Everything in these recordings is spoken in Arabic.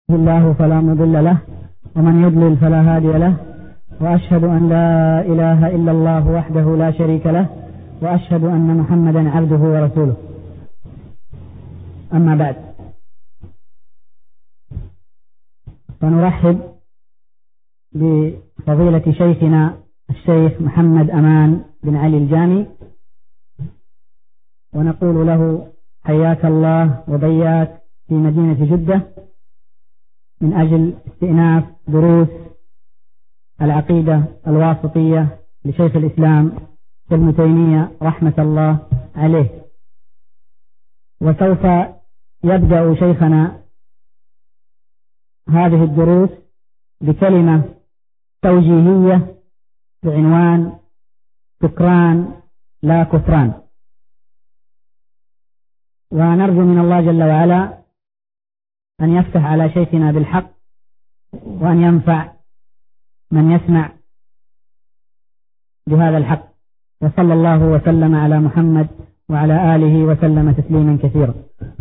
الله فلا مضل له ومن يضلل فلا هادي له، وأشهد أن لا إله إلا الله وحده لا شريك له، وأشهد أن محمدا عبده ورسوله. أما بعد، فنرحب بفضيلة شيخنا الشيخ محمد أمان بن علي الجامي، ونقول له حياك الله وبياك في مدينة جدة من أجل استئناف دروس العقيدة الواسطية لشيخ الإسلام ابن تيمية رحمة الله عليه. وسوف يبدأ شيخنا هذه الدروس بكلمة توجيهية بعنوان شكران لا كفران، ونرجو من الله جل وعلا أن يفتح على شيخنا بالحق، وأن ينفع من يسمع بهذا الحق. وصلى الله وسلم على محمد وعلى آله وسلم تسليما كثيرا.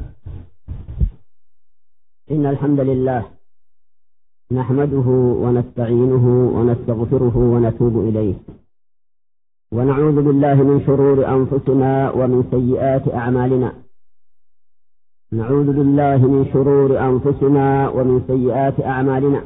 إن الحمد لله نحمده ونستعينه ونستغفره ونتوب إليه، ونعوذ بالله من شرور أنفسنا ومن سيئات أعمالنا. نعوذ بالله من شرور أنفسنا ومن سيئات أعمالنا.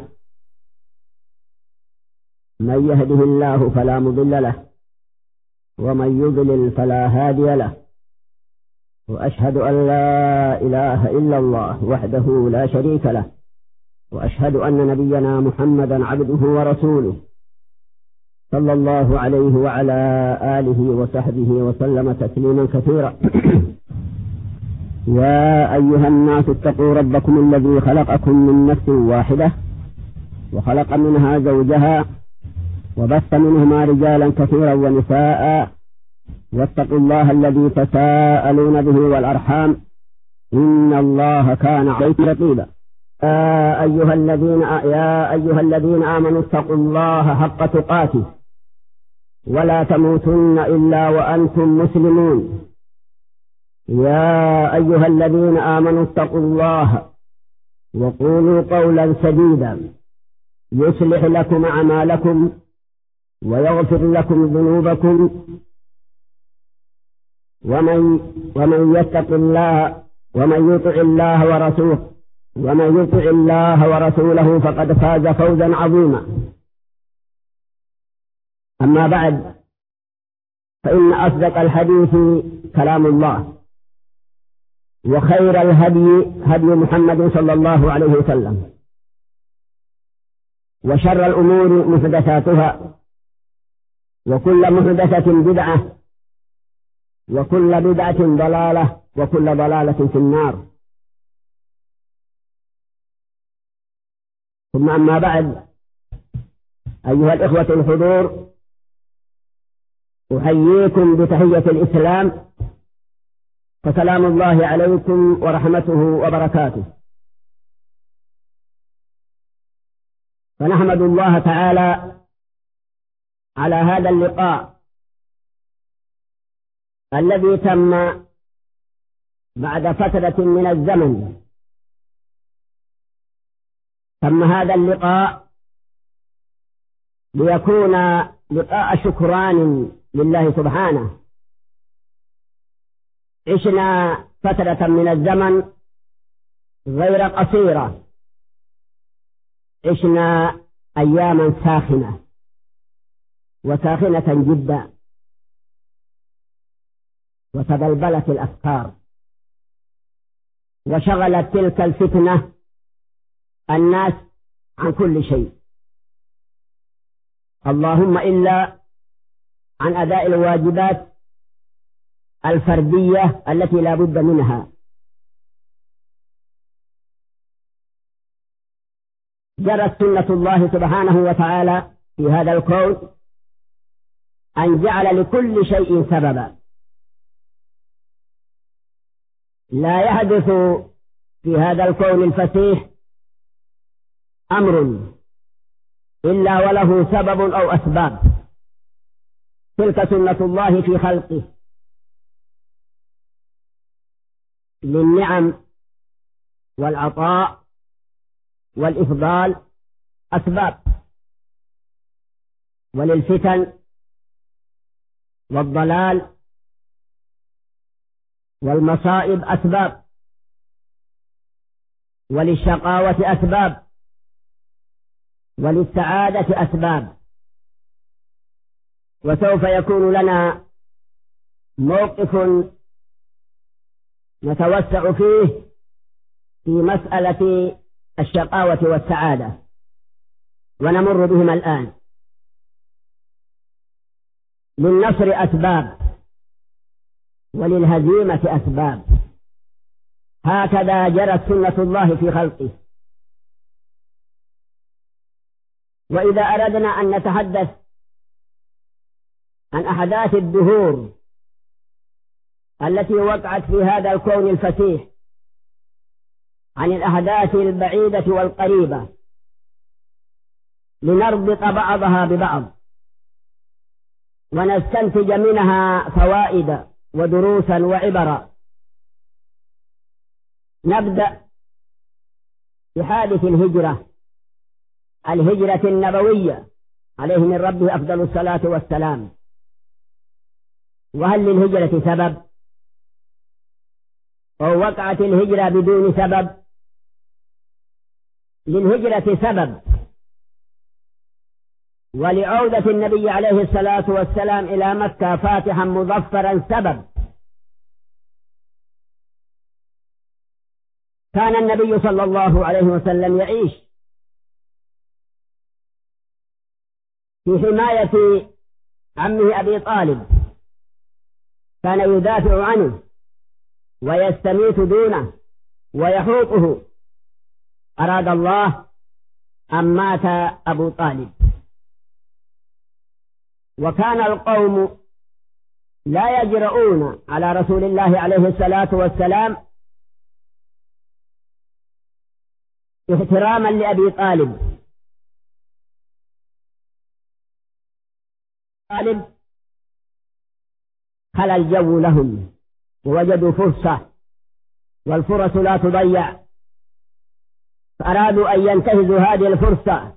من يهده الله فلا مضل له، ومن يضلل فلا هادي له. وأشهد أن لا إله إلا الله وحده لا شريك له، وأشهد أن نبينا محمدا عبده ورسوله، صلى الله عليه وعلى آله وصحبه وسلم تسليما كثيرا. يا أيها الناس اتقوا ربكم الذي خلقكم من نفس واحدة، وخلق منها زوجها، وبث منهما رجالا كثيرا ونساء، واتقوا الله الذي تساءلون به والأرحام، إن الله كان عليكم رقيبا. يا أيها الذين آمنوا اتقوا الله حق تقاته، ولا تموتن إلا وأنتم مسلمون. يا أيها الذين آمنوا اتقوا الله وقولوا قولا سديدا يصلح لكم أعمالكم ويغفر لكم ذنوبكم، ومن يطع الله ورسوله فقد فاز فوزا عظيما. أما بعد، فإن أصدق الحديث كلام الله، وخير الهدي هدي محمد صلى الله عليه وسلم، وشر الأمور محدثاتها، وكل محدثة بدعة، وكل بدعة ضلالة، وكل ضلالة في النار. ثم أما بعد، أيها الإخوة الحضور، أحييكم بتحية الإسلام، فسلام الله عليكم ورحمته وبركاته. فنحمد الله تعالى على هذا اللقاء الذي تم بعد فترة من الزمن. تم هذا اللقاء ليكون لقاء شكران لله سبحانه. عشنا فترة من الزمن غير قصيرة، عشنا أياما ساخنة وساخنة جدا، وتبلبلت الأفكار، وشغلت تلك الفتنة الناس عن كل شيء، اللهم إلا عن أداء الواجبات الفردية التي لا بد منها. جرت سنة الله سبحانه وتعالى في هذا الكون أن جعل لكل شيء سببا. لا يحدث في هذا الكون الفسيح أمر إلا وله سبب أو أسباب. تلك سنة الله في خلقه للنعم والعطاء والإفضال أسباب، وللفتن والضلال والمصائب أسباب، وللشقاوة أسباب، وللسعادة أسباب. وسوف يكون لنا موقف نتوسع فيه في مسألة الشقاوة والسعادة، ونمر بهما الآن. للنصر أسباب وللهزيمة أسباب، هكذا جرت سنة الله في خلقه. وإذا أردنا أن نتحدث عن أحداث الدهور التي وقعت في هذا الكون الفسيح، عن الأحداث البعيدة والقريبة، لنربط بعضها ببعض ونستنتج منها فوائد ودروسا وعبرا. نبدأ بحادث الهجرة النبوية عليه من ربه أفضل الصلاة والسلام. وهل للهجرة سبب أو وقعت الهجرة بدون سبب؟ للهجرة سبب، ولعودة النبي عليه الصلاة والسلام إلى مكة فاتحا مظفرا سبب. كان النبي صلى الله عليه وسلم يعيش في حماية عمه أبي طالب، كان يدافع عنه ويستميت دونه ويحوطه. أراد الله أن مات أبو طالب، وكان القوم لا يجرؤون على رسول الله عليه الصلاة والسلام احتراما لأبي طالب. خلى الجو لهم ووجدوا فرصة، والفرص لا تضيع، فأرادوا أن ينتهزوا هذه الفرصة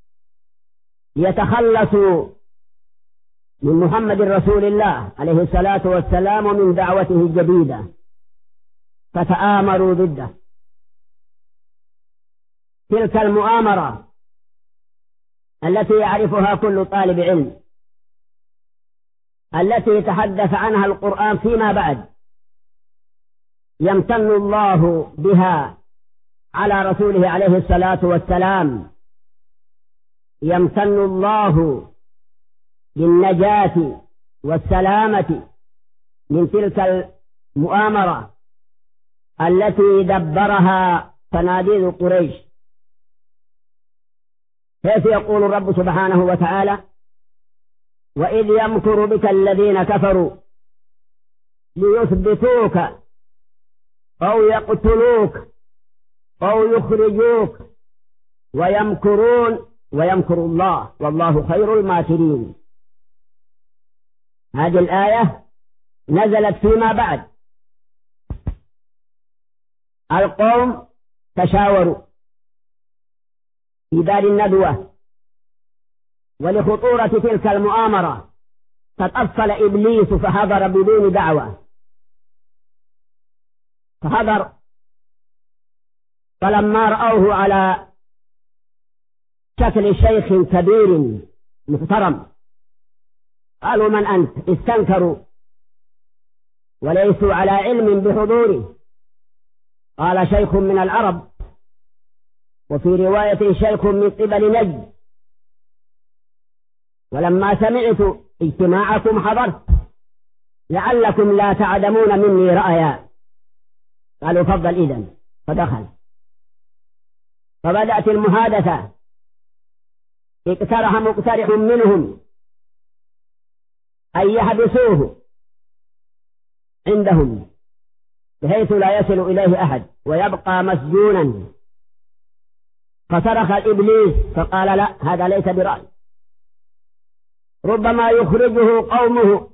ليتخلصوا من محمد رسول الله عليه الصلاة والسلام ومن دعوته الجديدة، فتآمروا ضده. تلك المؤامرة التي يعرفها كل طالب علم، التي تحدث عنها القرآن فيما بعد، يمتن الله بها على رسوله عليه الصلاة والسلام. يمتن الله بالنجاة والسلامة من تلك المؤامرة التي دبرها صناديد قريش. كيف يقول الرب سبحانه وتعالى: وإذ يمكر بك الذين كفروا ليثبتوك أو يقتلوك أو يخرجوك ويمكرون ويمكر الله والله خير الماكرين. هذه الآية نزلت فيما بعد. القوم تشاوروا في دار الندوة، ولخطورة تلك المؤامرة تطفل إبليس فحضر بدون دعوة، فحضر. فلما رأوه على شكل شيخ كبير محترم قالوا: من أنت؟ استنكروا وليسوا على علم بحضوره. قال: شيخ من العرب، وفي رواية شيخ من قبل نجد، ولما سمعت اجتماعكم حضرت لعلكم لا تعدمون مني رأيا. قالوا: فضل إذن. فدخل، فبدأت المحادثة. اقترح مقترح منهم أن يحبسوه عندهم بحيث لا يصل إليه أحد ويبقى مسجونا. فصرخ الإبليس فقال: لا، هذا ليس برأي، ربما يخرجه قومه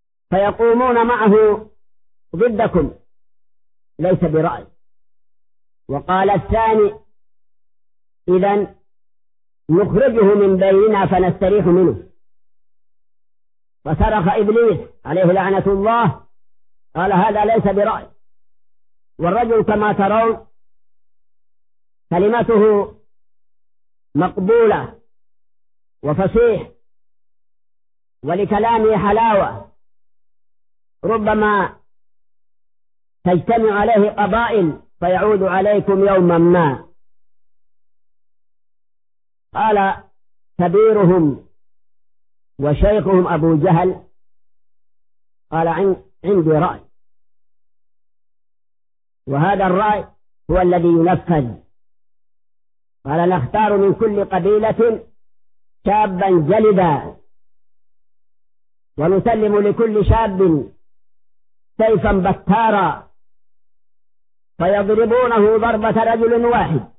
فيقومون معه ضدكم، ليس برأي. وقال الثاني إذن نخرجه من بيننا فنستريح منه. فصرخ إبليس عليه لعنة الله قال هذا ليس برأي، والرجل كما ترون كلمته مقبولة وفصيح ولكلامه حلاوة، ربما تجتمع عليه قبائل فيعود عليكم يوما ما. قال كبيرهم وشيخهم أبو جهل قال عندي رأي، وهذا الرأي هو الذي ينفذ. قال نختار من كل قبيلة شابا جلدا، ونسلم لكل شاب سيفا بتارا، فيضربونه ضربة رجل واحد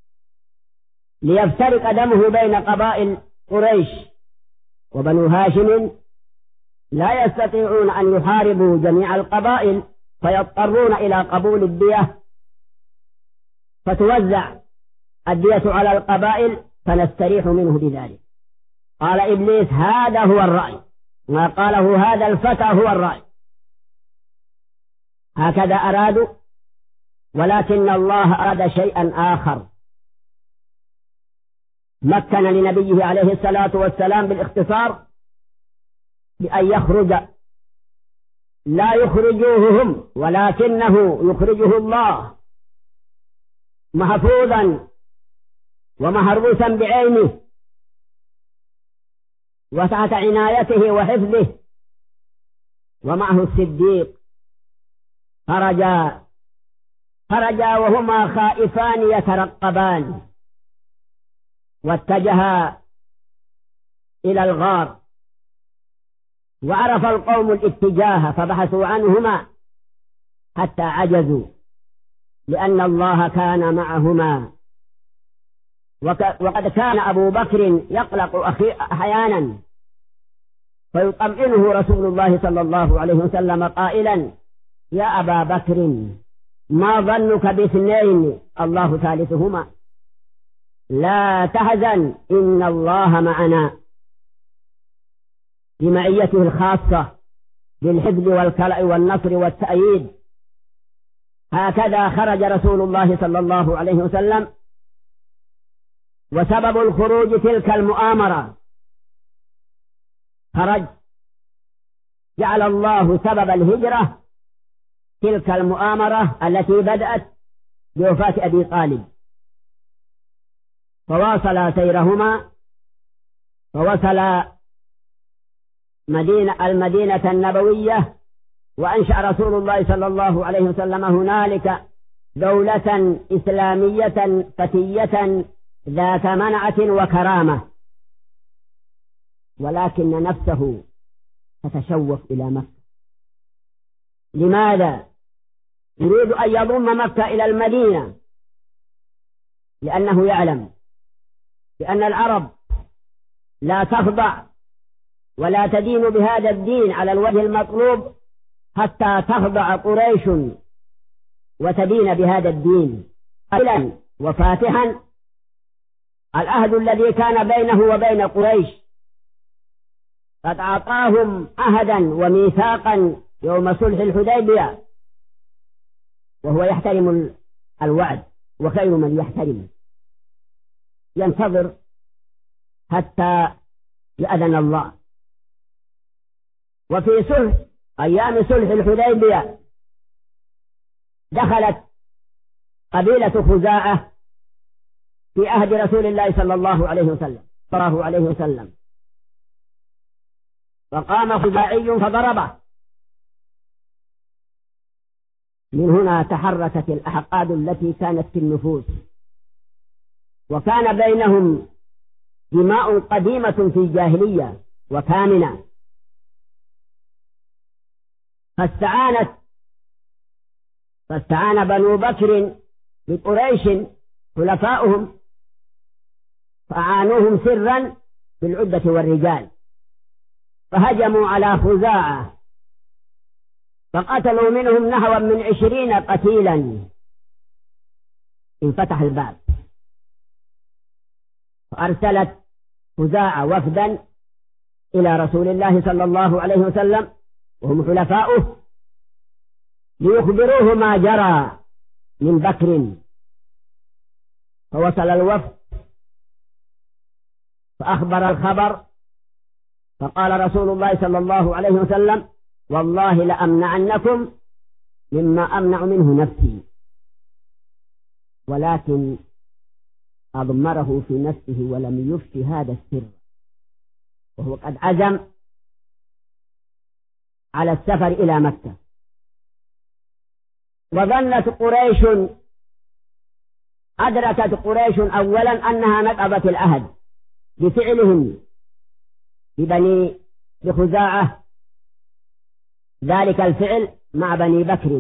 ليفترق دمه بين قبائل قريش. وبنو هاشم لا يستطيعون أن يحاربوا جميع القبائل، فيضطرون إلى قبول الدية، فتوزع الدية على القبائل فنستريح منه بذلك. قال إبليس هذا هو الرأي، ما قاله هذا الفتى هو الرأي. هكذا أرادوا، ولكن الله أراد شيئا آخر. مكن لنبيه عليه الصلاة والسلام بالاختصار بأن يخرج، لا يخرجوه هم ولكنه يخرجه الله محفوظا ومحروسا بعينه وتحت عنايته وحفظه، ومعه الصديق. خرجا وهما خائفان يترقبان، واتجها إلى الغار، وعرف القوم الاتجاه فبحثوا عنهما حتى عجزوا، لأن الله كان معهما. وقد كان أبو بكر يقلق أحيانا، فيطمئنه رسول الله صلى الله عليه وسلم قائلا يا أبا بكر ما ظنك باثنين الله ثالثهما، لا تحزن إن الله معنا، بمعيته الخاصة بالحفظ والكلأ والنصر والتأييد. هكذا خرج رسول الله صلى الله عليه وسلم، وسبب الخروج تلك المؤامرة. خرج جعل الله سبب الهجرة تلك المؤامرة التي بدأت بوفاة أبي طالب، فواصل سيرهما، فوصل المدينة النبوية، وأنشأ رسول الله صلى الله عليه وسلم هنالك دولة إسلامية فتية ذات منعة وكرامة. ولكن نفسه تتشوف إلى مكة. لماذا؟ يريد أن يضم مكة إلى المدينة، لأنه يعلم بأن العرب لا تخضع ولا تدين بهذا الدين على الوجه المطلوب حتى تخضع قريش وتدين بهذا الدين. قائلا وفاتحا العهد الذي كان بينه وبين قريش، قد أعطاهم عهدا وميثاقا يوم صلح الحديبية، وهو يحترم الوعد، وخير من يحترم، ينتظر حتى يأذن الله. وفي أيام صلح الحديبية دخلت قبيلة خزاعة في عهد رسول الله صلى الله عليه وسلم، فقام خزاعي فضربه. من هنا تحركت الأحقاد التي كانت في النفوس، وكان بينهم دماء قديمة في الجاهلية وكامنة. فاستعان بنو بكر بقريش خلفاؤهم، فأعانوهم سرا بالعدة والرجال، فهجموا على خزاعة فقتلوا منهم نحو من 20 قتيلا، انفتح الباب، فأرسلت خزاعة وفدا إلى رسول الله صلى الله عليه وسلم وهم حلفاؤه ليخبروه ما جرى من بكر. فوصل الوفد فأخبر الخبر، فقال رسول الله صلى الله عليه وسلم: والله لأمنعنكم مما أمنع منه نفسي. ولكن أضمره في نفسه ولم يفشي هذا السر، وهو قد عزم على السفر إلى مكة. وظنت قريش، أدركت قريش أولا أنها نقضت العهد بفعلهم بخزاعة ذلك الفعل مع بني بكر.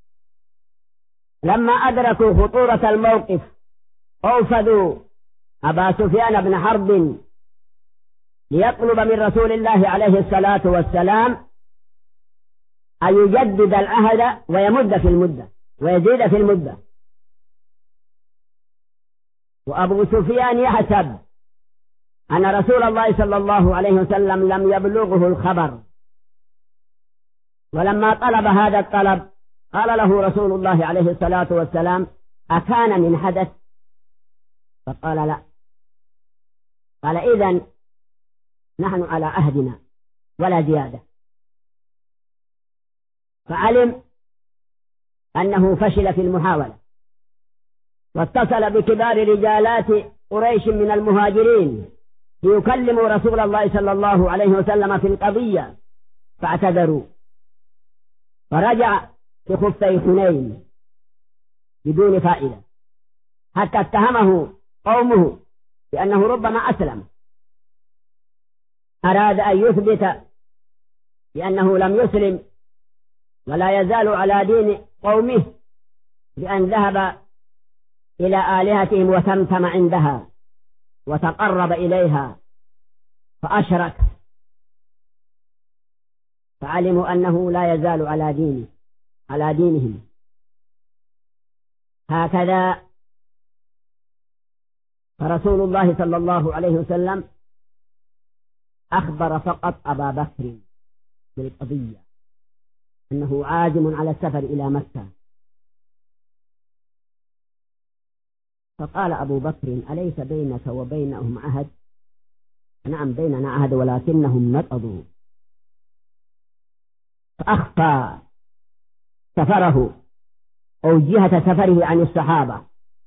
لما أدركوا خطورة الموقف أوفدوا أبا سفيان بن حرب ليطلب من رسول الله عليه الصلاة والسلام أن يجدد العهد ويمد في المدة ويزيد في المدة. وأبو سفيان يحسب أن رسول الله صلى الله عليه وسلم لم يبلغه الخبر، ولما طلب هذا الطلب قال له رسول الله عليه الصلاة والسلام: أكان من حدث؟ فقال: لا. قال: إذن نحن على عهدنا ولا زيادة. فعلم أنه فشل في المحاولة، واتصل بكبار رجالات قريش من المهاجرين ليكلموا رسول الله صلى الله عليه وسلم في القضية، فاعتذروا، فرجع بخفي حنين بدون فائدة، حتى اتهمه قومه بأنه ربما أسلم. أراد أن يثبت بأنه لم يسلم ولا يزال على دين قومه، بأن ذهب إلى آلهتهم وتمتم عندها وتقرب إليها فأشرك، فعلموا أنه لا يزال على دينهم. هكذا فرسول الله صلى الله عليه وسلم أخبر فقط أبا بكر بالقضية أنه عازم على السفر إلى مكة. فقال أبو بكر: أليس بينك وبينهم عهد؟ نعم بيننا عهد، ولكنهم نقضوا. فأخفى سفره أو جهة سفره عن الصحابة،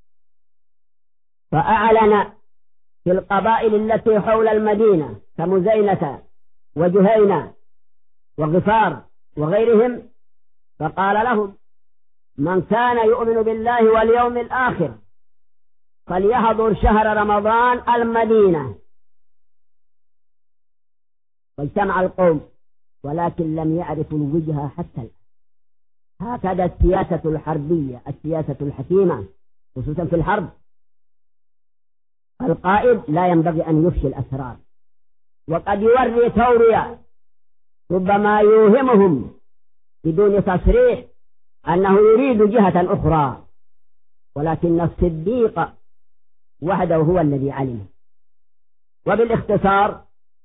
فأعلن في القبائل التي حول المدينة كمزينة وجهينة وغفار وغيرهم، فقال لهم: من كان يؤمن بالله واليوم الآخر فليحضر شهر رمضان المدينة. واجتمع القوم ولكن لم يعرفوا الوجهة حتى الآن. هكذا السياسة الحربية، السياسة الحكيمة خصوصا في الحرب. القائد لا ينبغي أن يفشي الأسرار، وقد يوري تورية ربما يوهمهم بدون تصريح أنه يريد جهة أخرى، ولكن الصديق وحده هو الذي علم. وبالاختصار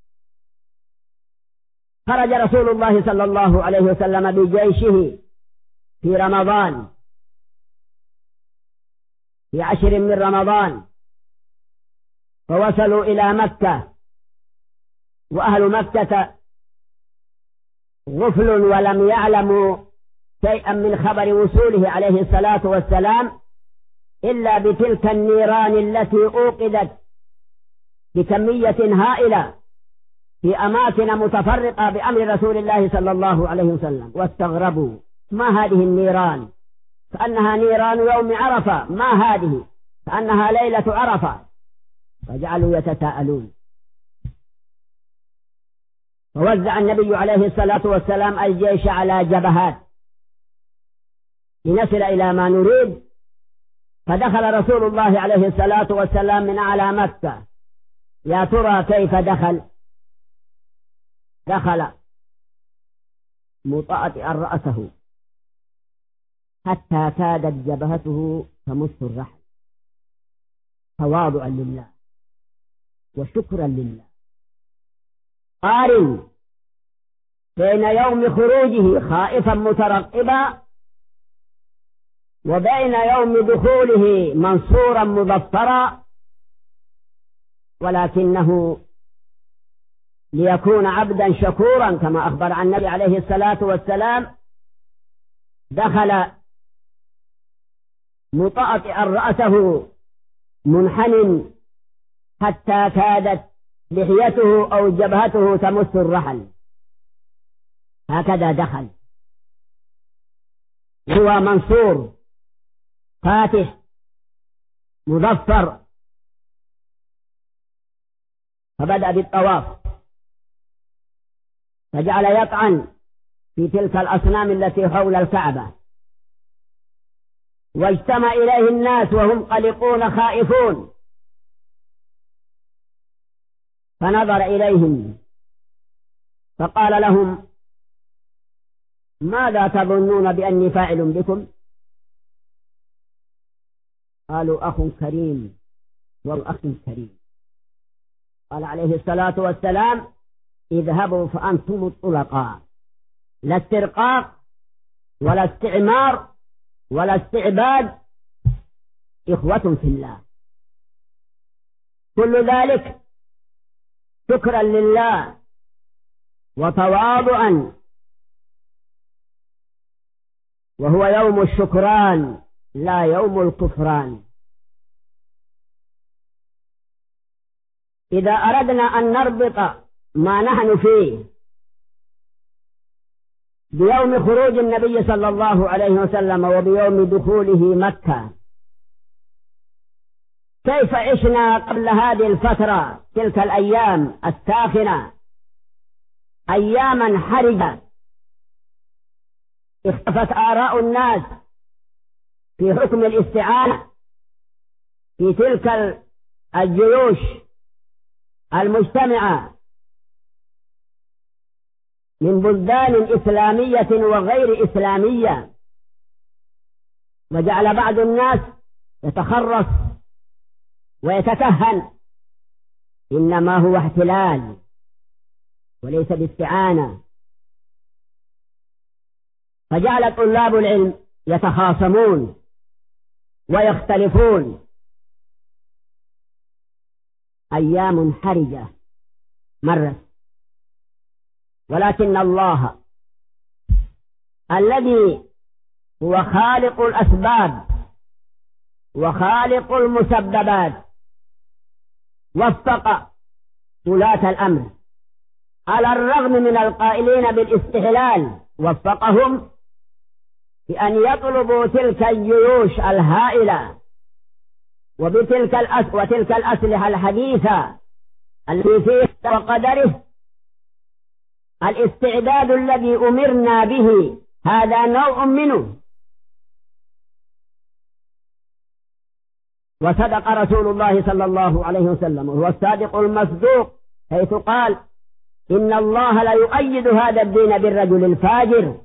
خرج رسول الله صلى الله عليه وسلم بجيشه في رمضان، في 10 من رمضان، فوصلوا إلى مكة، وأهل مكة غفل ولم يعلموا شيئا من خبر وصوله عليه الصلاة والسلام إلا بتلك النيران التي أوقدت بكمية هائلة في أماكن متفرقة بأمر رسول الله صلى الله عليه وسلم. واستغربوا: ما هذه النيران؟ كأنها نيران يوم عرفة، ما هذه؟ كأنها ليلة عرفة. فجعلوا يتساءلون. فوزع النبي عليه الصلاة والسلام الجيش على جبهات لنصل إلى ما نريد. فدخل رسول الله عليه الصلاة والسلام من أعلى مكة. يا ترى كيف دخل مطأطئا رأسه حتى كادت جبهته تمس الرحل، تواضعا لله وشكرا لله. قارن بين يوم خروجه خائفا مترقبا وبين يوم دخوله منصورا مظفرا، ولكنه ليكون عبدا شكورا كما أخبر عن النبي عليه الصلاة والسلام دخل مطأطئا رأسه منحن حتى كادت لحيته أو جبهته تمس الرحل، هكذا دخل هو منصور فاتح مظفر. فبدأ بالطواف فجعل يطعن في تلك الأصنام التي حول الكعبة، واجتمع إليه الناس وهم قلقون خائفون، فنظر إليهم فقال لهم: ماذا تظنون بأني فاعل بكم؟ قالوا: أخ كريم والأخ كريم. قال عليه الصلاة والسلام: اذهبوا فأنتم الطلقاء، لا استرقاق ولا استعمار ولا استعباد، إخوة في الله. كل ذلك شكرا لله وتواضعا، وهو يوم الشكران لا يوم الكفران. إذا أردنا أن نربط ما نحن فيه بيوم خروج النبي صلى الله عليه وسلم وبيوم دخوله مكة، كيف عشنا قبل هذه الفترة تلك الأيام الساخنة، أياما حرجة اختفت آراء الناس في حكم الاستعانة في تلك الجيوش المجتمعة من بلدان إسلامية وغير إسلامية، وجعل بعض الناس يتخرص ويتكهن، إنما هو احتلال وليس باستعانة. فجعل طلاب العلم يتخاصمون ويختلفون. أيام حرجة مرت، ولكن الله الذي هو خالق الأسباب وخالق المسببات وفق ولاة الأمر، على الرغم من القائلين بالاستحلال وفقهم بأن يطلبوا تلك الجيوش الهائلة وتلك الأسلحة الحديثة التي فيه وقدره. الاستعداد الذي أمرنا به هذا نوع منه، وصدق رسول الله صلى الله عليه وسلم وهو الصادق المصدوق حيث قال: إن الله لا يؤيد هذا الدين بالرجل الفاجر.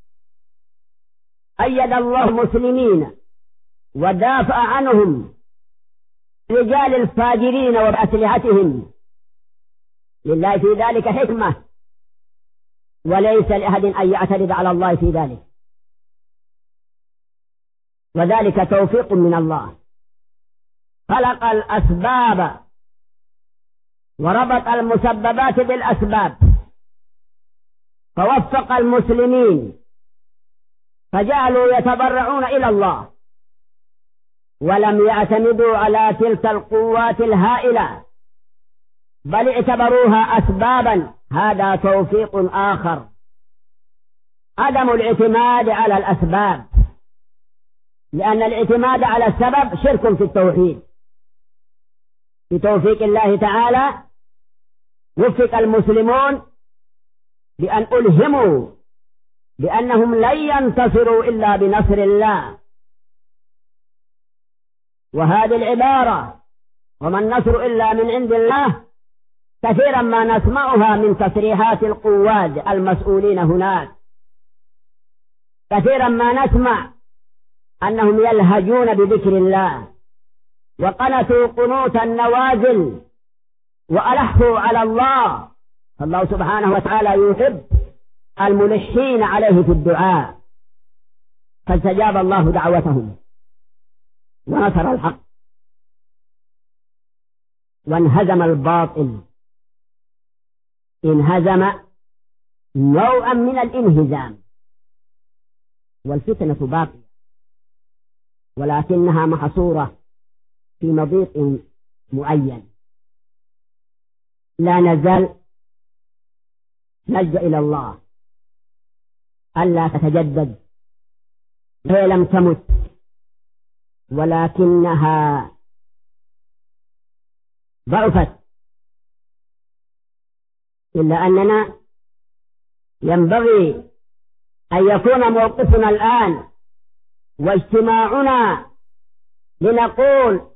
أيد الله المسلمين ودافع عنهم رجال الفاجرين وبأسلحتهم، لله في ذلك حكمة، وليس لأحد أن يعترض على الله في ذلك، وذلك توفيق من الله. خلق الأسباب وربط المسببات بالأسباب، فوفق المسلمين فجعلوا يتضرعون إلى الله ولم يعتمدوا على تلك القوات الهائلة، بل اعتبروها أسبابا. هذا توفيق آخر، عدم الاعتماد على الأسباب، لأن الاعتماد على السبب شرك في التوحيد. بتوفيق الله تعالى وفق المسلمون بأن ألهموا بأنهم لن ينتصروا إلا بنصر الله. وهذه العبارة وما النصر إلا من عند الله كثيرا ما نسمعها من تصريحات القواد المسؤولين هناك، كثيرا ما نسمع أنهم يلهجون بذكر الله وقنتوا قنوت النوازل وألحوا على الله، فالله سبحانه وتعالى يحب الملحين عليه في الدعاء، فاستجاب الله دعوتهم ونصر الحق وانهزم الباطل. انهزم نوعا من الانهزام، والفتنة باقية ولكنها محصورة في مضيق معين. لا نزال نلجأ إلى الله ألا تتجدد، هي لم تمت ولكنها ضعفت، إلا أننا ينبغي أن يكون موقفنا الآن واجتماعنا لنقول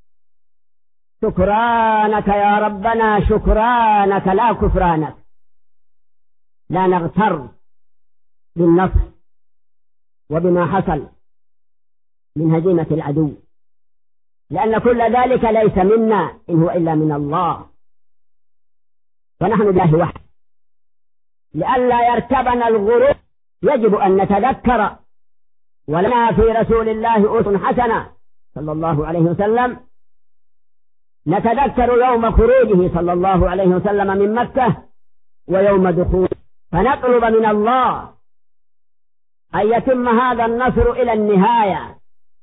شكرانك يا ربنا، شكرانك لا كفرانك. لا نغتر بالنصر وبما حصل من هزيمة العدو، لأن كل ذلك ليس منا إن هو إلا من الله، ونحن بالله وحده. لئلا يركبنا الغرور يجب أن نتذكر، ولنا في رسول الله أسوة حسنة صلى الله عليه وسلم. نتذكر يوم خروجه صلى الله عليه وسلم من مكة ويوم دخوله، فنطلب من الله أن يتم هذا النصر إلى النهاية.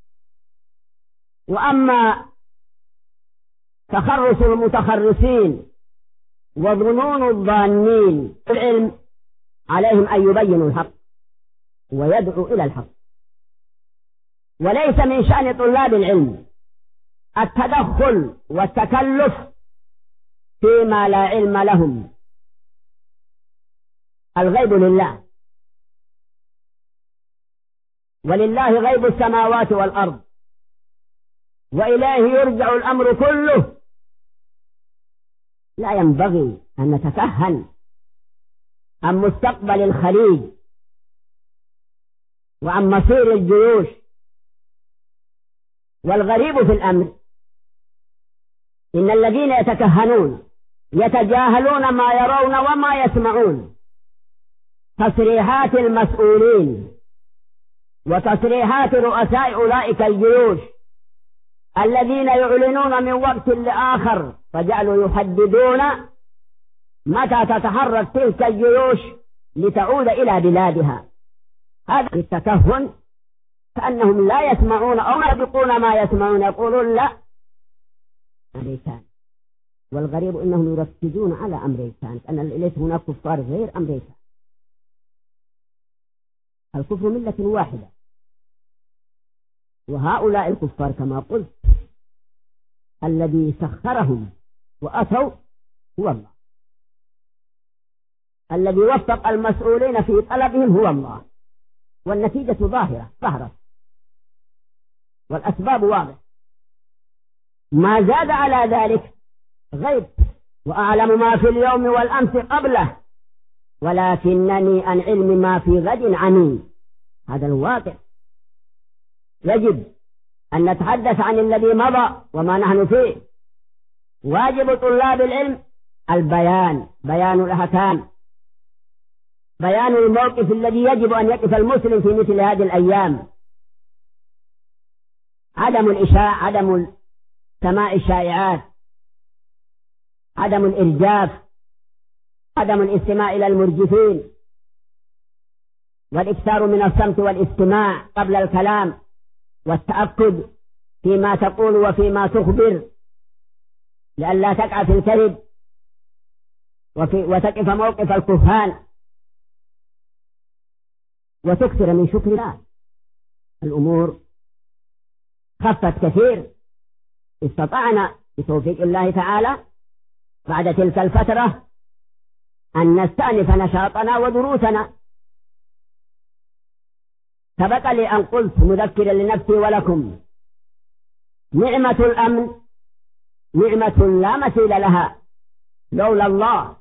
وأما تخرص المتخرصين وظنون الظانين، العلم عليهم أن يبينوا الحق ويدعوا إلى الحق، وليس من شأن طلاب العلم التدخل والتكلف فيما لا علم لهم. الغيب لله، ولله غيب السماوات والأرض، وإليه يرجع الأمر كله. لا ينبغي أن نتكهن عن مستقبل الخليج وعن مصير الجيوش. والغريب في الأمر إن الذين يتكهنون يتجاهلون ما يرون وما يسمعون. تصريحات المسؤولين وتصريحات رؤساء أولئك الجيوش الذين يعلنون من وقت لآخر، فجعلوا يحددون متى تتحرك تلك الجيوش لتعود إلى بلادها. هذا التكهن، كأنهم لا يسمعون أو يطبقون ما يسمعون، يقولون لا أمريكان. والغريب إنهم يركزون على أمريكان، أن ليس هناك كفار غير أمريكا. الكفر ملة واحدة، وهؤلاء الكفار كما قلت الذي سخرهم وأتوا هو الله، الذي وفق المسؤولين في طلبهم هو الله، والنتيجة ظاهرة والأسباب واضحة. ما زاد على ذلك غيب، وأعلم ما في اليوم والأمس قبله، ولكنني عن علم ما في غد عمي. هذا الواقع. يجب أن نتحدث عن الذي مضى وما نحن فيه. واجب طلاب العلم البيان، بيان الأحكام، بيان الموقف الذي يجب أن يقف المسلم في مثل هذه الأيام. عدم الإشاعة، عدم سماع الشائعات، عدم الإرجاف، عدم الاستماع إلى المرجفين، والإكثار من الصمت والاستماع قبل الكلام، والتأكد فيما تقول وفيما تخبر لئلا تقع في الكذب وتقف موقف الكهان، وتكثر من شكر الله. الأمور خفت كثير، استطعنا بتوفيق الله تعالى بعد تلك الفترة أن نستأنف نشاطنا ودروسنا. سبق لي أن قلت مذكرا لنفسي ولكم: نعمة الأمن نعمة لا مثيل لها. لولا الله،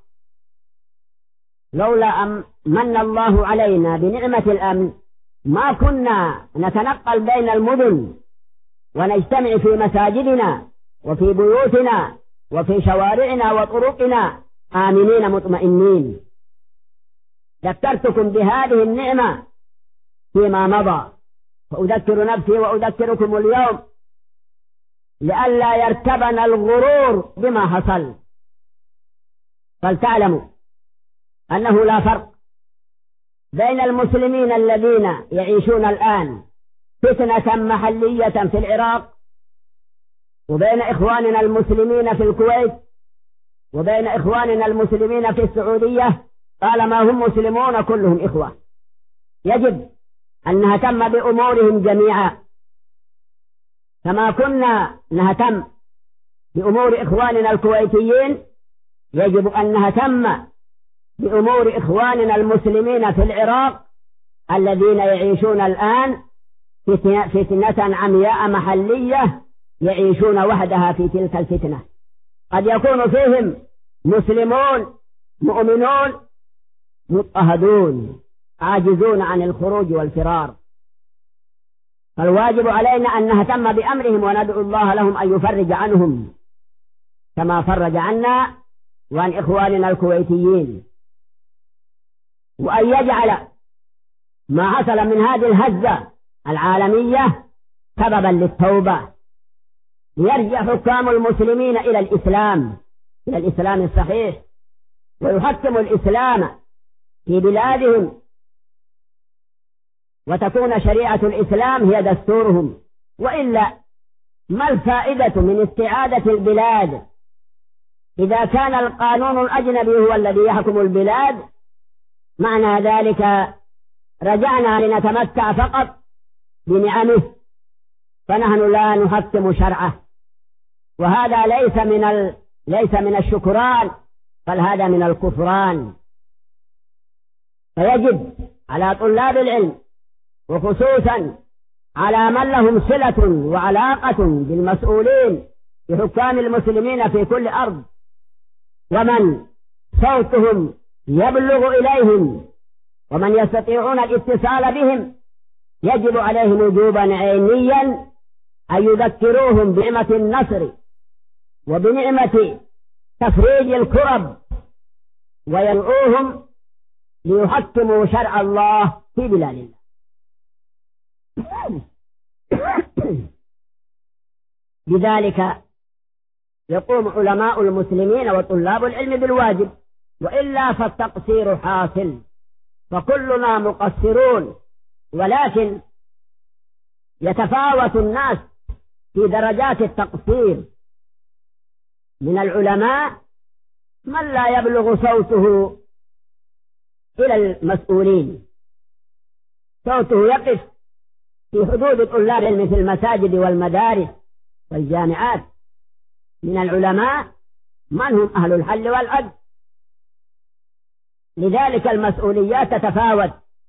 لولا أن من الله علينا بنعمة الأمن ما كنا نتنقل بين المدن ونجتمع في مساجدنا وفي بيوتنا وفي شوارعنا وطرقنا آمنين مطمئنين. ذكرتكم بهذه النعمة فيما مضى، فأذكر نفسي وأذكركم اليوم لئلا يركبنا الغرور بما حصل. فلتعلموا أنه لا فرق بين المسلمين الذين يعيشون الآن فتنة محلية في العراق وبين إخواننا المسلمين في الكويت وبين إخواننا المسلمين في السعودية، طالما هم مسلمون كلهم إخوة. يجب أن نهتم بأمورهم جميعا كما كنا نهتم بأمور إخواننا الكويتيين. يجب أن نهتم بأمور إخواننا المسلمين في العراق الذين يعيشون الآن فتنة عمياء محلية يعيشون وحدها في تلك الفتنة. قد يكون فيهم مسلمون مؤمنون مضطهدون عاجزون عن الخروج والفرار، فالواجب علينا أن نهتم بأمرهم وندعو الله لهم أن يفرج عنهم كما فرج عنا وعن إخواننا الكويتيين، وأن يجعل ما حصل من هذه الهزة العالمية سببا للتوبة، ليرجع حكام المسلمين إلى الإسلام الصحيح، ويحكموا الإسلام في بلادهم، وتكون شريعة الإسلام هي دستورهم. وإلا ما الفائدة من استعادة البلاد إذا كان القانون الأجنبي هو الذي يحكم البلاد؟ معنى ذلك رجعنا لنتمتع فقط بنعمه، فنحن لا نحكم شرعه، وهذا ليس من الشكران، بل هذا من الكفران. فيجب على طلاب العلم وخصوصا على من لهم صلة وعلاقة بالمسؤولين بحكام المسلمين في كل أرض ومن صوتهم يبلغ إليهم ومن يستطيعون الاتصال بهم، يجب عليهم وجوبا عينيا أن يذكروهم بنعمة النصر وبنعمة تفريج الكرب، ويدعوهم ليحكموا شرع الله في بلاد الله. بذلك يقوم علماء المسلمين وطلاب العلم بالواجب، وإلا فالتقصير حاصل، فكلنا مقصرون، ولكن يتفاوت الناس في درجات التقصير. من العلماء من لا يبلغ صوته إلى المسؤولين، صوته يقف في حدود طلاب العلم في المساجد والمدارس والجامعات. من العلماء من هم أهل الحل والعقد، لذلك المسؤوليات تتفاوت،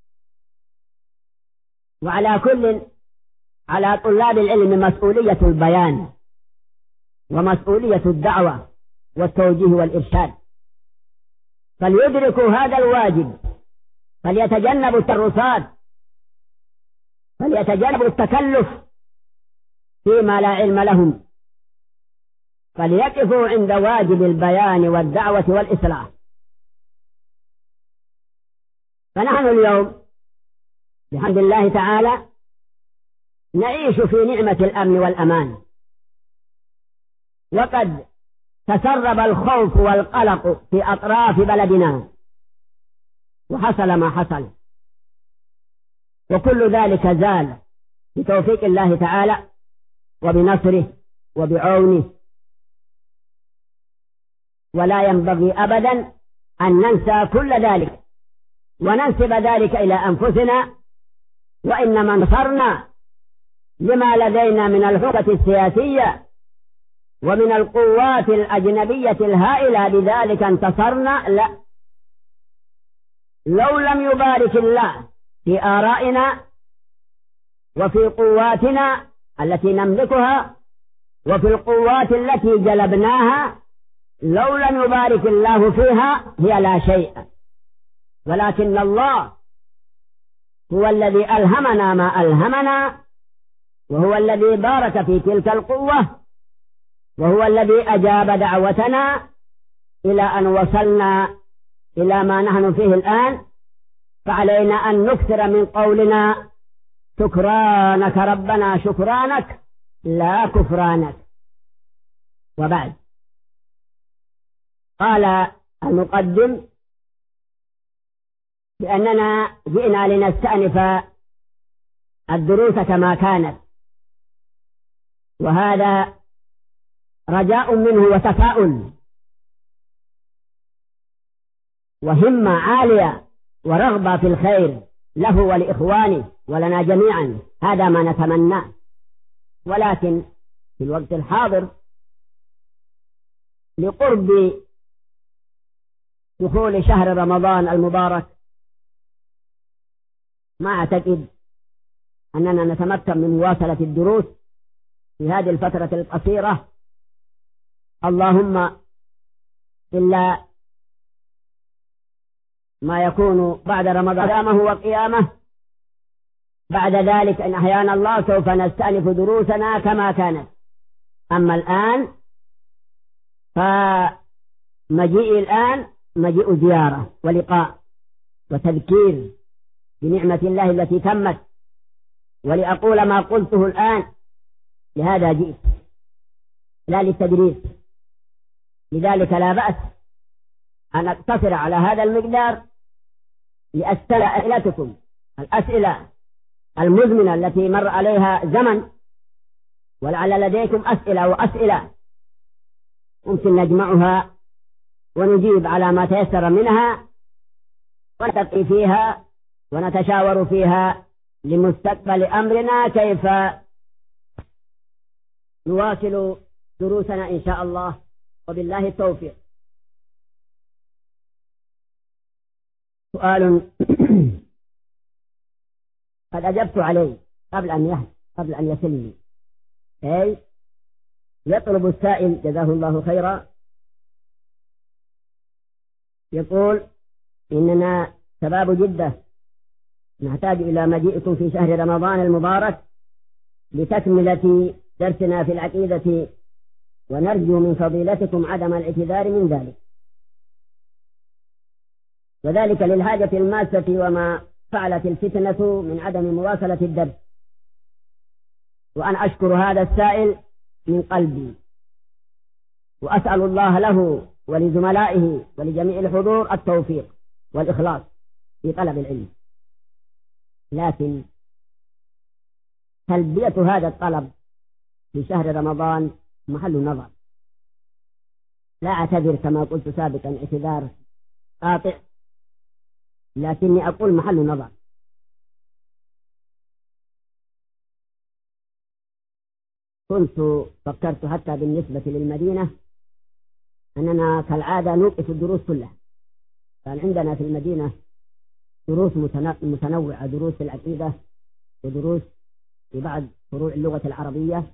وعلى كل على طلاب العلم مسؤولية البيان ومسؤولية الدعوة والتوجيه والإرشاد، فليدركوا هذا الواجب، فليتجنبوا الترصاد، فليتجنبوا التكلف فيما لا علم لهم، فليقفوا عند واجب البيان والدعوة والإصلاح. فنحن اليوم بحمد الله تعالى نعيش في نعمة الأمن والأمان، وقد تسرب الخوف والقلق في أطراف بلدنا، وحصل ما حصل، وكل ذلك زال بتوفيق الله تعالى وبنصره وبعونه. ولا ينبغي أبدا أن ننسى كل ذلك وننسب ذلك إلى أنفسنا، وإنما انتصرنا لما لدينا من الحكمة السياسية ومن القوات الأجنبية الهائلة، بذلك انتصرنا. لا، لو لم يبارك الله في آرائنا وفي قواتنا التي نملكها وفي القوات التي جلبناها، لو لم يبارك الله فيها هي لا شيء، ولكن الله هو الذي ألهمنا ما ألهمنا، وهو الذي بارك في تلك القوة، وهو الذي أجاب دعوتنا إلى أن وصلنا إلى ما نحن فيه الآن. فعلينا أن نكثر من قولنا شكرانك ربنا شكرانك لا كفرانك. وبعد، قال المقدم بأننا جئنا لنستأنف الدروس كما كانت، وهذا رجاء منه وتفاؤل وهمة عالية ورغبة في الخير له ولإخوانه ولنا جميعا، هذا ما نتمناه. ولكن في الوقت الحاضر لقرب دخول شهر رمضان المبارك ما أعتقد أننا نتمكن من مواصلة الدروس في هذه الفترة القصيرة، اللهم إلا ما يكون بعد رمضان قيامه وقيامه. بعد ذلك إن أحيانا الله سوف نستأنف دروسنا كما كانت. أما الآن فمجيء الآن مجيء زيارة ولقاء وتذكير بنعمة الله التي تمت، ولأقول ما قلته الآن لهذا جئت لا للتدريس، لذلك لا بأس أن أقتصر على هذا المقدار لأسأل أسئلتكم الأسئلة المزمنة التي مر عليها زمن، ولعل لديكم أسئلة وأسئلة ممكن نجمعها ونجيب على ما تيسر منها، ونتقي فيها ونتشاور فيها لمستقبل أمرنا كيف نواصل دروسنا إن شاء الله، وبالله التوفيق. سؤال قد أجبت عليه قبل أن يسلني. أي يطلب السائل جزاه الله خيرا، يقول إننا شباب جدة نحتاج إلى مجيئكم في شهر رمضان المبارك لتكملة درسنا في العقيدة، ونرجو من فضيلتكم عدم الاعتذار من ذلك، وذلك للحاجة الماسة وما فعلت الفتنة من عدم مواصلة الدرس. وأنا أشكر هذا السائل من قلبي، وأسأل الله له ولزملائه ولجميع الحضور التوفيق والإخلاص في طلب العلم. لكن تلبية هذا الطلب في شهر رمضان محل نظر. لا أعتذر كما قلت سابقا اعتذار قاطع، لكني أقول محل نظر. كنت فكرت حتى بالنسبة للمدينة أننا كالعادة نوقف الدروس كلها. كان عندنا في المدينة دروس متنوعة، دروس في العقيدة ودروس في بعض فروع اللغة العربية.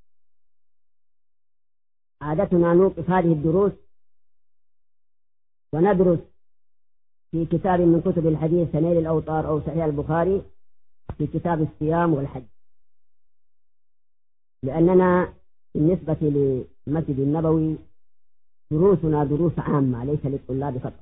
عادتنا نوقف هذه الدروس وندرس في كتاب من كتب الحديث نيل الأوطار أو صحيح البخاري في كتاب الصيام والحج، لأننا بالنسبة للمسجد النبوي دروسنا دروس عامة ليس للطلاب فقط،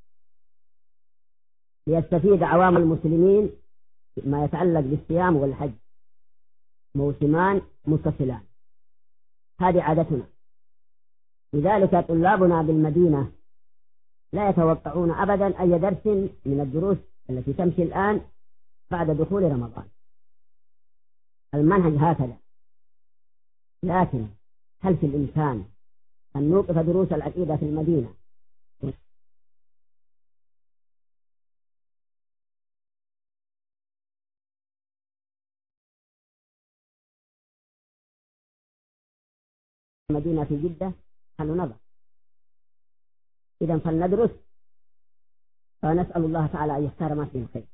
ليستفيد عوام المسلمين ما يتعلق بالصيام والحج، موسمان متصلان. هذه عادتنا. لذلك طلابنا بالمدينة لا يتوقعون أبدا أي درس من الدروس التي تمشي الآن بعد دخول رمضان. المنهج هكذا. لكن هل في الإمكان أن نوقف دروس العقيدة في المدينة في جدة؟ هل نظر؟ إذا فلندرس ونسأل الله تعالى أن يختار ما فيه الخير.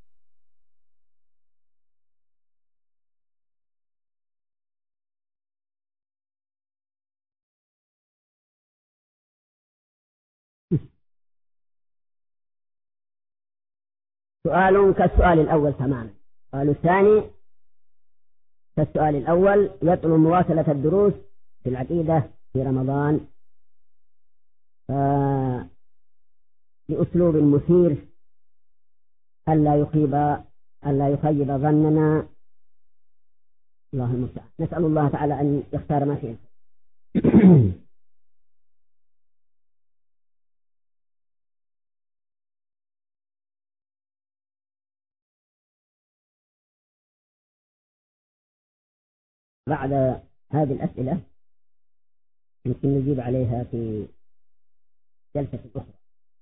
سؤال كالسؤال الأول تماما. السؤال الثاني السؤال الأول يطلب مواصلة الدروس في العقيدة في رمضان بأسلوب مثير ألا يخيب ظننا. الله المستعان. نسأل الله تعالى أن يختار ما فيه. بعد هذه الأسئلة يمكن نجيب عليها في جلسة أخرى.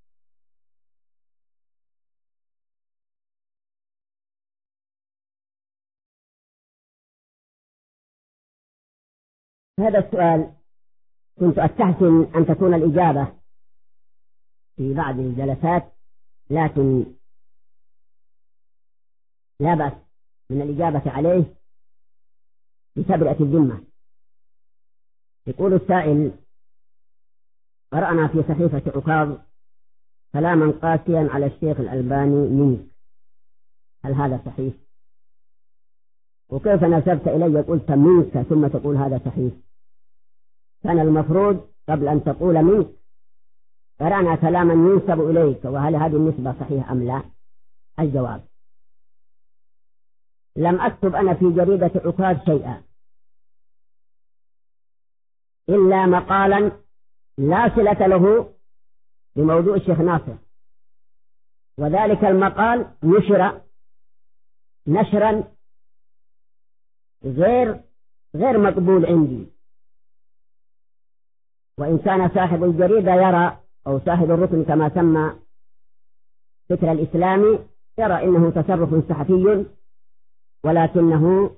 هذا السؤال كنت أستحسن أن تكون الإجابة في بعض الجلسات، لكن لا بأس من الإجابة عليه بتبرئة الذمة. يقول السائل: قرأنا في صحيفة عكاظ كلاما قاسيا على الشيخ الألباني منك، هل هذا صحيح؟ وكيف نسبت إلي قلت منك ثم تقول هذا صحيح؟ كان المفروض قبل أن تقول منك قرأنا كلاما ينسب إليك، وهل هذه النسبة صحيحة أم لا؟ الجواب: لم أكتب أنا في جريدة عكاظ شيئا إلا مقالا لا صلة له بموضوع الشيخ ناصر، وذلك المقال نشر نشرا غير مقبول عندي، وإن كان صاحب الجريدة يرى، أو صاحب الركن كما سمى فكر الإسلامي، يرى إنه تصرف صحفي ولكنه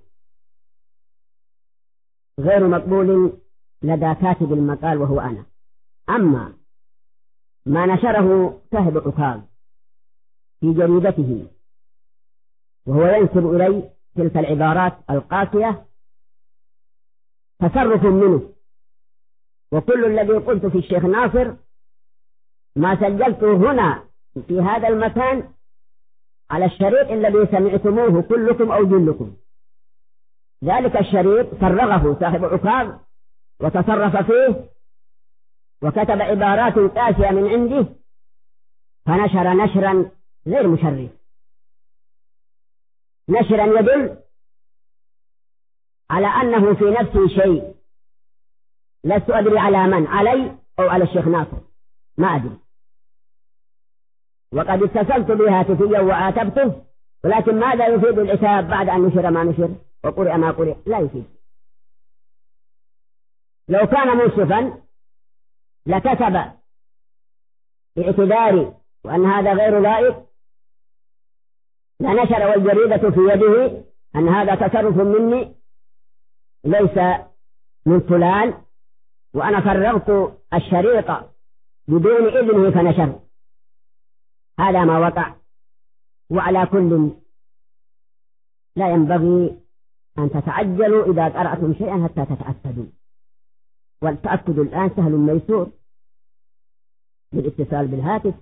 غير مقبول لدى كاتب المقال وهو أنا. أما ما نشره صاحب عكاظ في جريدته وهو ينسب إلي تلك العبارات القاسية تصرف منه، وكل الذي قلت في الشيخ ناصر ما سجلته هنا في هذا المكان على الشريط الذي سمعتموه كلكم أو جلكم. ذلك الشريط فرغه صاحب عكاظ وتصرف فيه وكتب عبارات قاسية من عنده، فنشر نشرا غير مشرف، نشرا يدل على أنه في نفسه شيء لست أدري على من، علي أو على الشيخ ناصر، ما أدري. وقد اتصلت به هاتفيا وعاتبته، ولكن ماذا يفيد العتاب بعد أن نشر ما نشر وقرئ ما قرئ؟ لا يفيد. لو كان منصفا لكتب باعتباري وأن هذا غير لائق، لنشر والجريدة في يده أن هذا تصرف مني ليس من فلان، وأنا فرغت الشريط بدون إذنه فنشر. هذا ما وقع. وعلى كل لا ينبغي أن تتعجلوا إذا قرأتم شيئا حتى تتأكدوا، والتأكد الآن سهل ميسور بالاتصال بالهاتف،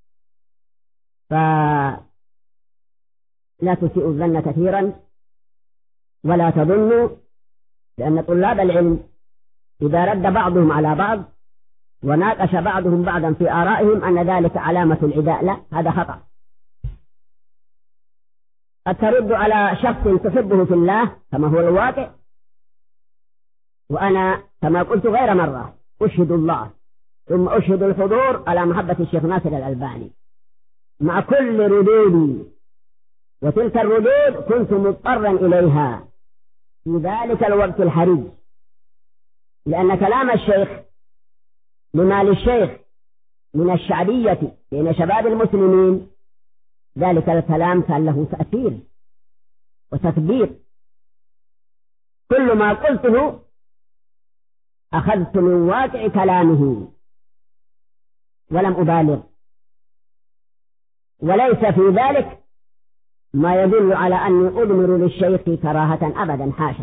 فلا تسيئوا الظن كثيرا ولا تظنوا، لأن طلاب العلم إذا رد بعضهم على بعض وناقش بعضهم بعضا في آرائهم أن ذلك علامة العداء، لا، هذا خطأ. قد ترد على شخص تحبه في الله كما هو الواقع، وأنا كما قلت غير مرة أشهد الله ثم أشهد الحضور على محبة الشيخ ناصر الألباني مع كل ردودي، وتلك الردود كنت مضطرا إليها في ذلك الوقت الحرج، لأن كلام الشيخ لما للشيخ من الشعبية بين شباب المسلمين، ذلك الكلام كان له تأثير وتثبيت. كل ما قلته أخذت من واقع كلامه ولم أبالغ، وليس في ذلك ما يدل على أني أضمر للشيخ كراهة أبدا، حاشا.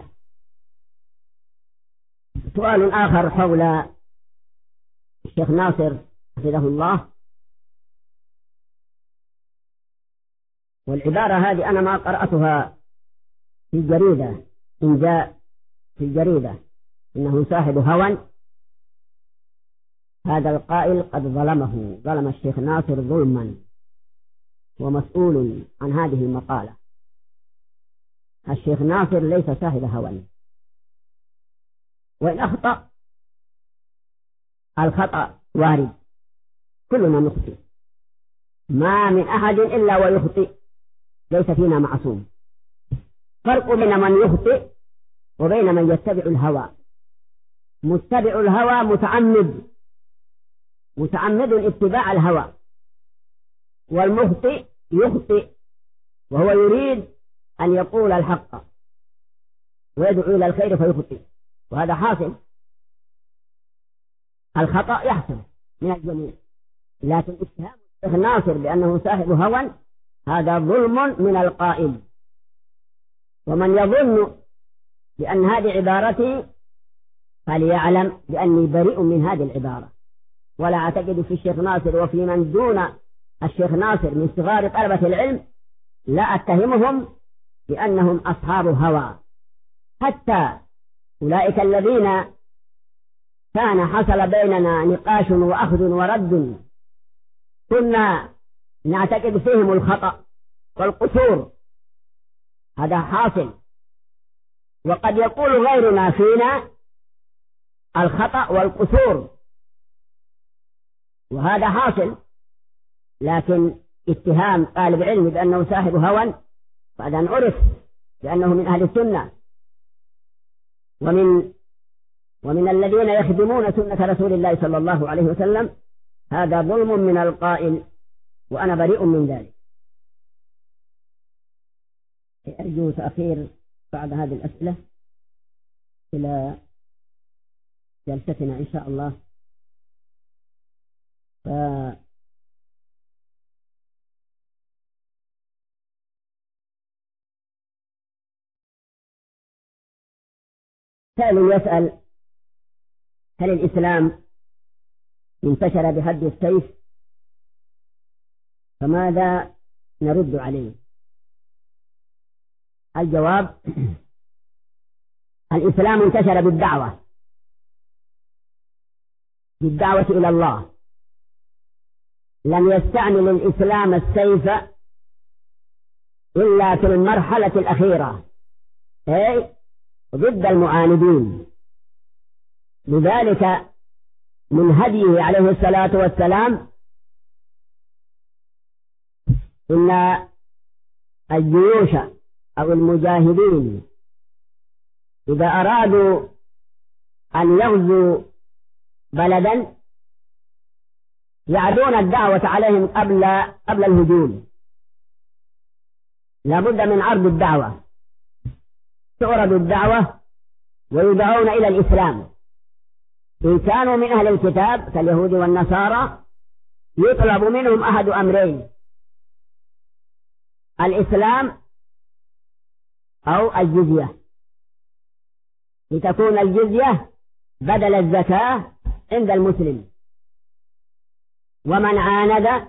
سؤال آخر حول الشيخ ناصر حفظه الله، والعبارة هذه أنا ما قرأتها في الجريدة إن جاء في الجريدة إنه صاحب هوى، هذا القائل قد ظلم الشيخ ناصر ظلما، ومسؤول عن هذه المقالة. الشيخ ناصر ليس صاحب هوى، وإن أخطأ الخطأ وارد، كلنا نخطئ، ما من أحد إلا ويخطئ، ليس فينا معصوم. فرق بين من يخطئ وبين من يتبع الهوى. متبع الهوى متعمد اتباع الهوى، والمخطئ يخطئ وهو يريد أن يقول الحق ويدعو إلى الخير فيخطئ، وهذا حاصل. الخطأ يحصل من الجميع، لكن اتهام الشيخ ناصر بأنه صاحب هوى هذا ظلم من القائل. ومن يظن بأن هذه عبارتي فليعلم بأني بريء من هذه العبارة، ولا أعتقد في الشيخ ناصر وفي من دون الشيخ ناصر من صغار طلبة العلم لا أتهمهم بأنهم أصحاب هوى. حتى أولئك الذين كان حصل بيننا نقاش وأخذ ورد كنا نعتقد فيهم الخطأ والقصور، هذا حاصل. وقد يقول غيرنا فينا الخطأ والقصور، وهذا حاصل. لكن اتهام طالب علم بأنه صاحب هوى بعد أن عرف بأنه من أهل السنة ومن الذين يخدمون سنة رسول الله صلى الله عليه وسلم، هذا ظلم من القائل، وأنا بريء من ذلك. أرجو تأخير بعد هذه الأسئلة إلى جلستنا إن شاء الله. سائل يسأل: هل الإسلام انتشر بحد السيف؟ فماذا نرد عليه؟ الجواب: الإسلام انتشر بالدعوة إلى الله. لم يستعمل الإسلام السيف إلا في المرحلة الأخيرة، أي ضد المعاندين. لذلك من هديه عليه الصلاة والسلام إن الجيوش أو المجاهدين إذا أرادوا أن يغزوا بلدا يعدون الدعوة عليهم قبل الهجوم. لا بد من عرض الدعوة، تعرض الدعوة ويدعون إلى الإسلام. إن كانوا من أهل الكتاب كاليهود والنصارى يطلب منهم أحد أمرين: الإسلام أو الجزية، لتكون الجزية بدل الزكاة عند المسلم. ومن عاند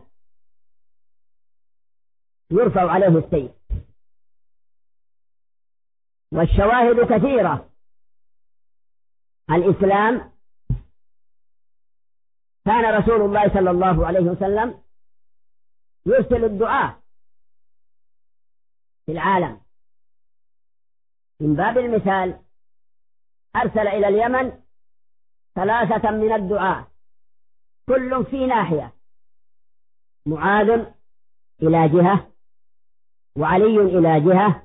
يرفع عليه السيف. والشواهد كثيرة. الإسلام كان رسول الله صلى الله عليه وسلم يرسل الدعاء في العالم. من باب المثال أرسل إلى اليمن 3 من الدعاء، كل في ناحية: معاذ إلى جهة، وعلي إلى جهة،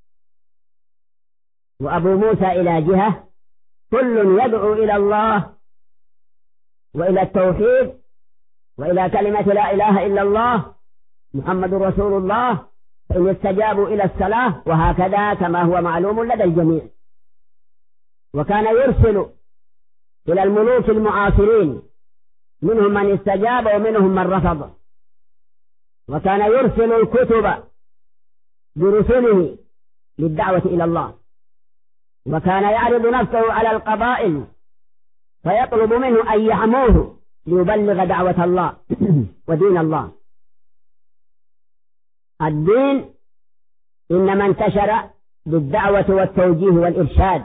وأبو موسى إلى جهة، كل يدعو إلى الله وإلى التوحيد وإلى كلمة لا إله إلا الله محمد رسول الله، فإن استجابوا إلى الصلاة، وهكذا كما هو معلوم لدى الجميع. وكان يرسل إلى الملوك المعاصرين، منهم من استجاب ومنهم من رفض. وكان يرسل الكتب برسله للدعوة إلى الله. وكان يعرض نفسه على القبائل فيطلب منه أن يحموه ليبلغ دعوة الله ودين الله. الدين إنما انتشر بالدعوة والتوجيه والإرشاد.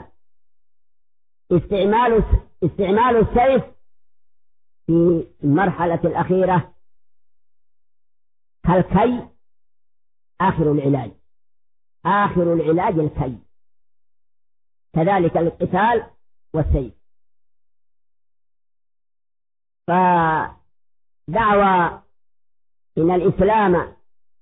استعمال السيف في المرحلة الأخيرة كالكي آخر العلاج الكي، كذلك القتال والسيف. فدعوى إن الإسلام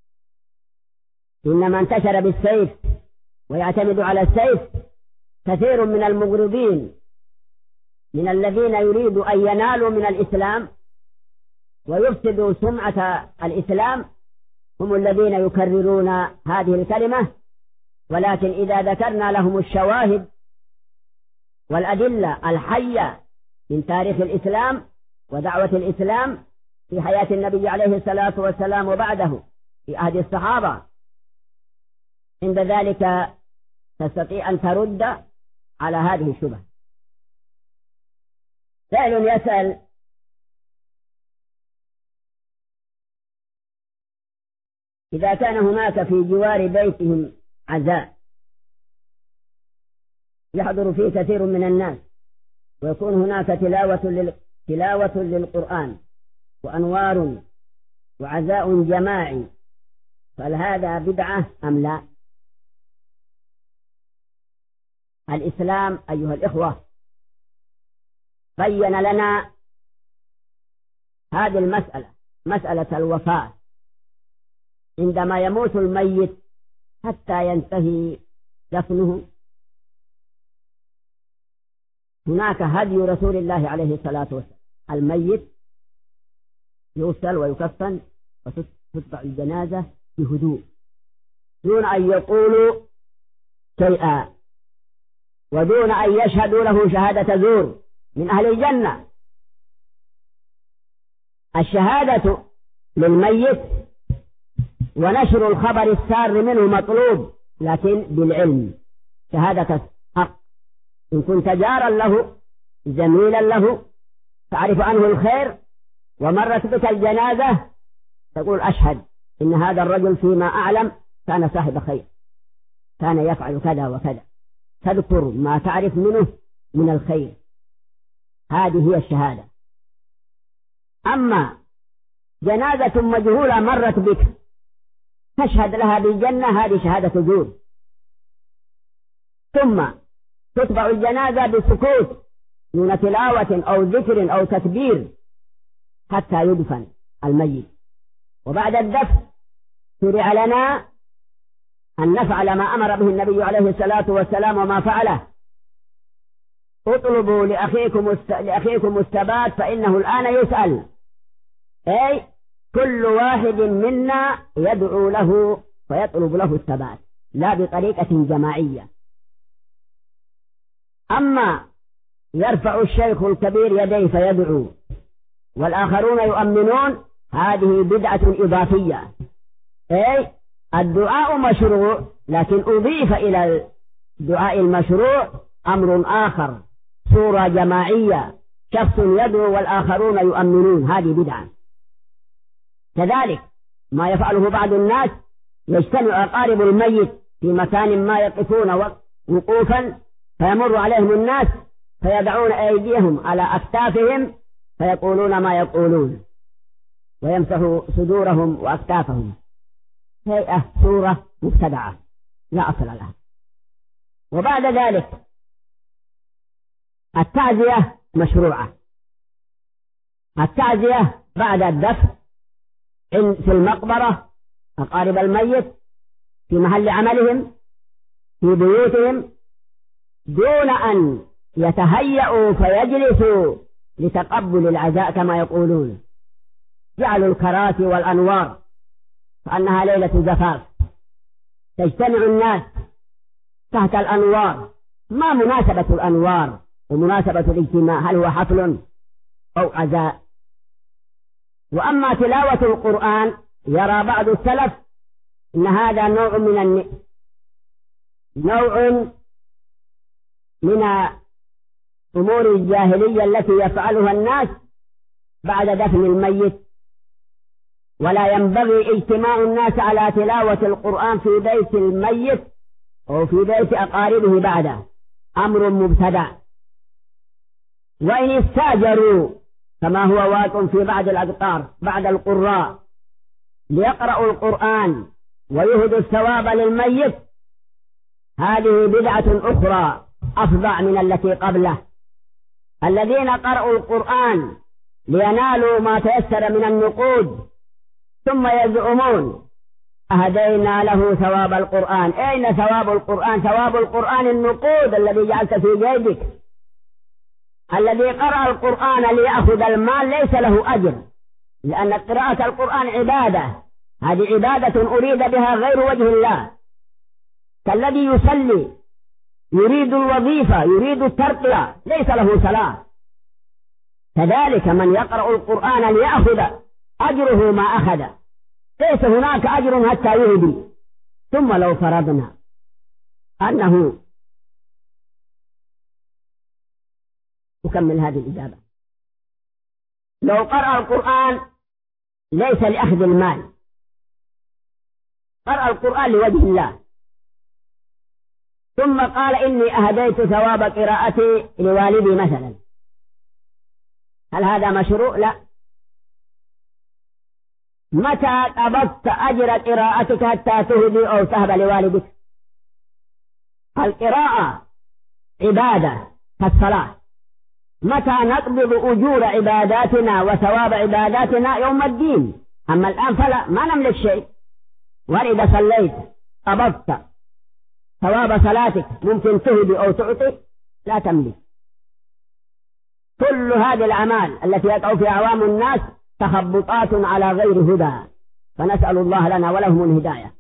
إنما انتشر بالسيف ويعتمد على السيف، كثير من المغرضين من الذين يريدوا أن ينالوا من الإسلام ويفسدوا سمعة الإسلام هم الذين يكررون هذه الكلمة. ولكن إذا ذكرنا لهم الشواهد والأدلة الحية من تاريخ الإسلام ودعوة الإسلام في حياة النبي عليه الصلاة والسلام وبعده في عهد الصحابة، عند ذلك تستطيع أن ترد على هذه الشبهة. سائل يسأل: إذا كان هناك في جوار بيتهم عزاء يحضر فيه كثير من الناس ويكون هناك تلاوة للقرآن وأنوار وعزاء جماعي، فهل هذا بدعة أم لا؟ الإسلام أيها الإخوة بين لنا هذه المسألة، مسألة الوفاة عندما يموت الميت حتى ينتهي دفنه. هناك هدي رسول الله عليه الصلاة والسلام: الميت يغسل ويكفن وتتبع الجنازة بهدوء دون أن يقولوا شيئا ودون أن يشهدوا له شهادة زور من أهل الجنة. الشهادة للميت ونشر الخبر السار منه مطلوب، لكن بالعلم، شهادة حق. إن كنت جارا له زميلا له تعرف عنه الخير ومرت بك الجنازة تقول: أشهد إن هذا الرجل فيما أعلم كان صاحب خير، كان يفعل كذا وكذا، تذكر ما تعرف منه من الخير. هذه هي الشهادة. أما جنازة مجهولة مرت بك تشهد لها بالجنة، هذه شهادة زور. ثم تتبع الجنازة بسكوت دون تلاوة أو ذكر أو تكبير حتى يدفن الميت. وبعد الدفن شرع لنا أن نفعل ما أمر به النبي عليه الصلاة والسلام وما فعله: اطلبوا لأخيكم الثبات فإنه الآن يسأل. أي كل واحد منا يدعو له فيطلب له الثبات، لا بطريقة جماعية. أما يرفع الشيخ الكبير يديه فيدعو والآخرون يؤمنون، هذه بدعة إضافية. أي الدعاء مشروع، لكن أضيف إلى الدعاء المشروع أمر آخر، صورة جماعية، شخص يدعو والآخرون يؤمنون، هذه بدعة. كذلك ما يفعله بعض الناس: يجتمع أقارب الميت في مكان ما يقفون وقوفا فيمر عليهم الناس فيضعون أيديهم على أكتافهم فيقولون ما يقولون ويمسحوا صدورهم وأكتافهم. هيئة صورة مبتدعة لا أصل لها. وبعد ذلك التعزية مشروعة. التعزية بعد الدفن في المقبرة، أقارب الميت في محل عملهم في بيوتهم، دون أن يتهيئوا فيجلسوا لتقبل العزاء كما يقولون. جعلوا الكراسي والأنوار كأنها ليلة زفاف، تجتمع الناس تحت الأنوار. ما مناسبة الأنوار ومناسبة الاجتماع؟ هل هو حفل أو عزاء؟ وأما تلاوة القرآن يرى بعض السلف إن هذا نوع من أمور الجاهلية التي يفعلها الناس بعد دفن الميت، ولا ينبغي اجتماع الناس على تلاوة القرآن في بيت الميت أو في بيت أقاربه بعده أمر مبتدع. وإن استاجروا كما هو واقع في بعض الأقطار بعد القراء ليقرأوا القرآن ويهدوا الثواب للميت، هذه بدعة أخرى أفظع من التي قبله. الذين قرأوا القرآن لينالوا ما تيسر من النقود ثم يزعمون أهدينا له ثواب القرآن. أين ثواب القرآن؟ ثواب القرآن النقود الذي جعلت في جيبك. الذي قرأ القرآن ليأخذ المال ليس له أجر، لأن قراءة القرآن عبادة، هذه عبادة أريد بها غير وجه الله. كالذي يصلي يريد الوظيفة يريد الترقية ليس له صلاة. كذلك من يقرأ القرآن ليأخذ أجره ما أخذ ليس هناك أجر حتى يهدي. ثم لو فرضنا أنه أكمل هذه الإجابة، لو قرأ القرآن ليس لأخذ المال، قرأ القرآن لوجه الله، ثم قال إني أهديت ثواب قراءتي لوالدي مثلا، هل هذا مشروع؟ لا. متى قبضت أجر قراءتك حتى تهدي أو تهب لوالدك؟ القراءة عبادة كالصلاة. متى نقبض أجور عباداتنا وثواب عباداتنا؟ يوم الدين. أما الآن فلا، ما نملك شيء. وإذا صليت قبضت ثواب صلاتك ممكن تهدي أو تعطي؟ لا تملك. كل هذه الأعمال التي يقع فيها عوام الناس تخبطات على غير هدى، فنسأل الله لنا ولهم الهداية.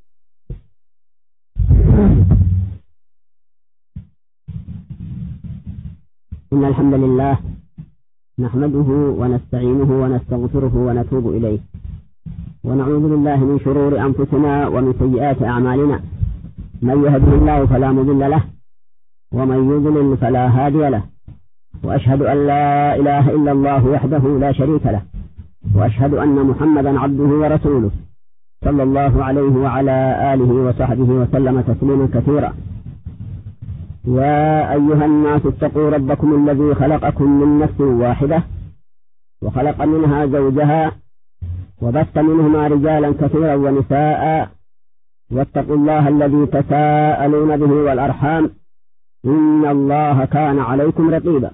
إن الحمد لله نحمده ونستعينه ونستغفره ونتوب إليه، ونعوذ بالله من شرور أنفسنا ومن سيئات أعمالنا. من يهده الله فلا مضل له ومن يضلل فلا هادي له، وأشهد أن لا إله إلا الله وحده لا شريك له، وأشهد أن محمدا عبده ورسوله صلى الله عليه وعلى آله وصحبه وسلم تسليما كثيرا. يا أيها الناس اتقوا ربكم الذي خلقكم من نفس واحدة وخلق منها زوجها وبث منهما رجالا كثيرا ونساء، واتقوا الله الذي تساءلون به والأرحام إن الله كان عليكم رقيبا.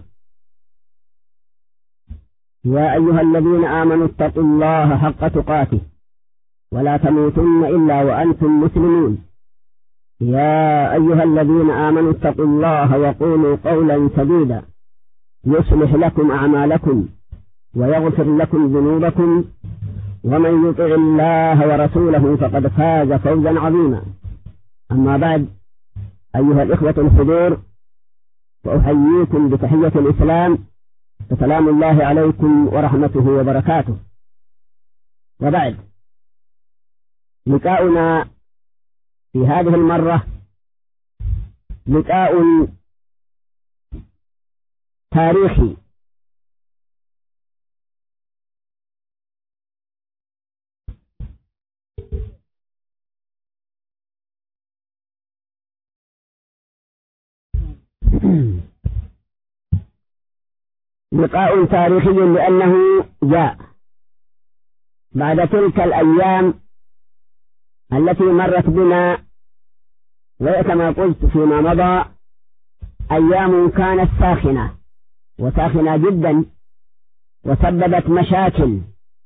يا أيها الذين آمنوا اتقوا الله حق تقاته ولا تموتن إلا وأنتم مسلمون. يا أيها الذين آمنوا اتقوا الله وقولوا قولا سديدا يصلح لكم أعمالكم ويغفر لكم ذنوبكم، ومن يطع الله ورسوله فقد فاز فوزا عظيما. أما بعد، أيها الإخوة الحضور، وأحييكم بتحية الإسلام، فسلام الله عليكم ورحمته وبركاته. وبعد، لقاؤنا في هذه المرة لقاء تاريخي. لقاء تاريخي لأنه جاء بعد تلك الأيام التي مرت بنا، وكما قلت فيما مضى أيام كانت ساخنة وساخنة جدا وسببت مشاكل،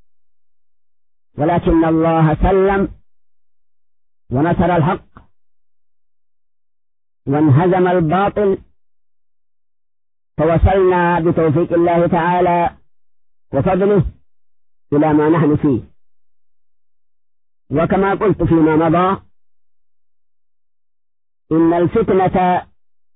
ولكن الله سلم ونصر الحق وانهزم الباطل، فوصلنا بتوفيق الله تعالى وفضله إلى ما نحن فيه. وكما قلت فيما مضى إن الفتنة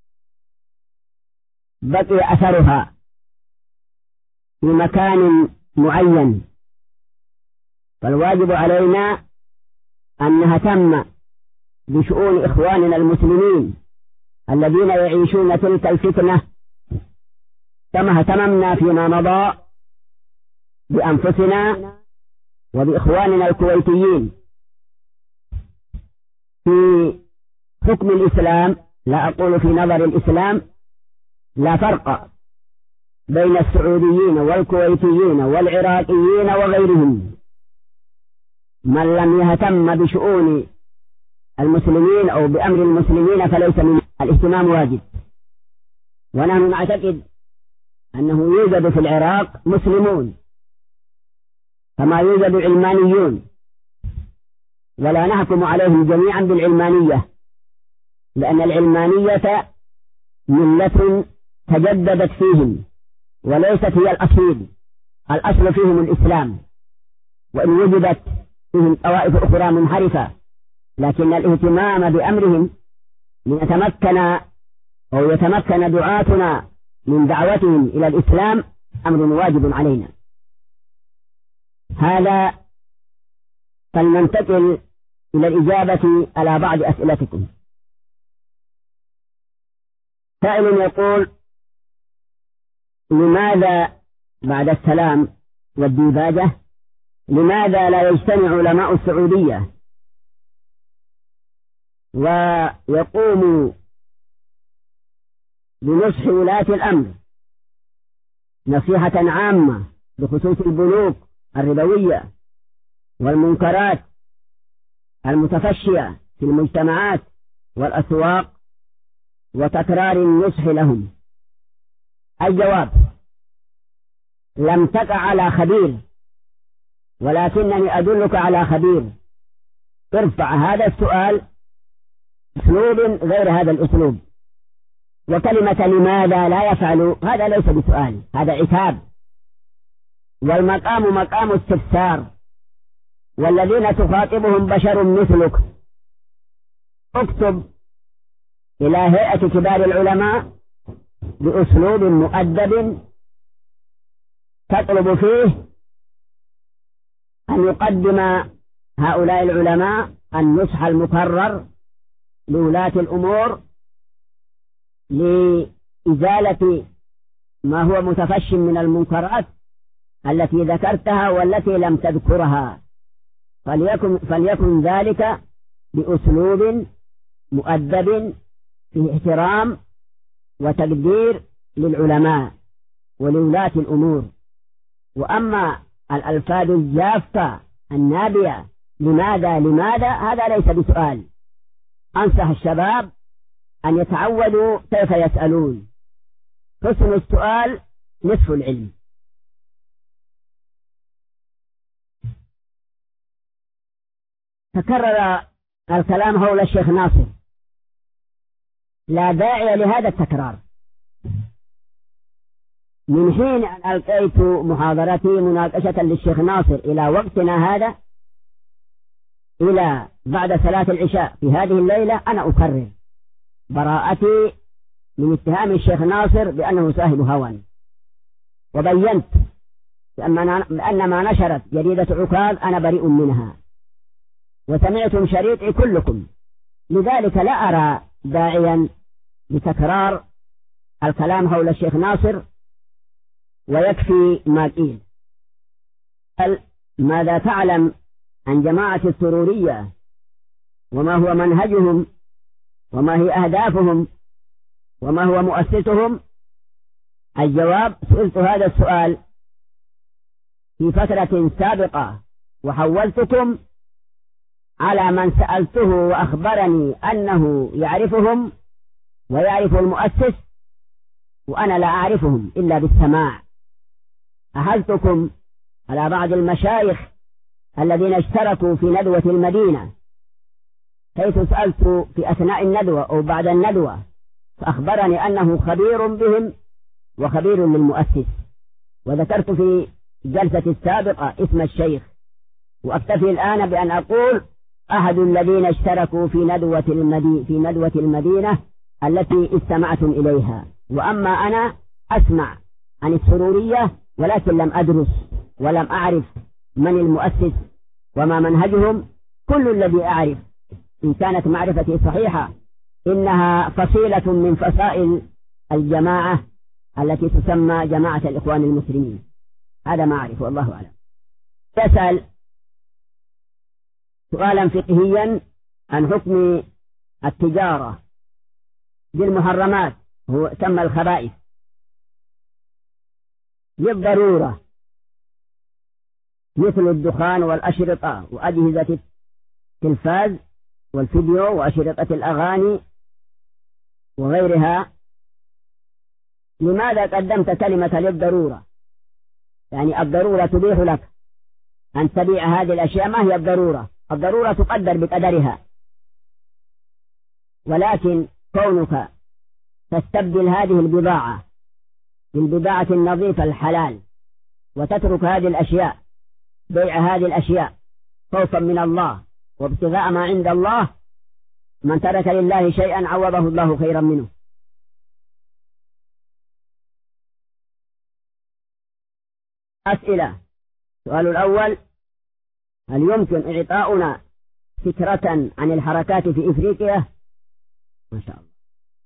بقي أثرها في مكان معين، فالواجب علينا أن نهتم بشؤون إخواننا المسلمين الذين يعيشون تلك الفتنة كما اهتممنا فيما مضى بأنفسنا وبإخواننا الكويتيين في حكم الإسلام، لا أقول في نظر الإسلام، لا فرق بين السعوديين والكويتيين والعراقيين وغيرهم. من لم يهتم بشؤون المسلمين أو بأمر المسلمين فليس من الاهتمام واجب. ونحن نعتقد أنه يوجد في العراق مسلمون كما يوجد علمانيون، ولا نحكم عليهم جميعا بالعلمانية، لأن العلمانية ملة تجددت فيهم وليست هي الأصل. الأصل فيهم الإسلام، وإن وجدت فيهم طوائف أخرى منحرفة، لكن الاهتمام بأمرهم ليتمكن أو يتمكن دعاتنا من دعوتهم إلى الإسلام أمر واجب علينا. هذا فلننتقل إلى الإجابة على بعض أسئلتكم. سائل يقول: لماذا بعد السلام والديباجة لماذا لا يجتمع علماء السعودية ويقوموا بنصح ولاة الأمر نصيحة عامة بخصوص البنوك الربوية والمنكرات المتفشية في المجتمعات والأسواق وتكرار النصح لهم؟ الجواب: لم تقع على خبير، ولكنني أدلك على خبير. ارفع هذا السؤال أسلوب غير هذا الأسلوب. وكلمة لماذا لا يفعل هذا ليس بسؤال، هذا عتاب، والمقام مقام استفسار، والذين تخاطبهم بشر مثلك. اكتب إلى هيئة كبار العلماء بأسلوب مؤدب تطلب فيه أن يقدم هؤلاء العلماء النصح المقرر لولاة الأمور لإزالة ما هو متفش من المنكرات التي ذكرتها والتي لم تذكرها. فليكن ذلك بأسلوب مؤدب فيه احترام وتقدير للعلماء ولولاة الأمور. وأما الألفاظ الجافة النابية لماذا هذا ليس بسؤال. أنصح الشباب أن يتعودوا كيف يسألون. حسن السؤال نصف العلم. تكرر الكلام حول الشيخ ناصر، لا داعي لهذا التكرار. من حين أن ألقيت محاضرتي مناقشة للشيخ ناصر إلى وقتنا هذا، إلى بعد صلاة العشاء في هذه الليلة، أنا أكرر براءتي من اتهام الشيخ ناصر بأنه صاحب هوى. وبينت بأن ما نشرت جريدة عكاظ أنا بريء منها، وسمعتم شريطي كلكم. لذلك لا أرى داعيا لتكرار الكلام حول الشيخ ناصر، ويكفي ما قيل. ماذا تعلم عن جماعة السرورية وما هو منهجهم وما هي أهدافهم وما هو مؤسسهم؟ الجواب: سئلت هذا السؤال في فترة سابقة، وحولتكم على من سألته وأخبرني أنه يعرفهم ويعرف المؤسس، وأنا لا أعرفهم إلا بالسماع. أحلتكم على بعض المشايخ الذين اشتركوا في ندوة المدينة، حيث سألت في أثناء الندوة أو بعد الندوة، فأخبرني أنه خبير بهم وخبير للمؤسس، وذكرت في الجلسة السابقة اسم الشيخ. وأكتفي الآن بأن أقول أحد الذين اشتركوا في ندوة المدينة التي استمعتم إليها. وأما أنا أسمع عن السرورية، ولكن لم أدرس ولم أعرف من المؤسس وما منهجهم. كل الذي أعرف، إن كانت معرفتي صحيحة، إنها فصيلة من فصائل الجماعة التي تسمى جماعة الإخوان المسلمين. هذا ما أعرف والله أعلم. يسأل سؤالا فقهيا عن حكم التجارة بالمحرمات هو سمى الخبائث للضرورة، مثل الدخان والأشرطة وأجهزة التلفاز والفيديو وأشرطة الأغاني وغيرها. لماذا قدمت كلمة للضرورة؟ يعني الضرورة تبيح لك أن تبيع هذه الأشياء. ما هي الضرورة؟ الضرورة تقدر بقدرها، ولكن كونك تستبدل هذه البضاعة بالبضاعة النظيفة الحلال وتترك هذه الأشياء، بيع هذه الأشياء خوفا من الله وابتغاء ما عند الله، من ترك لله شيئا عوضه الله خيرا منه. أسئلة. السؤال الأول: هل يمكن إعطاؤنا فكرة عن الحركات في إفريقيا؟ ما شاء الله.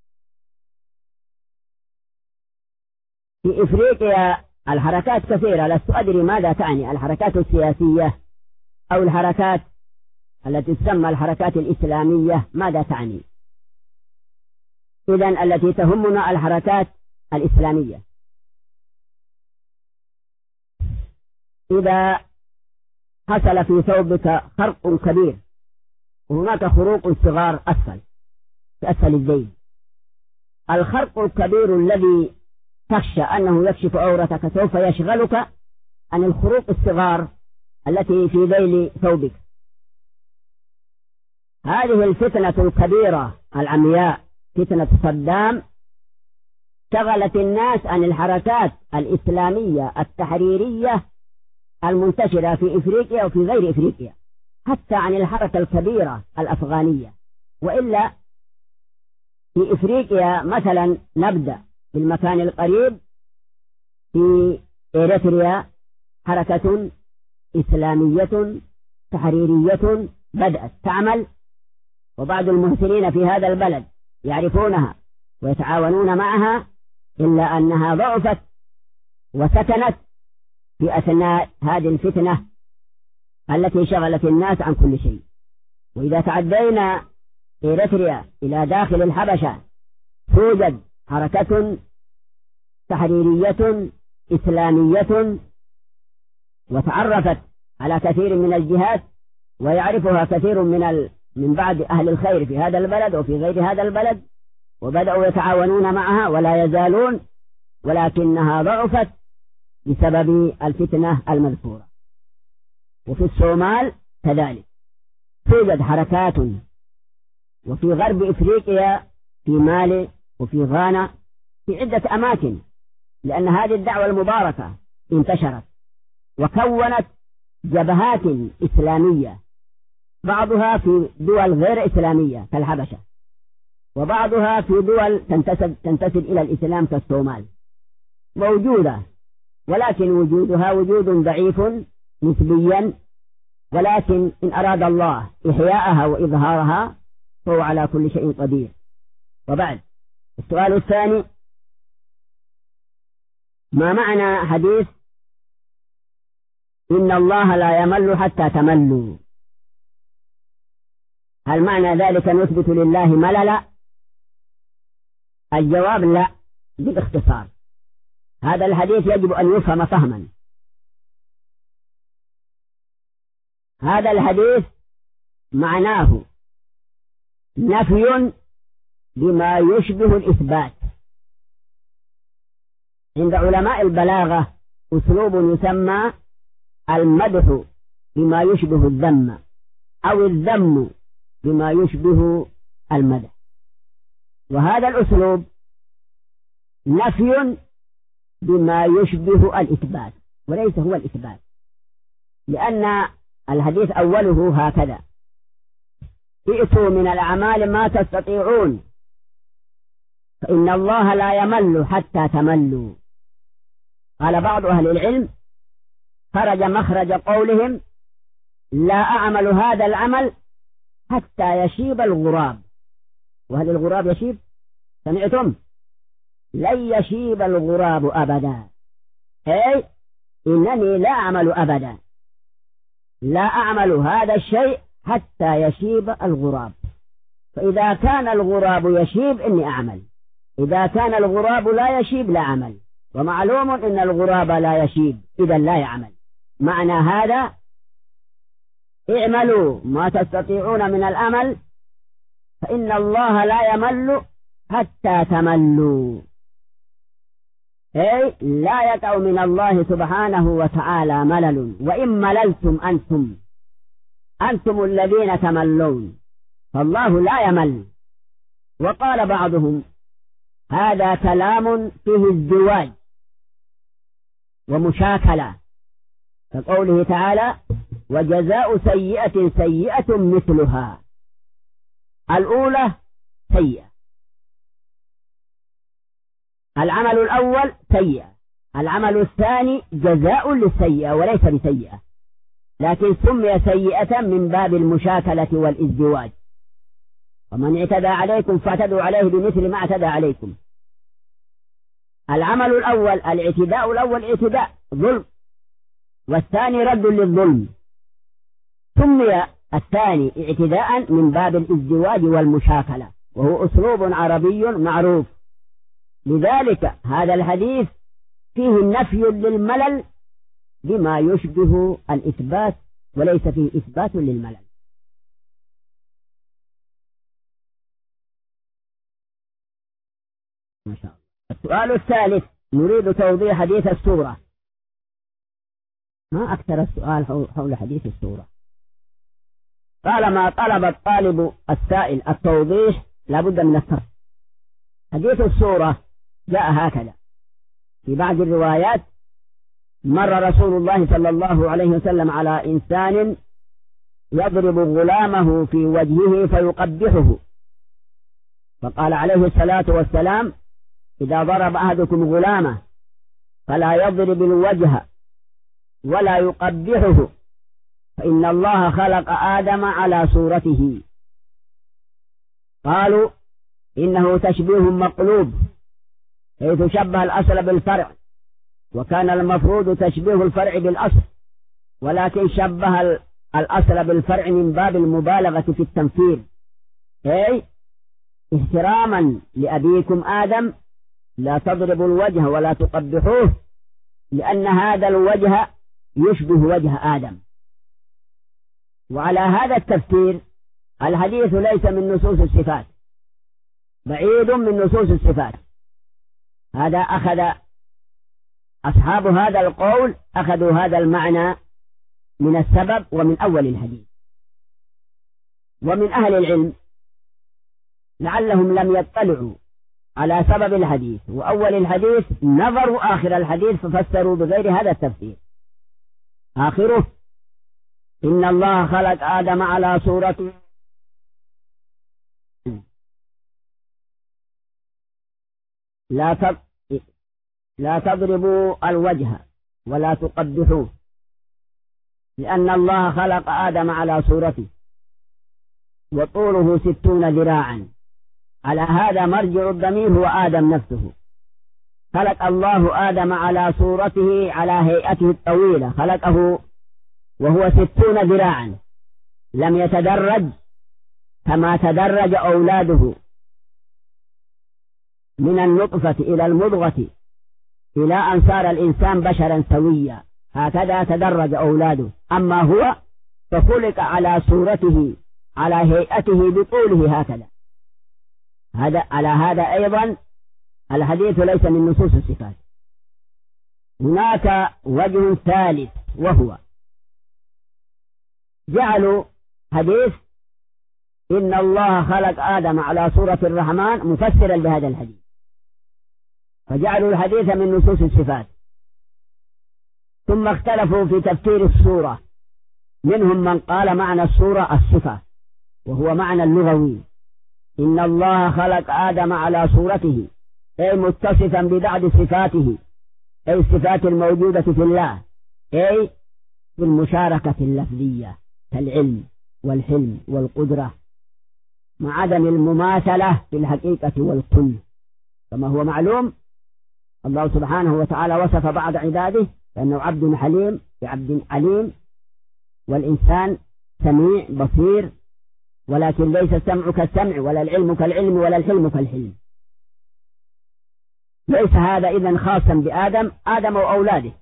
في إفريقيا الحركات كثيرة، لست أدري ماذا تعني، الحركات السياسية أو الحركات التي تسمى الحركات الإسلامية، ماذا تعني؟ إذن التي تهمنا الحركات الإسلامية. إذا حصل في ثوبك خرق كبير وهناك خروق صغار في أسفل الذيل، الخرق الكبير الذي تخشى أنه يكشف عورتك سوف يشغلك عن الخروق الصغار التي في ذيل ثوبك. هذه الفتنة الكبيرة العمياء، فتنة صدام، شغلت الناس عن الحركات الإسلامية التحريرية المنتشرة في إفريقيا وفي غير إفريقيا، حتى عن الحركة الكبيرة الأفغانية. وإلا في إفريقيا مثلا نبدأ بالمكان القريب، في إريتريا حركة إسلامية تحريرية بدأت تعمل، وبعض المحسنين في هذا البلد يعرفونها ويتعاونون معها، إلا أنها ضعفت وسكنت في أثناء هذه الفتنة التي شغلت الناس عن كل شيء. وإذا تعدينا إريتريا إلى داخل الحبشة توجد حركة تحريرية إسلامية، وتعرفت على كثير من الجهات ويعرفها كثير من بعض أهل الخير في هذا البلد وفي غير هذا البلد، وبدأوا يتعاونون معها ولا يزالون، ولكنها ضعفت بسبب الفتنة المذكورة. وفي الصومال كذلك توجد حركات، وفي غرب إفريقيا في مالي وفي غانا في عدة أماكن، لأن هذه الدعوة المباركة انتشرت وكونت جبهات إسلامية، بعضها في دول غير إسلامية كالحبشة، وبعضها في دول تنتسب إلى الإسلام كالصومال، موجودة، ولكن وجودها وجود ضعيف نسبيا، ولكن إن أراد الله إحياءها وإظهارها فهو على كل شيء قدير. وبعد، السؤال الثاني: ما معنى حديث إن الله لا يمل حتى تملوا؟ هل معنى ذلك نثبت لله مللا؟ الجواب لا، بالاختصار. هذا الحديث يجب أن يفهم فهما. هذا الحديث معناه نفي بما يشبه الإثبات. عند علماء البلاغة أسلوب يسمى المدح بما يشبه الذم، أو الذم بما يشبه المدح، وهذا الأسلوب نفي بما يشبه الإثبات وليس هو الإثبات، لأن الحديث أوله هكذا: ائتوا من الأعمال ما تستطيعون فإن الله لا يمل حتى تملوا. قال بعض أهل العلم: خرج مخرج قولهم لا أعمل هذا العمل حتى يشيب الغراب. وهل الغراب يشيب؟ سمعتم؟ لن يشيب الغراب أبدا، أي إنني لا أعمل أبدا، لا أعمل هذا الشيء حتى يشيب الغراب. فإذا كان الغراب يشيب إني أعمل، إذا كان الغراب لا يشيب لا أعمل، ومعلوم إن الغراب لا يشيب إذا لا يعمل. معنى هذا اعملوا ما تستطيعون من الأمل فإن الله لا يمل حتى تملوا، أي لا يقع من الله سبحانه وتعالى ملل، وإن مللتم أنتم الذين تملون، فالله لا يمل. وقال بعضهم هذا كلام فيه ازدواج ومشاكلة، كقوله تعالى وجزاء سيئة سيئة مثلها، الأولى سيئة، العمل الأول سيئة، العمل الثاني جزاء للسيئة وليس بسيئة، لكن سمي سيئة من باب المشاكلة والازدواج. ومن اعتدى عليكم فاعتدوا عليه بمثل ما اعتدى عليكم. العمل الأول الاعتداء الأول اعتداء ظلم، والثاني رد للظلم، سمي الثاني اعتداء من باب الازدواج والمشاكلة، وهو أسلوب عربي معروف. لذلك هذا الحديث فيه نفي للملل بما يشبه الإثبات، وليس فيه إثبات للملل. ما شاء الله. السؤال الثالث نريد توضيح حديث السورة. ما أكثر السؤال حول حديث السورة. طالما طلب الطالب السائل التوضيح لابد من التفصيل. حديث السورة جاء هكذا في بعض الروايات: مر رسول الله صلى الله عليه وسلم على إنسان يضرب غلامه في وجهه فيقبحه، فقال عليه الصلاة والسلام: إذا ضرب أحدكم غلامه فلا يضرب الوجه ولا يقبحه، فإن الله خلق آدم على صورته. قالوا إنه تشبيه مقلوب، حيث شبه الأصل بالفرع، وكان المفروض تشبيه الفرع بالأصل، ولكن شبه الأصل بالفرع من باب المبالغة في التمثيل، أي احتراما لأبيكم آدم لا تضربوا الوجه ولا تقبحوه، لأن هذا الوجه يشبه وجه آدم. وعلى هذا التفسير الحديث ليس من نصوص الصفات، بعيد من نصوص الصفات. هذا أخذ أصحاب هذا القول أخذوا هذا المعنى من السبب ومن أول الحديث. ومن أهل العلم لعلهم لم يطلعوا على سبب الحديث وأول الحديث، نظروا آخر الحديث ففسروا بغير هذا التفسير. آخره: إن الله خلق آدم على صورته لا تضربوا الوجه ولا تقبحوه، لأن الله خلق آدم على صورته وطوله 60 ذراعا. على هذا مرجع الضمير هو آدم نفسه. خلق الله آدم على صورته على هيئته الطويلة، خلقه وهو 60 ذراعا، لم يتدرج كما تدرج أولاده من النطفة إلى المضغة إلى أن صار الإنسان بشرا سويا، هكذا تدرج أولاده. أما هو فخلق على صورته على هيئته بطوله هكذا. على هذا أيضا الحديث ليس من نصوص الصفات. هناك وجه ثالث، وهو جعلوا حديث إن الله خلق آدم على صورة الرحمن مفسرا لهذا الحديث، فجعلوا الحديث من نصوص الصفات. ثم اختلفوا في تفسير السورة، منهم من قال معنى السورة الصفة، وهو معنى اللغوي: إن الله خلق آدم على صورته، أي متصفا ببعض صفاته، أي الصفات الموجودة في الله، أي في المشاركة اللفظية كالعلم والحلم والقدرة، مع عدم المماثلة في الحقيقة والكل. كما هو معلوم الله سبحانه وتعالى وصف بعض عباده بأنه عبد حليم بعبد عليم، والإنسان سميع بصير ولكن ليس السمع كالسمع ولا العلم كالعلم ولا الحلم كالحلم. ليس هذا إذن خاصا بآدم وأولاده.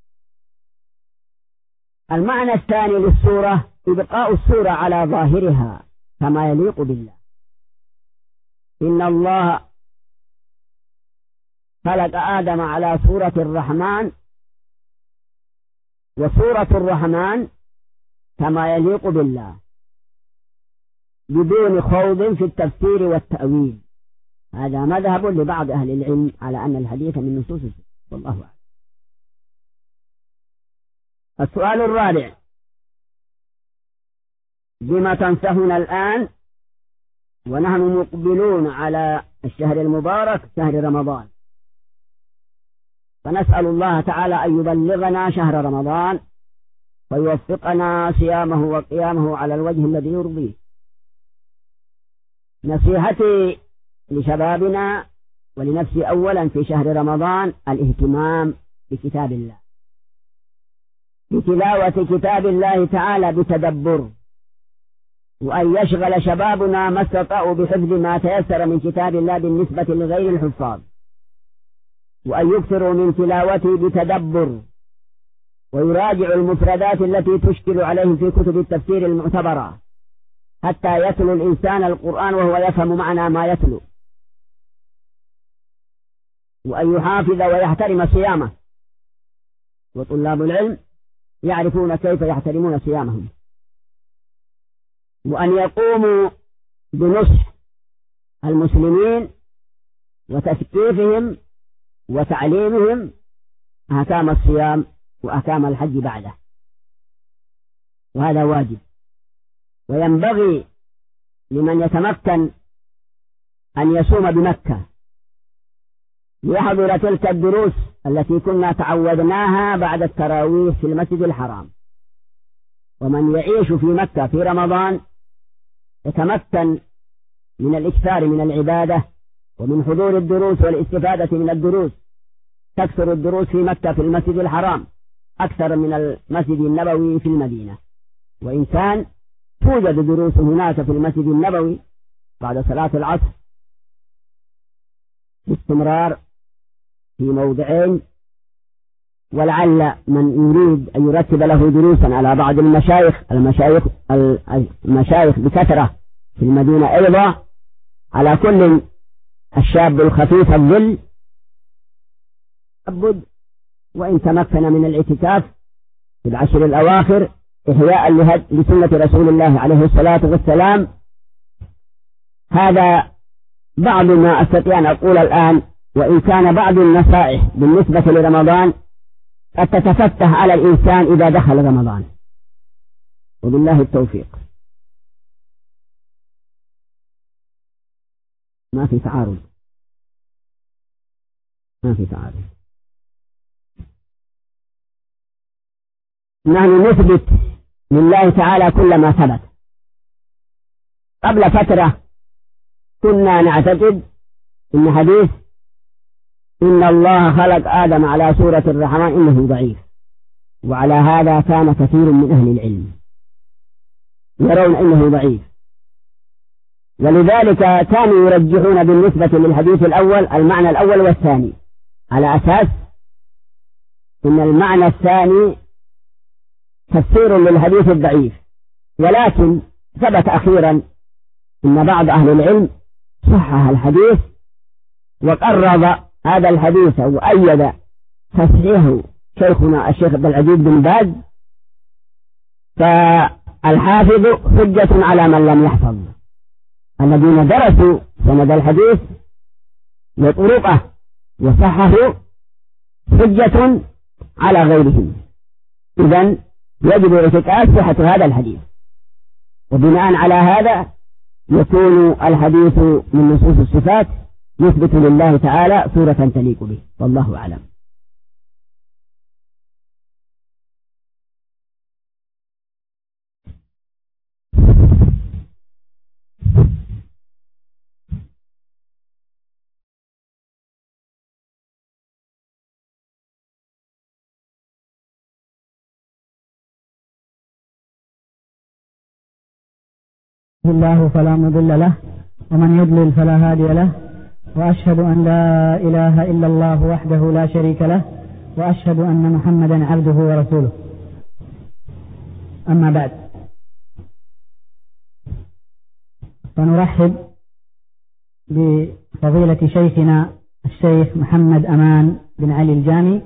المعنى الثاني للسورة إبقاء السورة على ظاهرها كما يليق بالله. إن الله خلق آدم على صورة الرحمن، وصورة الرحمن كما يليق بالله بدون خوض في التفسير والتأويل. هذا مذهب لبعض أهل العلم على أن الحديث من نصوص السنة، والله أعلم. السؤال الرابع: بما تنصحنا الآن ونحن مقبلون على الشهر المبارك شهر رمضان، فنسأل الله تعالى أن يبلغنا شهر رمضان ويوفقنا صيامه وقيامه على الوجه الذي يرضيه. نصيحتي لشبابنا ولنفسي أولا في شهر رمضان الاهتمام بكتاب الله، بتلاوة كتاب الله تعالى بتدبر، وأن يشغل شبابنا ما استطاعوا بحفظ ما تيسر من كتاب الله بالنسبة لغير الحفاظ، وأن يكثروا من تلاوته بتدبر، ويراجعوا المفردات التي تشكل عليهم في كتب التفسير المعتبرة حتى يتلو الإنسان القرآن وهو يفهم معنى ما يتلو، وأن يحافظ ويحترم صيامه، وطلاب العلم يعرفون كيف يحترمون صيامهم، وأن يقوموا بنصح المسلمين وتثقيفهم وتعليمهم أحكام الصيام وأحكام الحج بعده، وهذا واجب. وينبغي لمن يتمكن أن يصوم بمكة ليحضر تلك الدروس التي كنا تعودناها بعد التراويح في المسجد الحرام. ومن يعيش في مكة في رمضان يتمكن من الإكثار من العبادة ومن حضور الدروس والاستفادة من الدروس. تكثر الدروس في مكة في المسجد الحرام أكثر من المسجد النبوي في المدينة، وإن كان توجد دروس هناك في المسجد النبوي بعد صلاة العصر باستمرار في موضعين، ولعل من يريد أن يرتب له دروسا على بعض المشايخ بكثرة في المدينة أيضا، على كل الشاب الخفيف الظل أبد، وإن تمكن من الاعتكاف في العشر الأواخر إحياء لسنة رسول الله عليه الصلاة والسلام. هذا بعض ما أستطيع أن أقول الآن، وإن كان بعض النصائح بالنسبة لرمضان قد تتفتح على الإنسان إذا دخل رمضان، وبالله التوفيق. ما في تعارض. نحن نثبت لله تعالى كل ما ثبت. قبل فترة كنا نعتقد إن حديث إن الله خلق آدم على صورة الرحمن إنه ضعيف، وعلى هذا كان كثير من أهل العلم يرون إنه ضعيف، ولذلك كانوا يرجحون بالنسبة للحديث الأول المعنى الأول والثاني، على أساس إن المعنى الثاني تفسير للحديث الضعيف. ولكن ثبت أخيرا إن بعض أهل العلم صحح الحديث وقرب هذا الحديث وأيد تصحيحه شيخنا الشيخ عبد العزيز بن باز. فالحافظ حجة على من لم يحفظ. الذين درسوا سند الحديث وطرقه وصححوا حجة على غيرهم. إذن يجب اعتقاد صحة هذا الحديث، وبناء على هذا يكون الحديث من نصوص الصفات يثبت لله تعالى صورة تليق به، والله أعلم. الله فلا مضل له ومن يضلل فلا هادي له، وأشهد أن لا إله إلا الله وحده لا شريك له، وأشهد أن محمدا عبده ورسوله. أما بعد، فنرحب بفضيلة شيخنا الشيخ محمد أمان بن علي الجامي،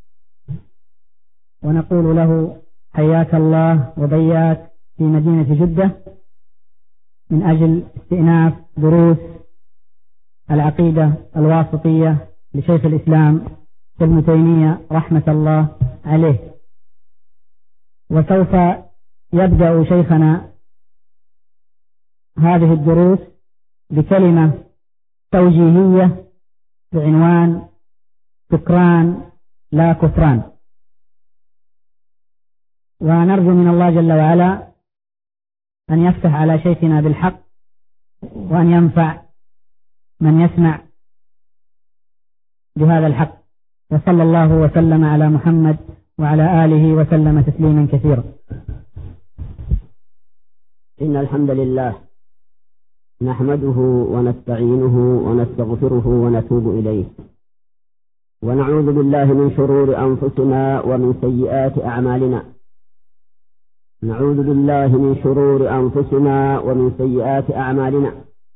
ونقول له حياك الله وبياك في مدينة جدة من أجل استئناف دروس العقيدة الواسطية لشيخ الإسلام ابن تيمية رحمة الله عليه. وسوف يبدأ شيخنا هذه الدروس بكلمة توجيهية بعنوان شكران لا كفران، ونرجو من الله جل وعلا أن يفتح على شيخنا بالحق، وأن ينفع من يسمع بهذا الحق. وصلى الله وسلم على محمد وعلى آله وسلم تسليما كثيرا. إن الحمد لله نحمده ونستعينه ونستغفره ونتوب إليه، ونعوذ بالله من شرور أنفسنا ومن سيئات أعمالنا. نعوذ بالله من شرور أنفسنا ومن سيئات أعمالنا.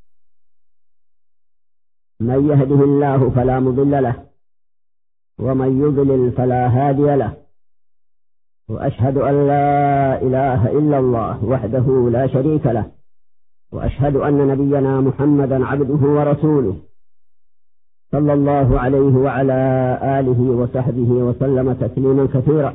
من يهده الله فلا مضل له، ومن يضلل فلا هادي له، وأشهد أن لا إله إلا الله وحده لا شريك له، وأشهد أن نبينا محمدا عبده ورسوله صلى الله عليه وعلى آله وصحبه وسلم تسليما كثيرا.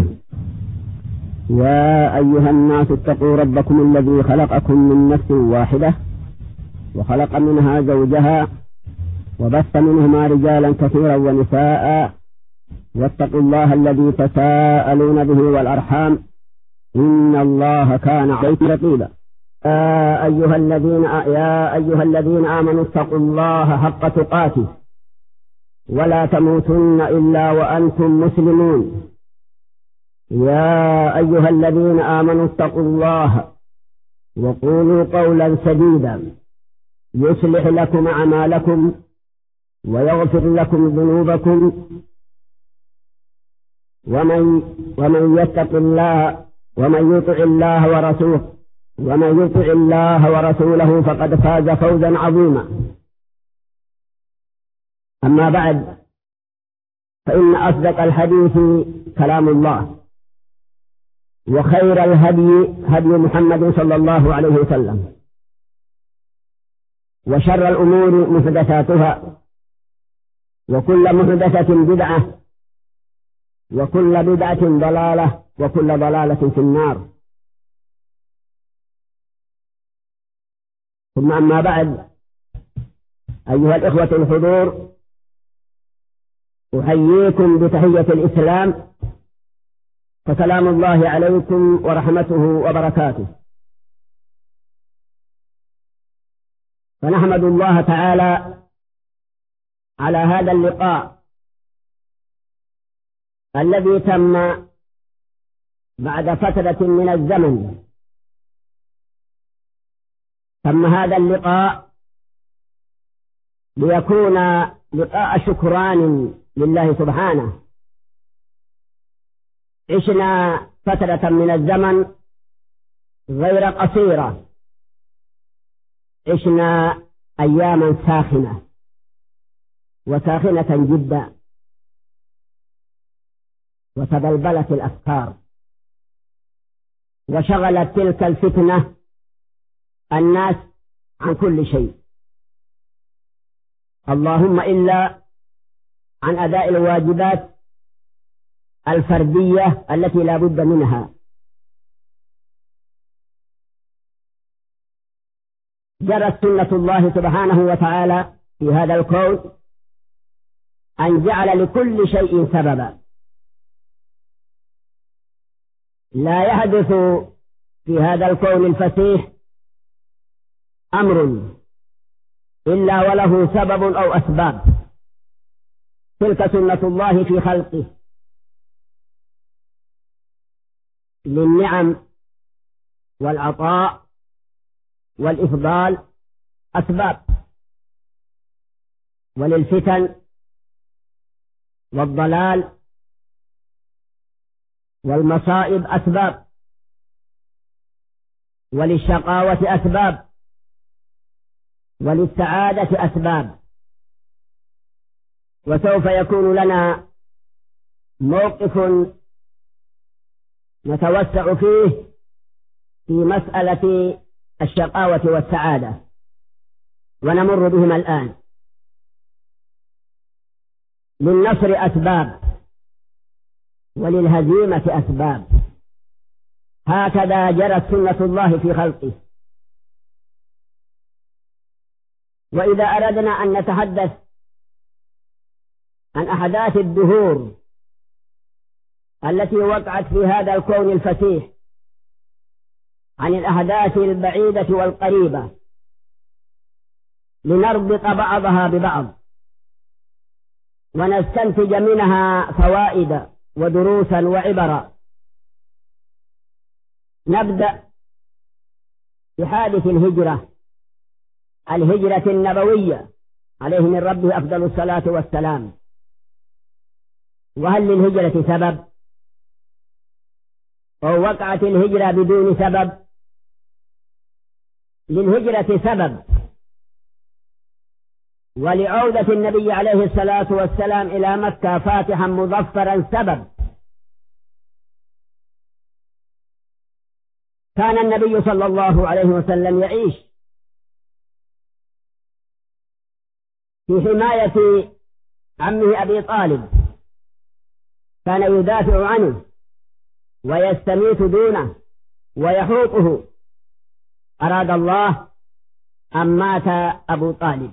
يا أيها الناس اتقوا ربكم الذي خلقكم من نفس واحدة وخلق منها زوجها وبث منهما رجالا كثيرا ونساء، واتقوا الله الذي تساءلون به والأرحام إن الله كان عليكم رقيبا. يا أيها الذين آمنوا اتقوا الله حق تقاته ولا تموتن إلا وأنتم مسلمون. يا أيها الذين آمنوا اتقوا الله وقولوا قولا سديدا يصلح لكم أعمالكم ويغفر لكم ذنوبكم، ومن يطع الله ورسوله فقد فاز فوزا عظيما. أما بعد، فإن أصدق الحديث كلام الله، وخير الهدي هدي محمد صلى الله عليه وسلم، وشر الأمور محدثاتها، وكل محدثة بدعة، وكل بدعة ضلالة، وكل ضلالة في النار. ثم أما بعد، أيها الإخوة الحضور، أحييكم بتحية الإسلام، فسلام الله عليكم ورحمته وبركاته. فنحمد الله تعالى على هذا اللقاء الذي تم بعد فترة من الزمن. تم هذا اللقاء ليكون لقاء شكران لله سبحانه. عشنا فترة من الزمن غير قصيرة، عشنا أياما ساخنة وساخنة جدا، وتبلبلت الأفكار، وشغلت تلك الفتنة الناس عن كل شيء، اللهم إلا عن أداء الواجبات الفردية التي لا بد منها. جرت سنة الله سبحانه وتعالى في هذا الكون أن جعل لكل شيء سببا. لا يحدث في هذا الكون الفسيح أمر إلا وله سبب أو أسباب. تلك سنة الله في خلقه للنعم والعطاء والإفضال أسباب، وللفتن والضلال والمصائب أسباب، وللشقاوة أسباب، وللسعادة أسباب. وسوف يكون لنا موقف نتوسع فيه في مسألة الشقاوة والسعادة، ونمر بهما الآن. للنصر أسباب وللهزيمة أسباب، هكذا جرت سنة الله في خلقه. وإذا أردنا أن نتحدث عن أحداث الدهور التي وقعت في هذا الكون الفسيح، عن الأحداث البعيدة والقريبة، لنربط بعضها ببعض ونستنتج منها فوائد ودروسا وعبرا. نبدأ بحادث الهجرة النبوية عليه من ربه أفضل الصلاة والسلام. وهل للهجرة سبب أو وقعت الهجرة بدون سبب؟ للهجرة سبب، ولعودة النبي عليه الصلاة والسلام إلى مكة فاتحا مظفرا سبب. كان النبي صلى الله عليه وسلم يعيش في حماية عمه أبي طالب، كان يدافع عنه ويستميت دونه ويحوطه. أراد الله أن مات أبو طالب،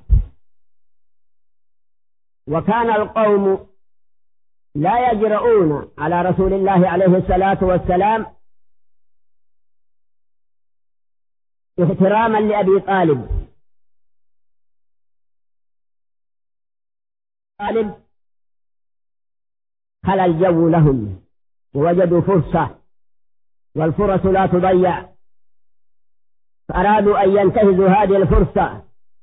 وكان القوم لا يجرؤون على رسول الله عليه الصلاة والسلام احتراما لأبي طالب. خلى الجو لهم ووجدوا فرصة، والفرص لا تضيع، فأرادوا أن ينتهزوا هذه الفرصة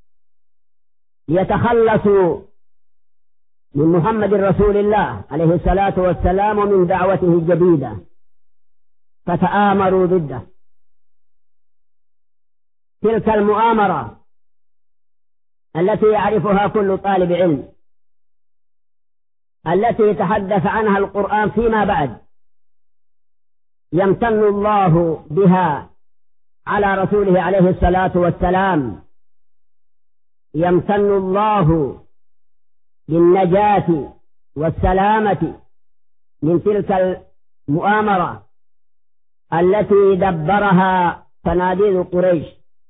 ليتخلصوا من محمد رسول الله عليه الصلاة والسلام ومن دعوته الجديدة، فتآمروا ضده. تلك المؤامرة التي يعرفها كل طالب علم، التي يتحدث عنها القرآن فيما بعد، يمتن الله بها على رسوله عليه الصلاة والسلام. يمتن الله بالنجاة والسلامة من تلك المؤامرة التي دبرها صناديد قريش،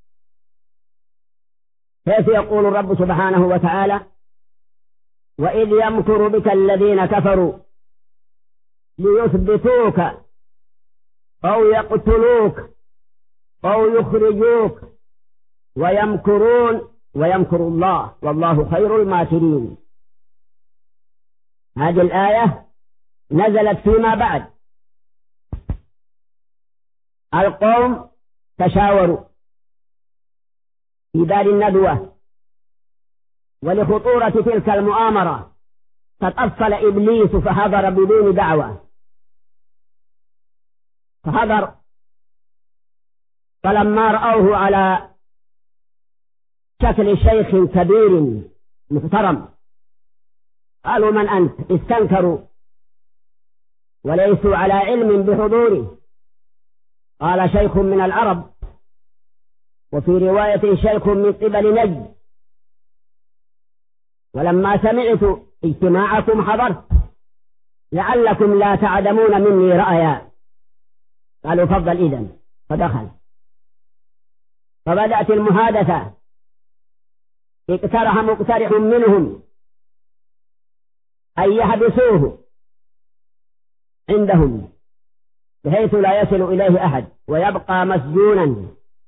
حيث يقول الرب سبحانه وتعالى: وإذ يمكر بك الذين كفروا ليثبتوك أو يقتلوك أو يخرجوك ويمكرون ويمكر الله والله خير الماكرين. هذه الآية نزلت فيما بعد. القوم تشاوروا في دار الندوة، ولخطورة تلك المؤامرة تطفل إبليس فحضر بدون دعوة، فحضر. فلما رأوه على شكل شيخ كبير محترم قالوا: من أنت؟ استنكروا وليسوا على علم بحضوره. قال: شيخ من العرب، وفي رواية شيخ من قبل نجد، ولما سمعت اجتماعكم حضرت لعلكم لا تعدمون مني رأيا. قالوا: فضل إذن. فدخل، فبدأت المحادثة. اقترح مقترح منهم أن يحبسوه عندهم بحيث لا يصل إليه أحد ويبقى مسجونا.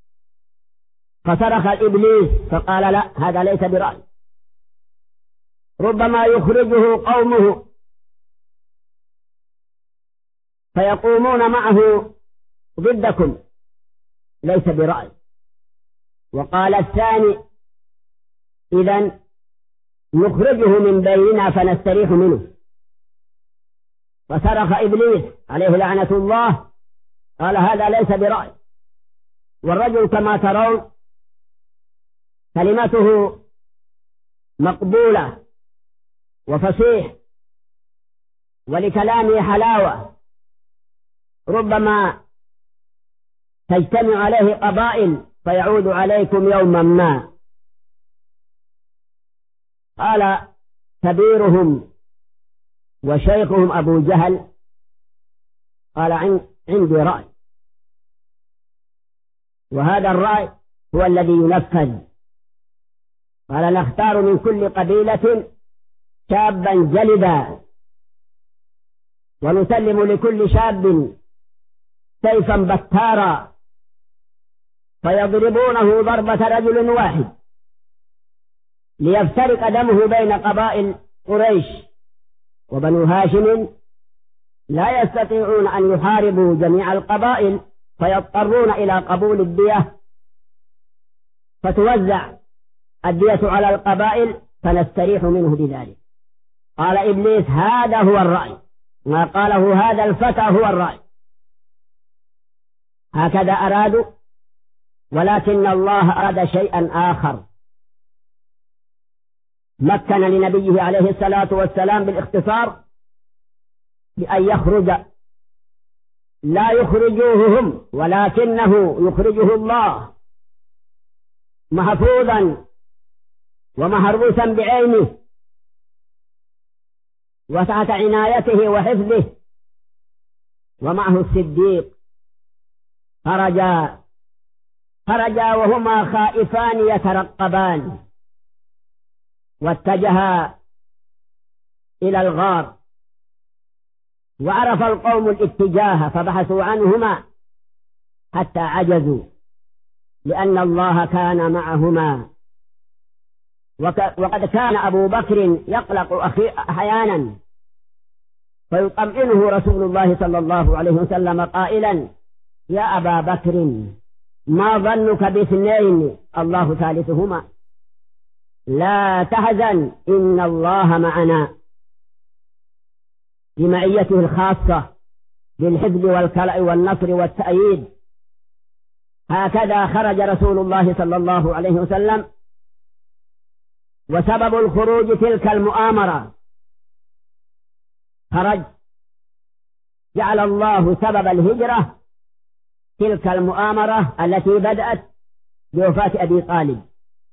فصرخ إبليس فقال: لا، هذا ليس برأي، ربما يخرجه قومه فيقومون معه ضدكم، ليس برأي. وقال الثاني إذن نخرجه من بيننا فنستريح منه. فصرخ إبليس عليه لعنة الله قال هذا ليس برأي، والرجل كما ترون كلمته مقبولة وفصيح ولكلامه حلاوة، ربما تجتمع عليه قبائل فيعود عليكم يوما ما. قال كبيرهم وشيخهم أبو جهل قال عندي رأي، وهذا الرأي هو الذي ينفذ. قال نختار من كل قبيلة شابا جلدا، ونسلم لكل شاب سيفا بتارا، فيضربونه ضربة رجل واحد ليفترق دمه بين قبائل قريش. وبنو هاشم لا يستطيعون أن يحاربوا جميع القبائل، فيضطرون إلى قبول الدية، فتوزع الدية على القبائل فنستريح منه بذلك. قال إبليس هذا هو الرأي، ما قاله هذا الفتى هو الرأي، هكذا أرادوا، ولكن الله أراد شيئا آخر. مكن لنبيه عليه الصلاة والسلام بالاختصار بأن يخرج، لا يخرجوه هم ولكنه يخرجه الله محفوظا ومحروسا بعينه وتحت عنايته وحفظه، ومعه الصديق. خرجا وهما خائفان يترقبان، واتجها إلى الغار، وعرف القوم الاتجاه فبحثوا عنهما حتى عجزوا، لأن الله كان معهما. وقد كان أبو بكر يقلق أحيانا، فيطمئنه رسول الله صلى الله عليه وسلم قائلا يا أبا بكر ما ظنك باثنين الله ثالثهما، لا تحزن إن الله معنا، بمعيته الخاصة بالحفظ والكلأ والنصر والتأييد. هكذا خرج رسول الله صلى الله عليه وسلم، وسبب الخروج تلك المؤامرة. خرج جعل الله سبب الهجرة تلك المؤامرة التي بدأت بوفاة أبي طالب،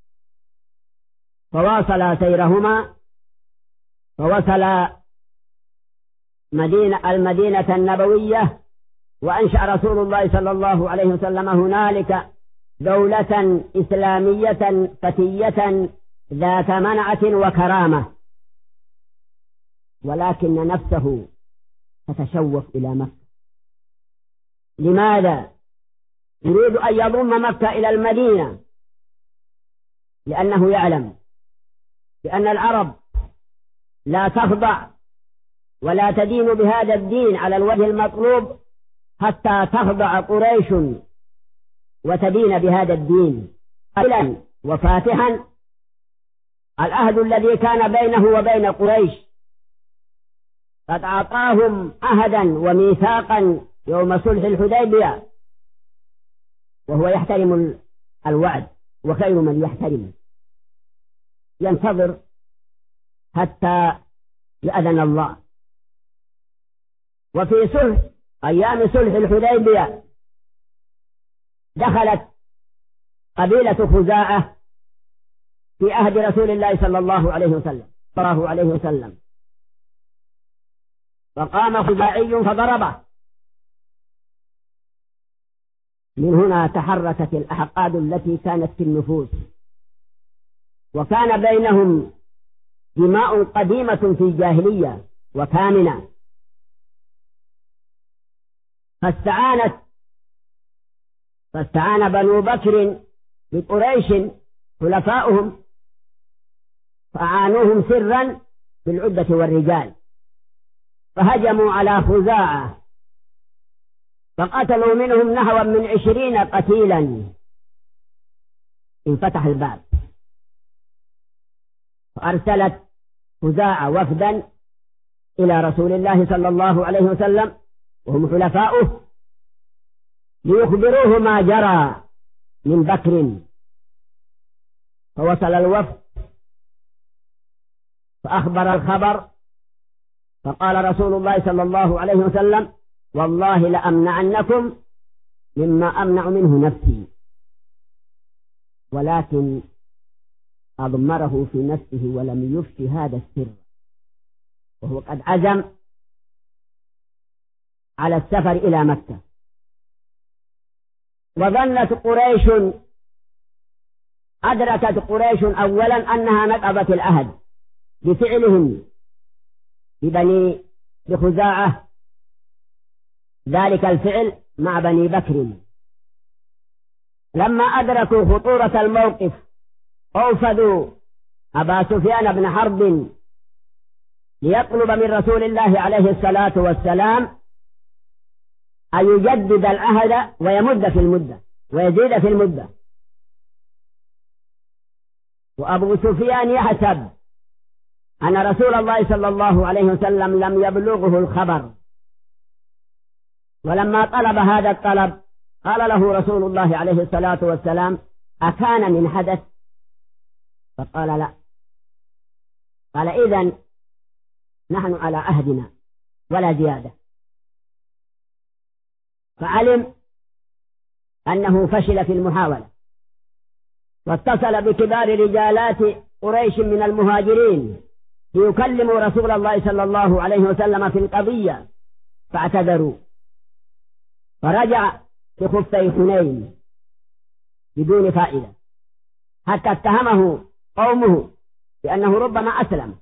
فواصل سيرهما، فوصل المدينة النبوية، وأنشأ رسول الله صلى الله عليه وسلم هنالك دولة إسلامية فتية ذات منعة وكرامة. ولكن نفسه تتشوف إلى مكة. لماذا؟ يريد أن يضم مكة إلى المدينة، لأنه يعلم بأن العرب لا تخضع ولا تدين بهذا الدين على الوجه المطلوب حتى تخضع قريش وتدين بهذا الدين. قائلا وفاتحا العهد الذي كان بينه وبين قريش، قد أعطاهم عهدا وميثاقا يوم صلح الحديبية، وهو يحترم الوعد، وخير من يحترم، ينتظر حتى يأذن الله. وفي أيام صلح الحديبية دخلت قبيلة خزاعة في عهد رسول الله صلى الله عليه وسلم، فقام خزاعي فضربه. من هنا تحركت الأحقاد التي كانت في النفوس، وكان بينهم دماء قديمة في الجاهلية وكامنة، فاستعان بنو بكر بقريش خلفاؤهم، فأعانوهم سرا بالعدة والرجال، فهجموا على خزاعة فقتلوا منهم نحو من 20 قتيلا، انفتح الباب، فأرسلت خزاعة وفدا إلى رسول الله صلى الله عليه وسلم وهم حلفاؤه ليخبروه ما جرى من بكر. فوصل الوفد فأخبر الخبر، فقال رسول الله صلى الله عليه وسلم: والله لأمنعنكم مما أمنع منه نفسي. ولكن أضمره في نفسه ولم يفشي هذا السر، وهو قد عزم على السفر إلى مكة. وظنت قريش، أدركت قريش أولا أنها نقضت العهد بفعلهم بخزاعة ذلك الفعل مع بني بكر. لما أدركوا خطورة الموقف أوفدوا أبا سفيان بن حرب ليطلب من رسول الله عليه الصلاة والسلام أن يجدد العهد ويمد في المدة ويزيد في المدة. وأبو سفيان يحسب أن رسول الله صلى الله عليه وسلم لم يبلغه الخبر، ولما طلب هذا الطلب قال له رسول الله عليه الصلاة والسلام: أكان من حدث؟ فقال: لا. قال: إذن نحن على عهدنا ولا زيادة. فعلم أنه فشل في المحاولة، واتصل بكبار رجالات قريش من المهاجرين ليكلموا رسول الله صلى الله عليه وسلم في القضية، فاعتذروا، فرجع بخفي حنين بدون فائدة، حتى اتهمه قومه بأنه ربما أسلم.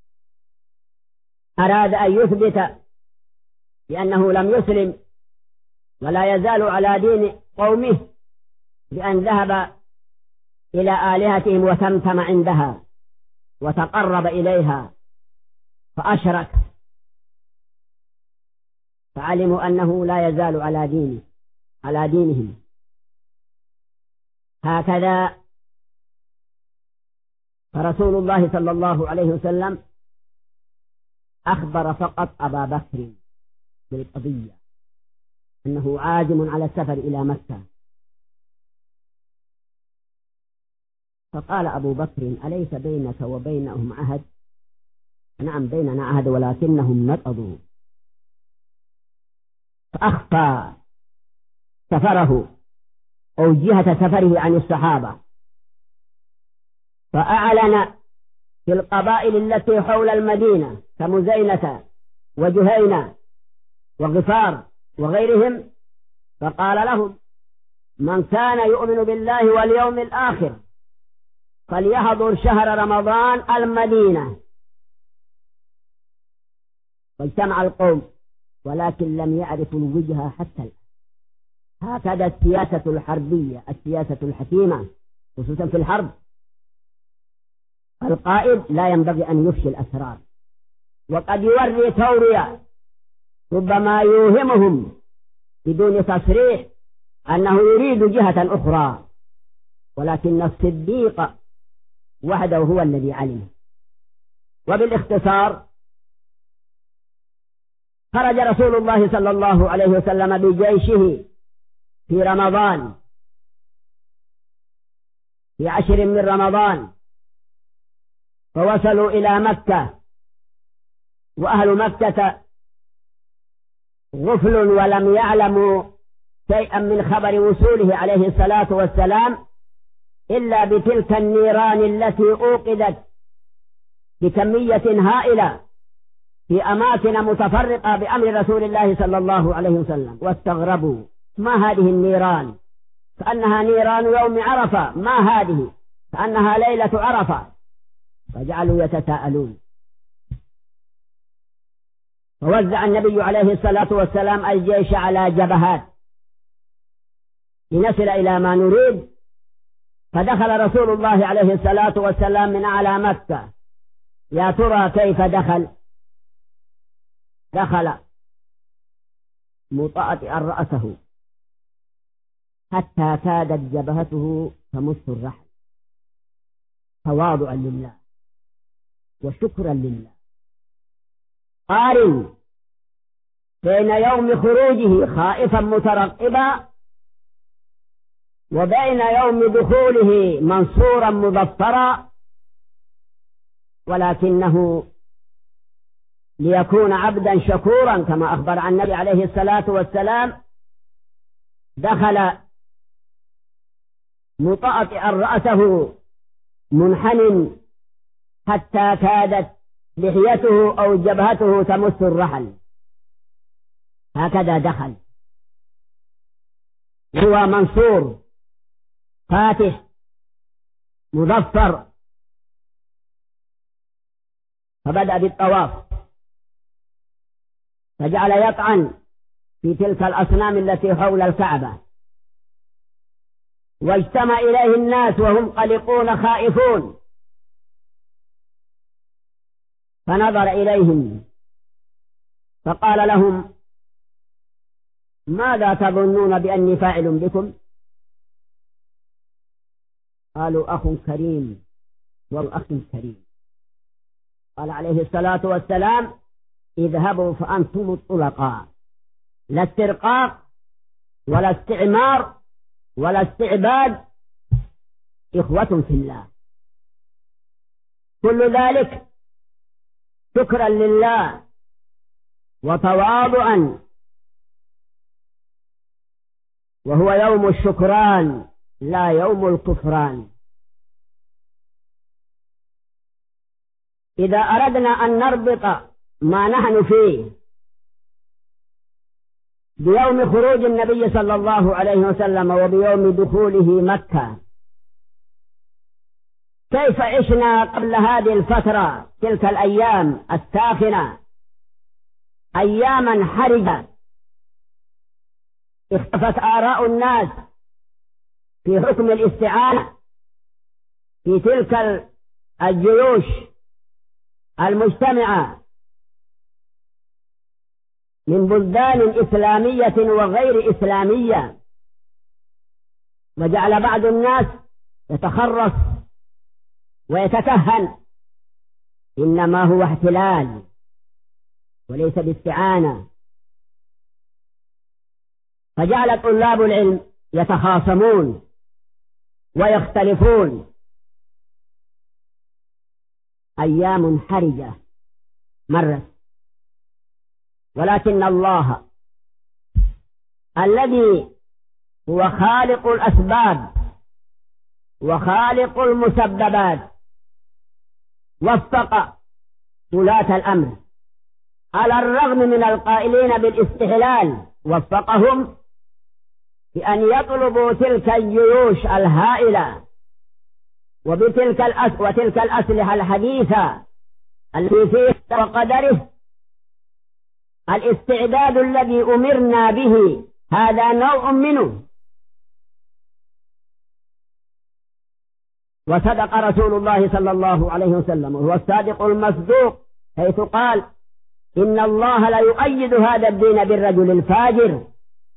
أراد أن يثبت بأنه لم يسلم ولا يزال على دين قومه، بأن ذهب إلى آلهتهم وتمتم عندها وتقرب إليها فأشرك، فعلموا أنه لا يزال على دينهم. هكذا فرسول الله صلى الله عليه وسلم أخبر فقط أبا بكر بالقضية أنه عازم على السفر إلى مكة. فقال أبو بكر: أليس بينك وبينهم عهد؟ نعم بيننا عهد ولكنهم نقضوا. فأخفى سفره أو جهة سفره عن الصحابة، فأعلن في القبائل التي حول المدينة كمزينة وجهينة وغفار وغيرهم، فقال لهم: من كان يؤمن بالله واليوم الآخر فليحضر شهر رمضان المدينة. واجتمع القوم ولكن لم يعرفوا الوجهة حتى الآن. هكذا السياسة الحربية، السياسة الحكيمة خصوصا في الحرب. القائد لا ينبغي أن يفشي الأسرار، وقد يوري تورية ربما يوهمهم بدون تصريح أنه يريد جهة أخرى، ولكن الصديق وحده هو الذي علم. وبالاختصار خرج رسول الله صلى الله عليه وسلم بجيشه في رمضان، في 10 من رمضان، فوصلوا إلى مكة، وأهل مكة غفل ولم يعلموا شيئا من خبر وصوله عليه الصلاة والسلام إلا بتلك النيران التي أوقدت بكمية هائلة في أماكن متفرقة بأمر رسول الله صلى الله عليه وسلم. واستغربوا: ما هذه النيران؟ كأنها نيران يوم عرفة، ما هذه؟ كأنها ليلة عرفة. فجعلوا يتساءلون. فوزع النبي عليه الصلاة والسلام الجيش على جبهات لنصل إلى ما نريد. فدخل رسول الله عليه الصلاة والسلام من أعلى مكة. يا ترى كيف دخل مطأطئا رأسه حتى كادت جبهته تمس الرحل، تواضعا لله وشكرا لله. قارن بين يوم خروجه خائفا مترقبا وبين يوم دخوله منصورا مظفرا، ولكنه ليكون عبدا شكورا كما أخبر عن النبي عليه الصلاة والسلام دخل مطأطئا رأسه منحن حتى كادت لحيته أو جبهته تمس الرحل، هكذا دخل هو منصور فاتح مظفر. فبدأ بالطواف فجعل يطعن في تلك الأصنام التي حول الكعبة، واجتمع إليه الناس وهم قلقون خائفون، فنظر إليهم فقال لهم: ماذا تظنون بأني فاعل بكم؟ قالوا: أخ كريم وأخ كريم. قال عليه الصلاة والسلام: اذهبوا فأنتم الطلقاء، لا استرقاق ولا استعمار ولا استعباد، إخوة في الله. كل ذلك شكرا لله وتواضعا، وهو يوم الشكران لا يوم الكفران. إذا أردنا أن نربط ما نحن فيه بيوم خروج النبي صلى الله عليه وسلم وبيوم دخوله مكة، كيف عشنا قبل هذه الفترة تلك الأيام الساخنة، أياما حرجة اختفت آراء الناس في حكم الاستعانة في تلك الجيوش المجتمعة من بلدان إسلامية وغير إسلامية، وجعل بعض الناس يتخرص ويتكهن، إنما هو احتلال وليس باستعانة. فجعل طلاب العلم يتخاصمون ويختلفون. أيام حرجة مرت، ولكن الله الذي هو خالق الأسباب وخالق المسببات وفق ولاة الأمر، على الرغم من القائلين بالاستحلال وفقهم بأن يطلبوا تلك الجيوش الهائلة وتلك الأسلحة الحديثة التي فيه وقدره. الاستعداد الذي أمرنا به هذا نوع منه. وصدق رسول الله صلى الله عليه وسلم وهو الصادق المصدوق حيث قال: إن الله لا يؤيد هذا الدين بالرجل الفاجر.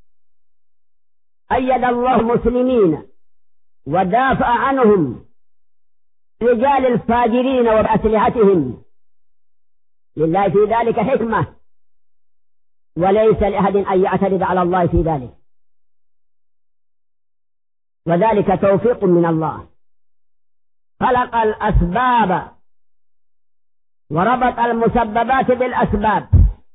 أيد الله المسلمين ودافع عنهم رجال الفاجرين وبأسلحتهم، لله في ذلك حكمة، وليس لأحد أن يعترض على الله في ذلك، وذلك توفيق من الله. خلق الأسباب وربط المسببات بالأسباب،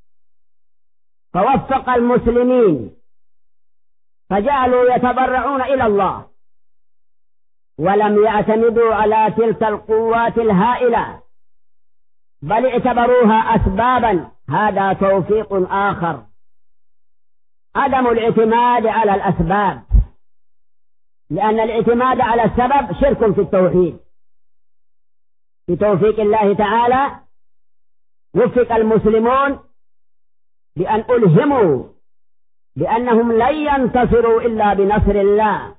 فوفق المسلمين فجعلوا يتضرعون إلى الله ولم يعتمدوا على تلك القوات الهائلة، بل اعتبروها أسبابا. هذا توفيق آخر، عدم الاعتماد على الأسباب، لأن الاعتماد على السبب شرك في التوحيد. بتوفيق الله تعالى وفق المسلمون بأن ألهموا بأنهم لن ينتصروا إلا بنصر الله.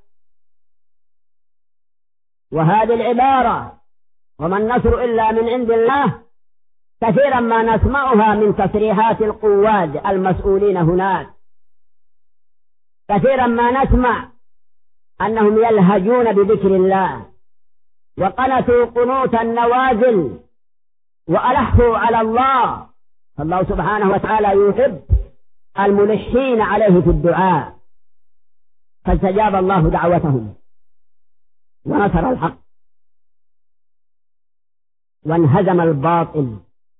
وهذه العبارة وما النصر إلا من عند الله كثيرا ما نسمعها من تصريحات القواد المسؤولين هناك، كثيرا ما نسمع أنهم يلهجون بذكر الله وقنتوا قنوت النوازل وألحوا على الله، فالله سبحانه وتعالى يحب الملحين عليه في الدعاء، فاستجاب الله دعوتهم ونصر الحق وانهزم الباطل،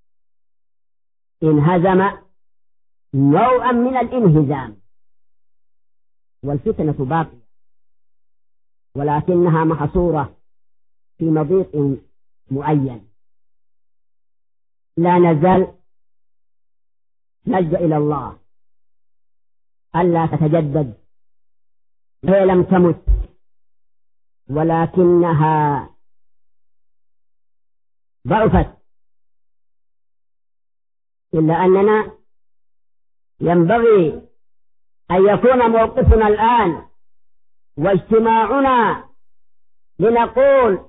انهزم نوعا من الانهزام. والفتنة باقية ولكنها محصورة في مضيق معين، لا نزال نلجأ إلى الله ألا تتجدد، هي لم تمت ولكنها ضعفت، إلا أننا ينبغي أن يكون موقفنا الآن واجتماعنا لنقول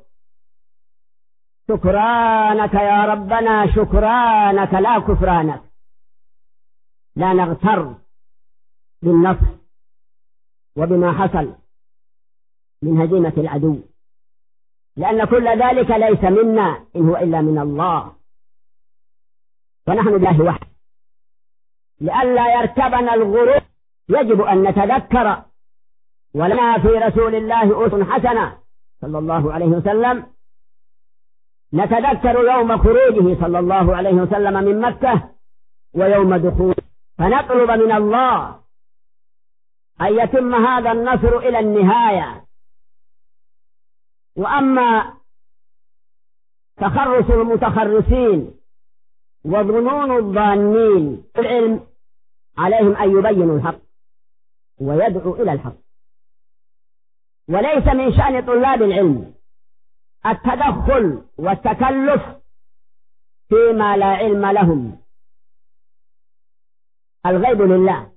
شكرانك يا ربنا، شكرانك لا كفرانك، لا نغتر بالنصر وبما حصل من هزيمة العدو، لأن كل ذلك ليس منا إن هو إلا من الله، ونحن بالله وحده. لئلا يركبنا الغرور يجب أن نتذكر، ولنا في رسول الله أسوة حسنة صلى الله عليه وسلم، نتذكر يوم خروجه صلى الله عليه وسلم من مكة ويوم دخوله، فنطلب من الله أن يتم هذا النصر إلى النهاية. وأما تخرص المتخرصين وظنون الظانين العلم عليهم أن يبينوا الحق ويدعوا إلى الحق، وليس من شأن طلاب العلم التدخل والتكلف فيما لا علم لهم. الغيب لله،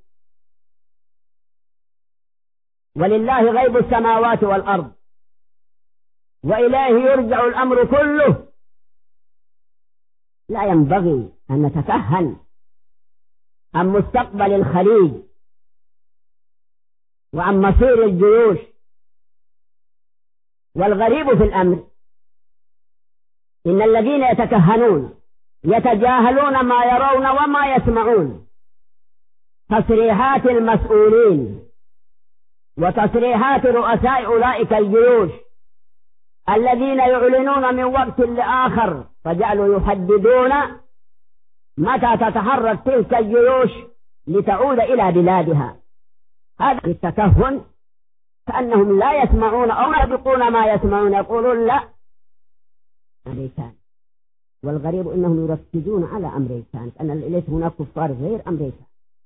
ولله غيب السماوات والأرض، وإليه يرجع الأمر كله. لا ينبغي أن نتكهن عن مستقبل الخليج وعن مصير الجيوش. والغريب في الأمر إن الذين يتكهنون يتجاهلون ما يرون وما يسمعون. تصريحات المسؤولين وتصريحات رؤساء أولئك الجيوش الذين يعلنون من وقت لآخر، فجعلوا يحددون متى تتحرك تلك الجيوش لتعود إلى بلادها. هذا التكهن كأنهم لا يسمعون أو يطبقون ما يسمعون، يقولون لا أمريكان. والغريب أنهم يركزون على أمريكان، أن ليس هناك كفار غير أمريكا.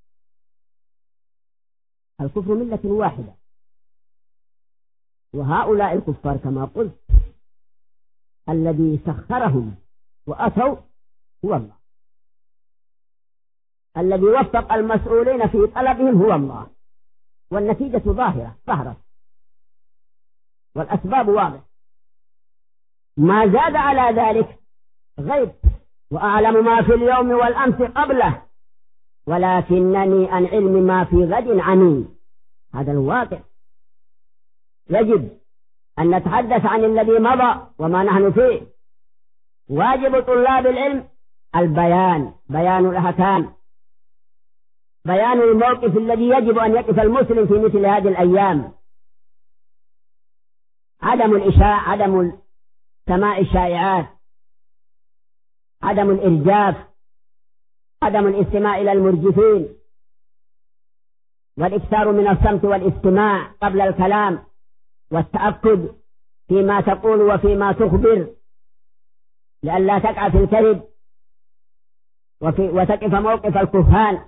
الكفر ملة واحدة، وهؤلاء الكفار كما قلت الذي سخرهم وأتوا هو الله، الذي وفق المسؤولين في طلبهم هو الله، والنتيجة ظاهرة والأسباب واضحة. ما زاد على ذلك غيب، وأعلم ما في اليوم والأمس قبله، ولكنني عن علم ما في غد عمي. هذا الواقع. يجب أن نتحدث عن الذي مضى وما نحن فيه. واجب طلاب العلم البيان، بيان الأحكام، بيان الموقف الذي يجب أن يقف المسلم في مثل هذه الأيام. عدم الإشاعة، عدم سماع الشائعات، عدم الإرجاف، عدم الاستماع إلى المرجفين، والإكثار من الصمت والاستماع قبل الكلام، والتأكد فيما تقول وفيما تخبر لئلا تقع في الكذب وتقف موقف الكهان،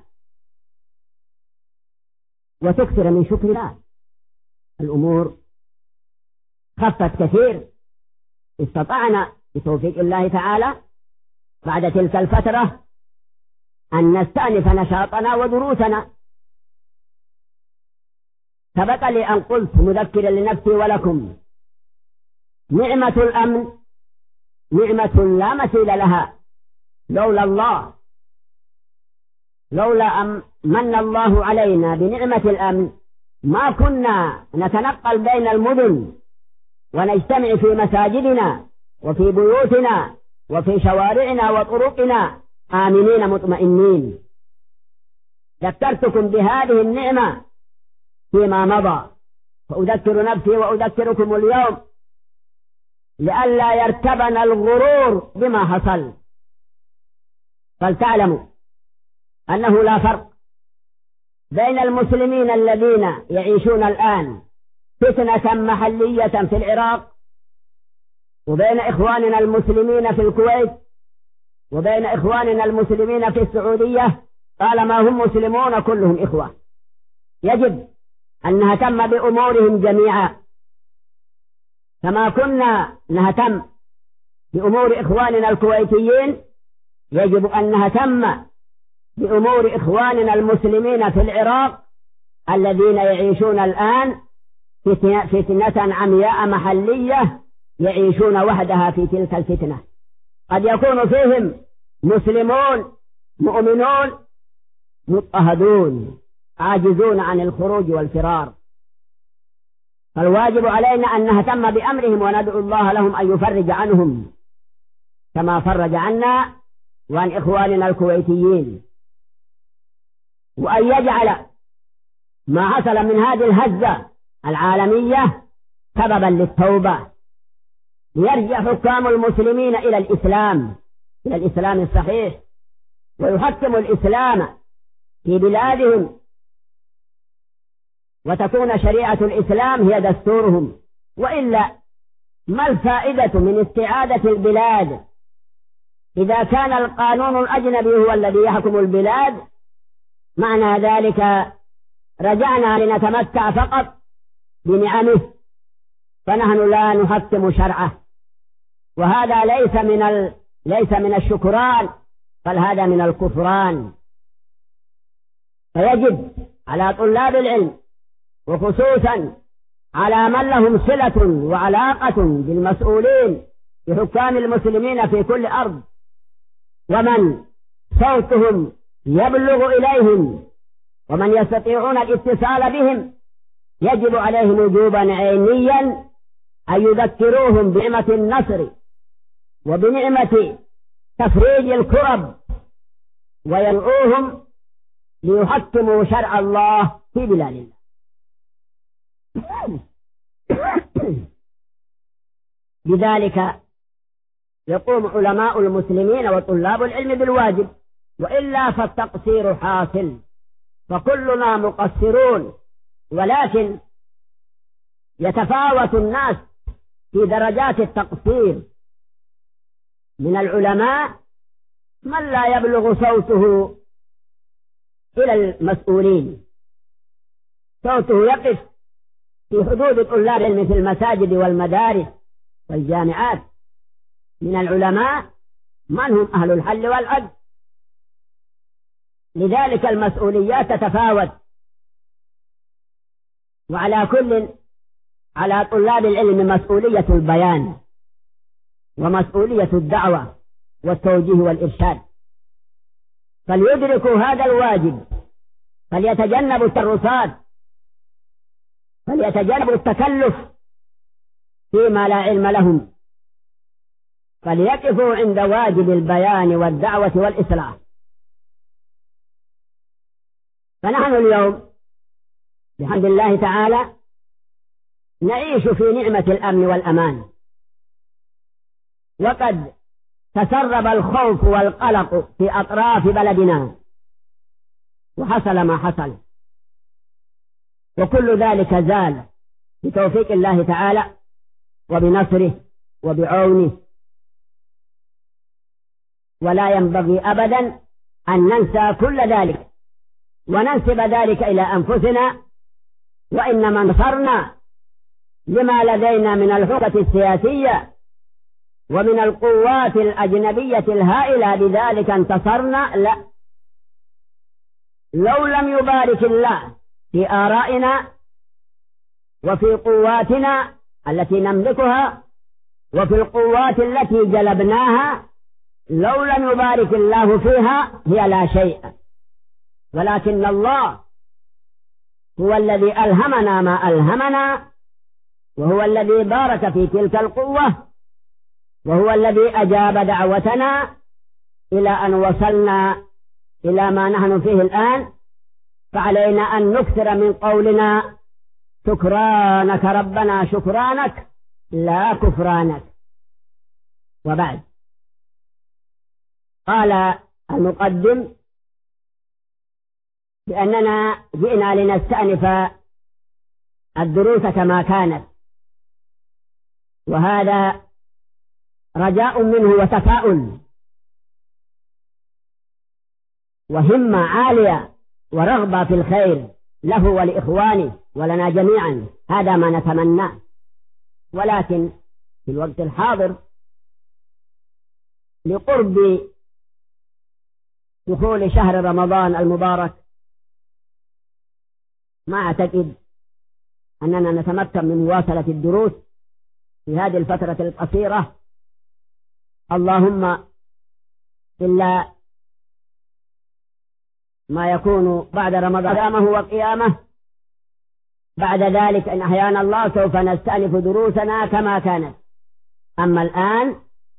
وتكثر من شكر الله. الأمور خفت كثير، استطعنا بتوفيق الله تعالى بعد تلك الفترة أن نستأنف نشاطنا ودروسنا. سبق لي أن قلت مذكرا لنفسي ولكم: نعمة الأمن نعمة لا مثيل لها، لولا الله، لولا أن من الله علينا بنعمة الأمن ما كنا نتنقل بين المدن ونجتمع في مساجدنا وفي بيوتنا وفي شوارعنا وطرقنا آمنين مطمئنين. ذكرتكم بهذه النعمة فيما مضى، فأذكر نفسي وأذكركم اليوم لئلا يركبنا الغرور بما حصل. فلتعلموا أنه لا فرق بين المسلمين الذين يعيشون الآن فتنة محلية في العراق وبين إخواننا المسلمين في الكويت وبين إخواننا المسلمين في السعودية، طالما هم مسلمون كلهم إخوة. يجب أن نهتم بأمورهم جميعا كما كنا نهتم بأمور إخواننا الكويتيين. يجب أن نهتم بأمور إخواننا المسلمين في العراق الذين يعيشون الآن فتنة عمياء محلية، يعيشون وحدها في تلك الفتنة. قد يكون فيهم مسلمون مؤمنون مضطهدون عاجزون عن الخروج والفرار، فالواجب علينا أن نهتم بأمرهم وندعو الله لهم أن يفرج عنهم كما فرج عنا وعن إخواننا الكويتيين، وأن يجعل ما حصل من هذه الهزة العالمية سببا للتوبة، ليرجع حكام المسلمين إلى الإسلام الصحيح، ويحكموا الإسلام في بلادهم، وتكون شريعة الإسلام هي دستورهم. وإلا ما الفائدة من استعادة البلاد إذا كان القانون الأجنبي هو الذي يحكم البلاد؟ معنى ذلك رجعنا لنتمتع فقط بنعمه، فنحن لا نحكم شرعه، وهذا ليس من الشكران، بل هذا من الكفران. فيجب على طلاب العلم وخصوصا على من لهم صلة وعلاقة بالمسؤولين بحكام المسلمين في كل أرض ومن صوتهم يبلغ إليهم ومن يستطيعون الاتصال بهم، يجب عليهم وجوبا عينيا أن يذكروهم بنعمة النصر وبنعمة تفريج الكرب، ويدعوهم ليحكموا شرع الله في بلاد الله. بذلك يقوم علماء المسلمين وطلاب العلم بالواجب، وإلا فالتقصير حاصل، فكلنا مقصرون، ولكن يتفاوت الناس في درجات التقصير. من العلماء من لا يبلغ صوته إلى المسؤولين، صوته يقف في حدود طلاب العلم في المساجد والمدارس والجامعات. من العلماء من هم أهل الحل والعقد، لذلك المسؤوليات تتفاوت، وعلى كل على طلاب العلم مسؤولية البيان ومسؤولية الدعوة والتوجيه والإرشاد، فليدركوا هذا الواجب، فليتجنبوا الترصاد، فليتجنبوا التكلف فيما لا علم لهم، فليقفوا عند واجب البيان والدعوة والإصلاح. فنحن اليوم بحمد الله تعالى نعيش في نعمة الأمن والأمان، وقد تسرب الخوف والقلق في أطراف بلدنا، وحصل ما حصل، وكل ذلك زال بتوفيق الله تعالى وبنصره وبعونه. ولا ينبغي أبدا أن ننسى كل ذلك وننسب ذلك إلى أنفسنا، وإنما انتصرنا لما لدينا من الحقوق السياسية ومن القوات الأجنبية الهائلة، بذلك انتصرنا. لا، لو لم يبارك الله في آرائنا وفي قواتنا التي نملكها وفي القوات التي جلبناها، لو لم يبارك الله فيها هي لا شيء، ولكن الله هو الذي ألهمنا ما ألهمنا وهو الذي بارك في تلك القوة، وهو الذي أجاب دعوتنا إلى أن وصلنا إلى ما نحن فيه الآن. فعلينا أن نكثر من قولنا شكرانك ربنا شكرانك لا كفرانك. وبعد، قال المقدم بأننا جئنا لنستأنف الدروس كما كانت، وهذا رجاء منه وتفاؤل وهمة عالية ورغبة في الخير له ولإخوانه ولنا جميعا، هذا ما نتمناه. ولكن في الوقت الحاضر لقرب دخول شهر رمضان المبارك ما أعتقد أننا نتمكن من مواصلة الدروس في هذه الفترة القصيرة، اللهم إلا ما يكون بعد رمضان قيامه وقيامه. بعد ذلك إن أحيانا الله سوف نستأنف دروسنا كما كانت. أما الآن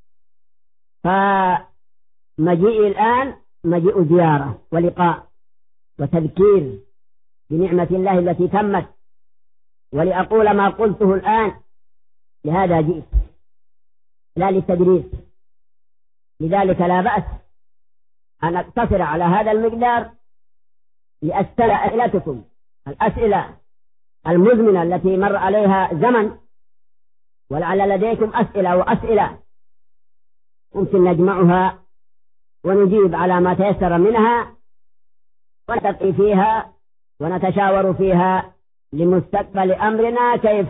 فمجيء الآن مجيء زيارة ولقاء وتذكير بنعمة الله التي تمت، ولأقول ما قلته الآن لهذا جئت لا للتدريس، لذلك لا بأس أن أقتصر على هذا المقدار لأسأل أسئلتكم الأسئلة المزمنة التي مر عليها زمن، ولعل لديكم أسئلة وأسئلة ممكن نجمعها ونجيب على ما تيسر منها، ونتقي فيها ونتشاور فيها لمستقبل أمرنا كيف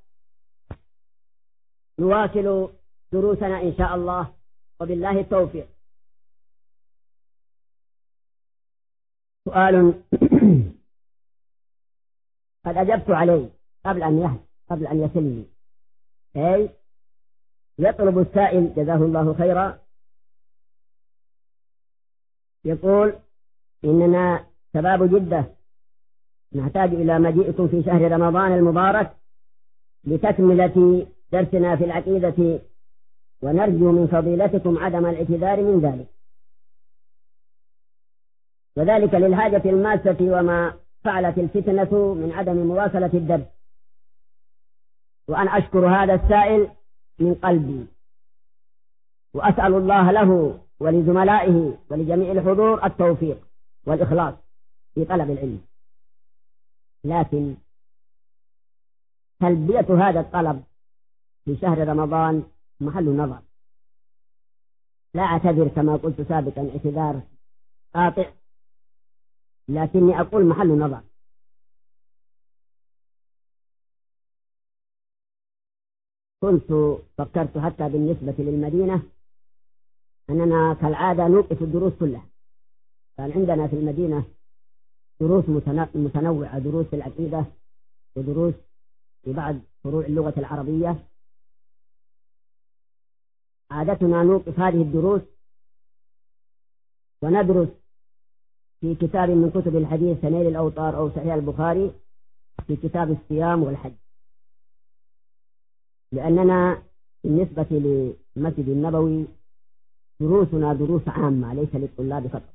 نواصل دروسنا إن شاء الله، وبالله التوفيق. سؤال قد أجبت عليه قبل أن يصلني، أي يطلب السائل جزاه الله خيرا، يقول إننا شباب جدة نحتاج إلى مجيئكم في شهر رمضان المبارك لتكملة درسنا في العقيدة، ونرجو من فضيلتكم عدم الاعتذار من ذلك، وذلك للحاجة الماسة وما فعلت الفتنة من عدم مواصلة الدرس. وأن أشكر هذا السائل من قلبي، وأسأل الله له ولزملائه ولجميع الحضور التوفيق والإخلاص في طلب العلم. لكن تلبية هذا الطلب في شهر رمضان محل نظر، لا أعتذر كما قلت سابقا اعتذار قاطع، لكني أقول محل نظر. كنت فكرت حتى بالنسبة للمدينة أننا كالعادة نوقف الدروس كلها، كان عندنا في المدينة دروس متنوعة، دروس في العقيدة ودروس في بعض فروع اللغة العربية. عادتنا نوقف هذه الدروس وندرس في كتاب من كتب الحديث نيل الأوطار أو صحيح البخاري في كتاب الصيام والحج، لأننا بالنسبة للمسجد النبوي دروسنا دروس عامة ليس للطلاب فقط،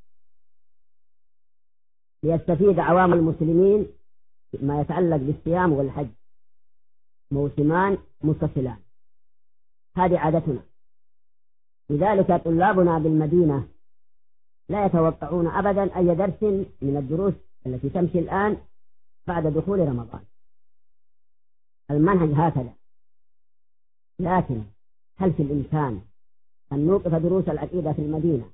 ليستفيد عوام المسلمين ما يتعلق بالصيام والحج، موسمان متصلان، هذه عادتنا. لذلك طلابنا بالمدينة لا يتوقعون أبدا أي درس من الدروس التي تمشي الآن بعد دخول رمضان، المنهج هكذا. لكن هل في الإمكان أن نوقف دروس العقيدة في المدينة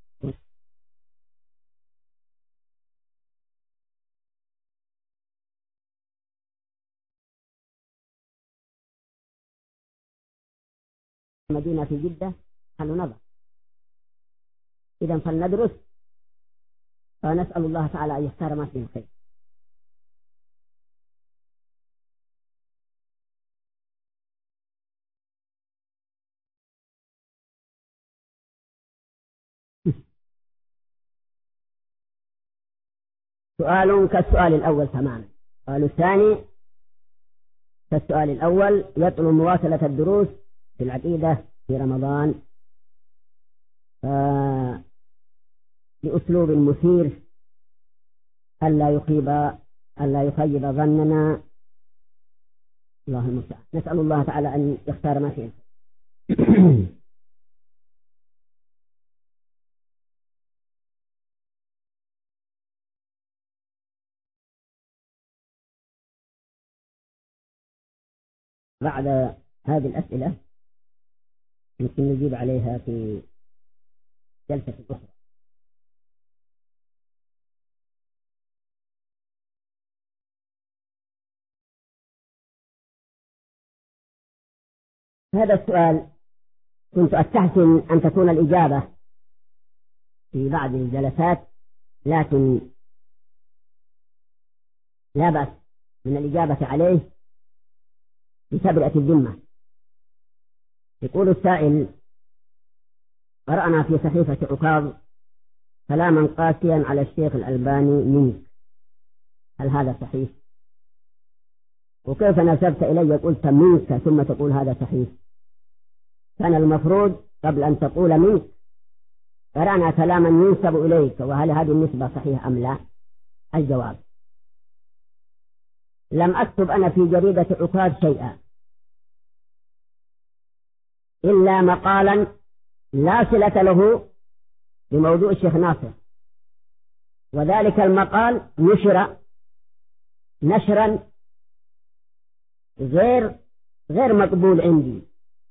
مدينة في جدة؟ هل نظر؟ إذا فلندرس فنسأل الله تعالى أن يختار ما فيه الخير. سؤال كالسؤال الأول تماما. السؤال الثاني فالسؤال الأول يطلب مواصلة الدروس في العقيدة في رمضان بأسلوب مثير ألا يخيب ظننا. الله المستعان. نسأل الله تعالى أن يختار ما فيه. بعد هذه الأسئلة يمكن نجيب عليها في جلسة أخرى. هذا السؤال كنت أستحسن أن تكون الإجابة في بعض الجلسات، لكن لا بأس من الإجابة عليه بتبرئة الذمة. يقول السائل: قرأنا في صحيفة عكاظ كلاما قاسيا على الشيخ الألباني منك، هل هذا صحيح؟ وكيف نسبت إلي قلت منك ثم تقول هذا صحيح؟ كان المفروض قبل أن تقول منك قرأنا كلاما ينسب إليك، وهل هذه النسبة صحيحة أم لا؟ الجواب: لم أكتب أنا في جريدة عكاظ شيئا إلا مقالا لا صلة له بموضوع الشيخ ناصر، وذلك المقال نشر نشرا غير مقبول عندي،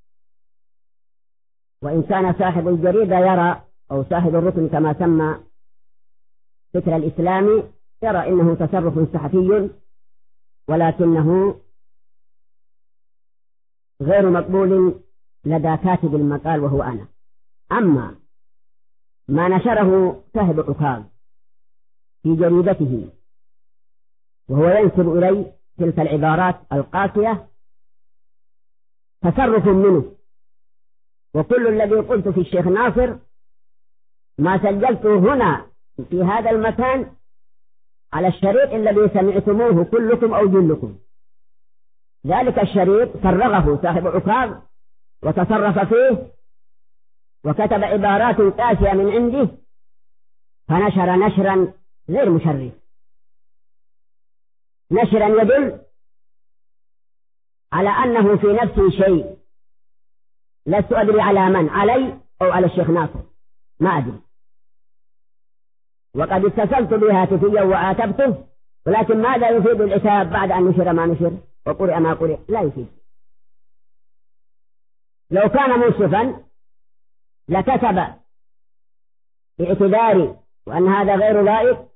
وإن كان صاحب الجريدة يرى، أو صاحب الركن كما سمى فكر الإسلامي، يرى إنه تصرف صحفي، ولكنه غير مقبول لدى كاتب المقال وهو أنا. أما ما نشره صاحب عكاظ في جريدته وهو ينسب إلي تلك العبارات القاسية تصرف منه، وكل الذي قلت في الشيخ ناصر ما سجلته هنا في هذا المكان على الشريط الذي سمعتموه كلكم أو جلكم. ذلك الشريط فرغه صاحب عكاظ وتصرف فيه وكتب عبارات قاسية من عنده، فنشر نشرا غير مشرف، نشرا يدل على أنه في نفسه شيء لست أدري على من، علي أو على الشيخ ناصر، ما أدري. وقد اتصلت به هاتفيا وعاتبته، ولكن ماذا يفيد العتاب بعد أن نشر ما نشر وقرئ ما قرئ؟ لا يفيد. لو كان منصفا لكتب باعتذاري وأن هذا غير لائق،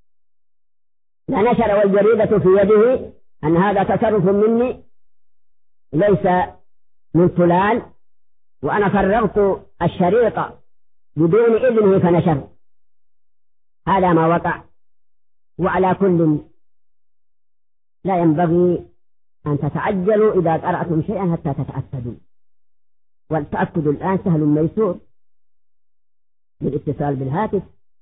لنشر والجريدة في يده أن هذا تصرف مني ليس من فلان، وأنا فرغت الشريط بدون إذنه فنشر. هذا ما وقع. وعلى كل لا ينبغي أن تتعجلوا إذا قرأتم شيئا حتى تتأكدوا، والتأكد الآن سهل ميسور بالاتصال بالهاتف،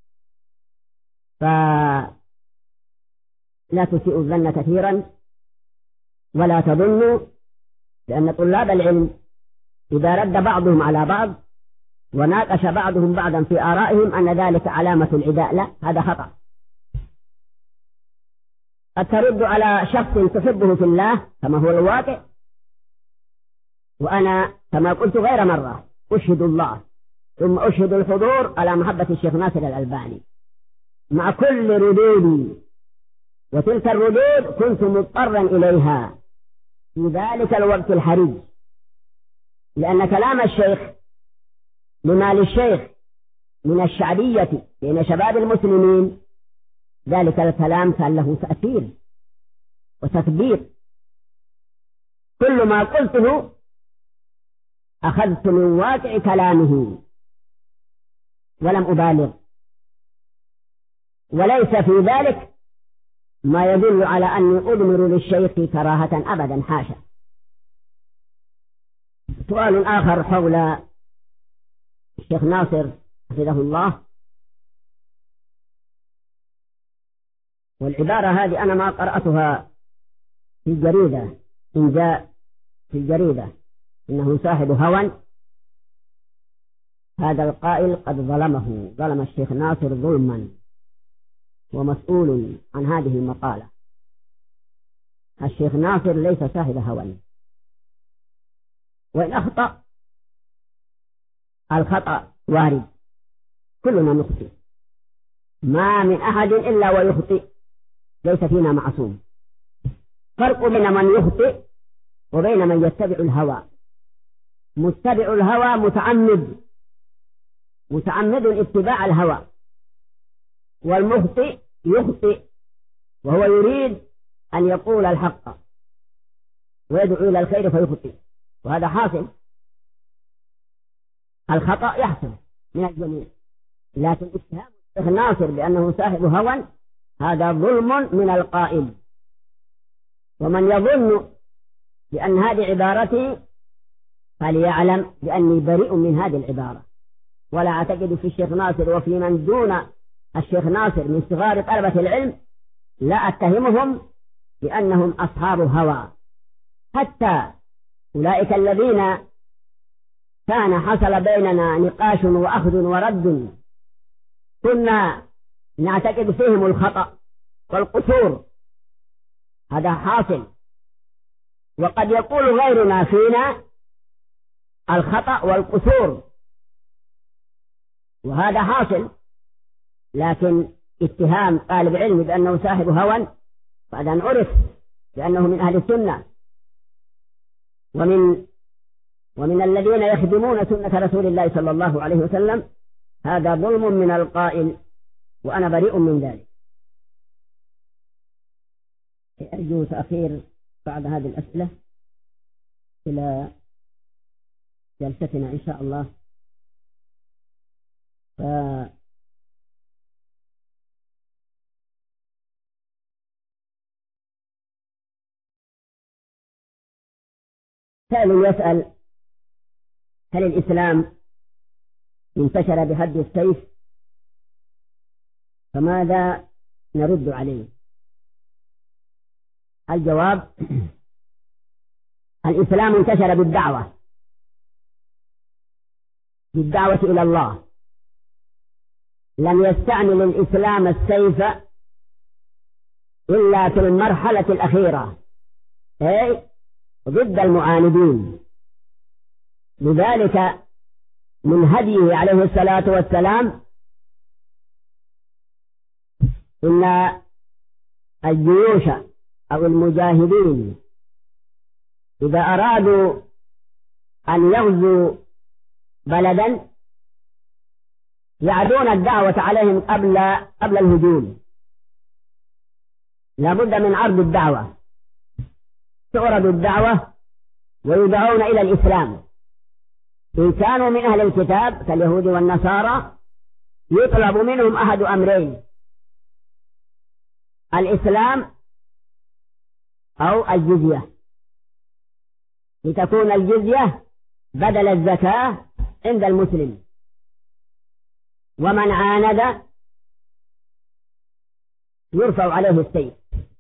فلا تسيئوا الظن كثيرا ولا تظنوا، لأن طلاب العلم إذا رد بعضهم على بعض وناقش بعضهم بعضا في آرائهم أن ذلك علامة العداء، لا، هذا خطأ. قد ترد على شخص تحبه في الله كما هو الواقع، وأنا كما قلت غير مرة أشهد الله ثم أشهد الحضور على محبة الشيخ ناصر الألباني مع كل ردودي، وتلك الردود كنت مضطرا إليها في ذلك الوقت الحرج، لأن كلام الشيخ لما للشيخ من الشعبية بين شباب المسلمين، ذلك الكلام كان له تأثير وتثبيت. كل ما قلته أخذت من واقع كلامه ولم أبالغ، وليس في ذلك ما يدل على أني أضمر للشيخ كراهة أبدا، حاشا. سؤال آخر حول الشيخ ناصر حفظه الله، والعبارة هذه أنا ما قرأتها في الجريدة إن جاء في الجريدة إنه صاحب هوى، هذا القائل قد ظلم الشيخ ناصر ظلما، ومسؤول عن هذه المقالة. الشيخ ناصر ليس صاحب هوى، وإن أخطأ الخطأ وارد، كلنا نخطئ، ما من أحد إلا ويخطئ، ليس فينا معصوم. فرق بين من يخطئ وبين من يتبع الهوى. متبع الهوى متعمد اتباع الهوى، والمخطئ يخطئ وهو يريد أن يقول الحق ويدعو إلى الخير فيخطئ، وهذا حاصل. الخطأ يحصل من الجميع، لكن اتهام الشيخ ناصر بأنه صاحب هوى هذا ظلم من القائل. ومن يظن بأن هذه عبارتي فليعلم بأني بريء من هذه العبارة، ولا أعتقد في الشيخ ناصر وفي من دون الشيخ ناصر من صغار طلبة العلم لا أتهمهم بأنهم أصحاب هوى. حتى أولئك الذين كان حصل بيننا نقاش وأخذ ورد كنا نعتقد فيهم الخطأ والقصور، هذا حاصل. وقد يقول غيرنا فينا الخطأ والقصور، وهذا حاصل. لكن اتهام طالب علم بأنه صاحب هوى بعد أن عرف بأنه من أهل السنة ومن الذين يخدمون سنة رسول الله صلى الله عليه وسلم، هذا ظلم من القائل، وأنا بريء من ذلك. أرجو تأخير بعد هذه الأسئلة إلى جلستنا إن شاء الله. سائل يسأل: هل الإسلام انتشر بحد السيف؟ فماذا نرد عليه؟ الجواب: الإسلام انتشر بالدعوة إلى الله. لم يستعمل الإسلام السيف إلا في المرحلة الأخيرة، أي ضد المعاندين. لذلك من هديه عليه الصلاة والسلام إن الجيوش أو المجاهدين إذا أرادوا أن يغزوا بلدا يعدون الدعوة عليهم قبل الهجوم. لا بد من عرض الدعوة، تعرض الدعوة ويدعون إلى الإسلام. إن كانوا من أهل الكتاب كاليهود والنصارى يطلب منهم أحد أمرين: الإسلام أو الجزية، لتكون الجزية بدل الزكاة عند المسلم. ومن عاند يرفع عليه السيف.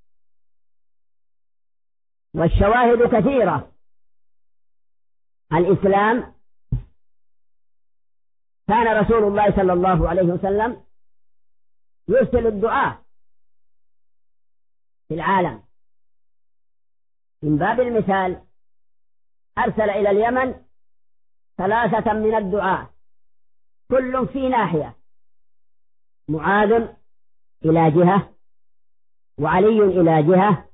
والشواهد كثيرة. الإسلام كان رسول الله صلى الله عليه وسلم يرسل الدعاء في العالم. من باب المثال أرسل إلى اليمن 3 من الدعاء، كل في ناحية: معاذ إلى جهة، وعلي إلى جهة،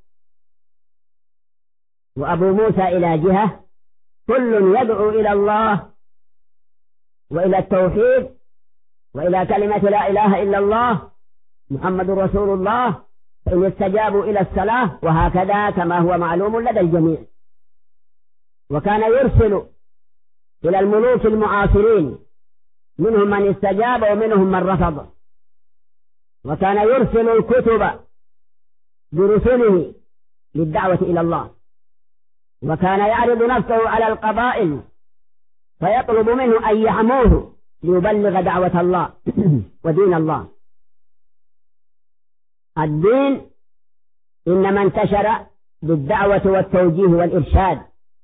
وأبو موسى إلى جهة، كل يدعو إلى الله وإلى التوحيد وإلى كلمة لا إله إلا الله محمد رسول الله، فإن استجابوا إلى الصلاة، وهكذا كما هو معلوم لدى الجميع. وكان يرسل إلى الملوك المعاصرين، منهم من استجاب ومنهم من رفض. وكان يرسل الكتب برسله للدعوة إلى الله. وكان يعرض نفسه على القبائل فيطلب منه أن يحموه ليبلغ دعوة الله ودين الله. الدين إنما انتشر بالدعوة والتوجيه والإرشاد.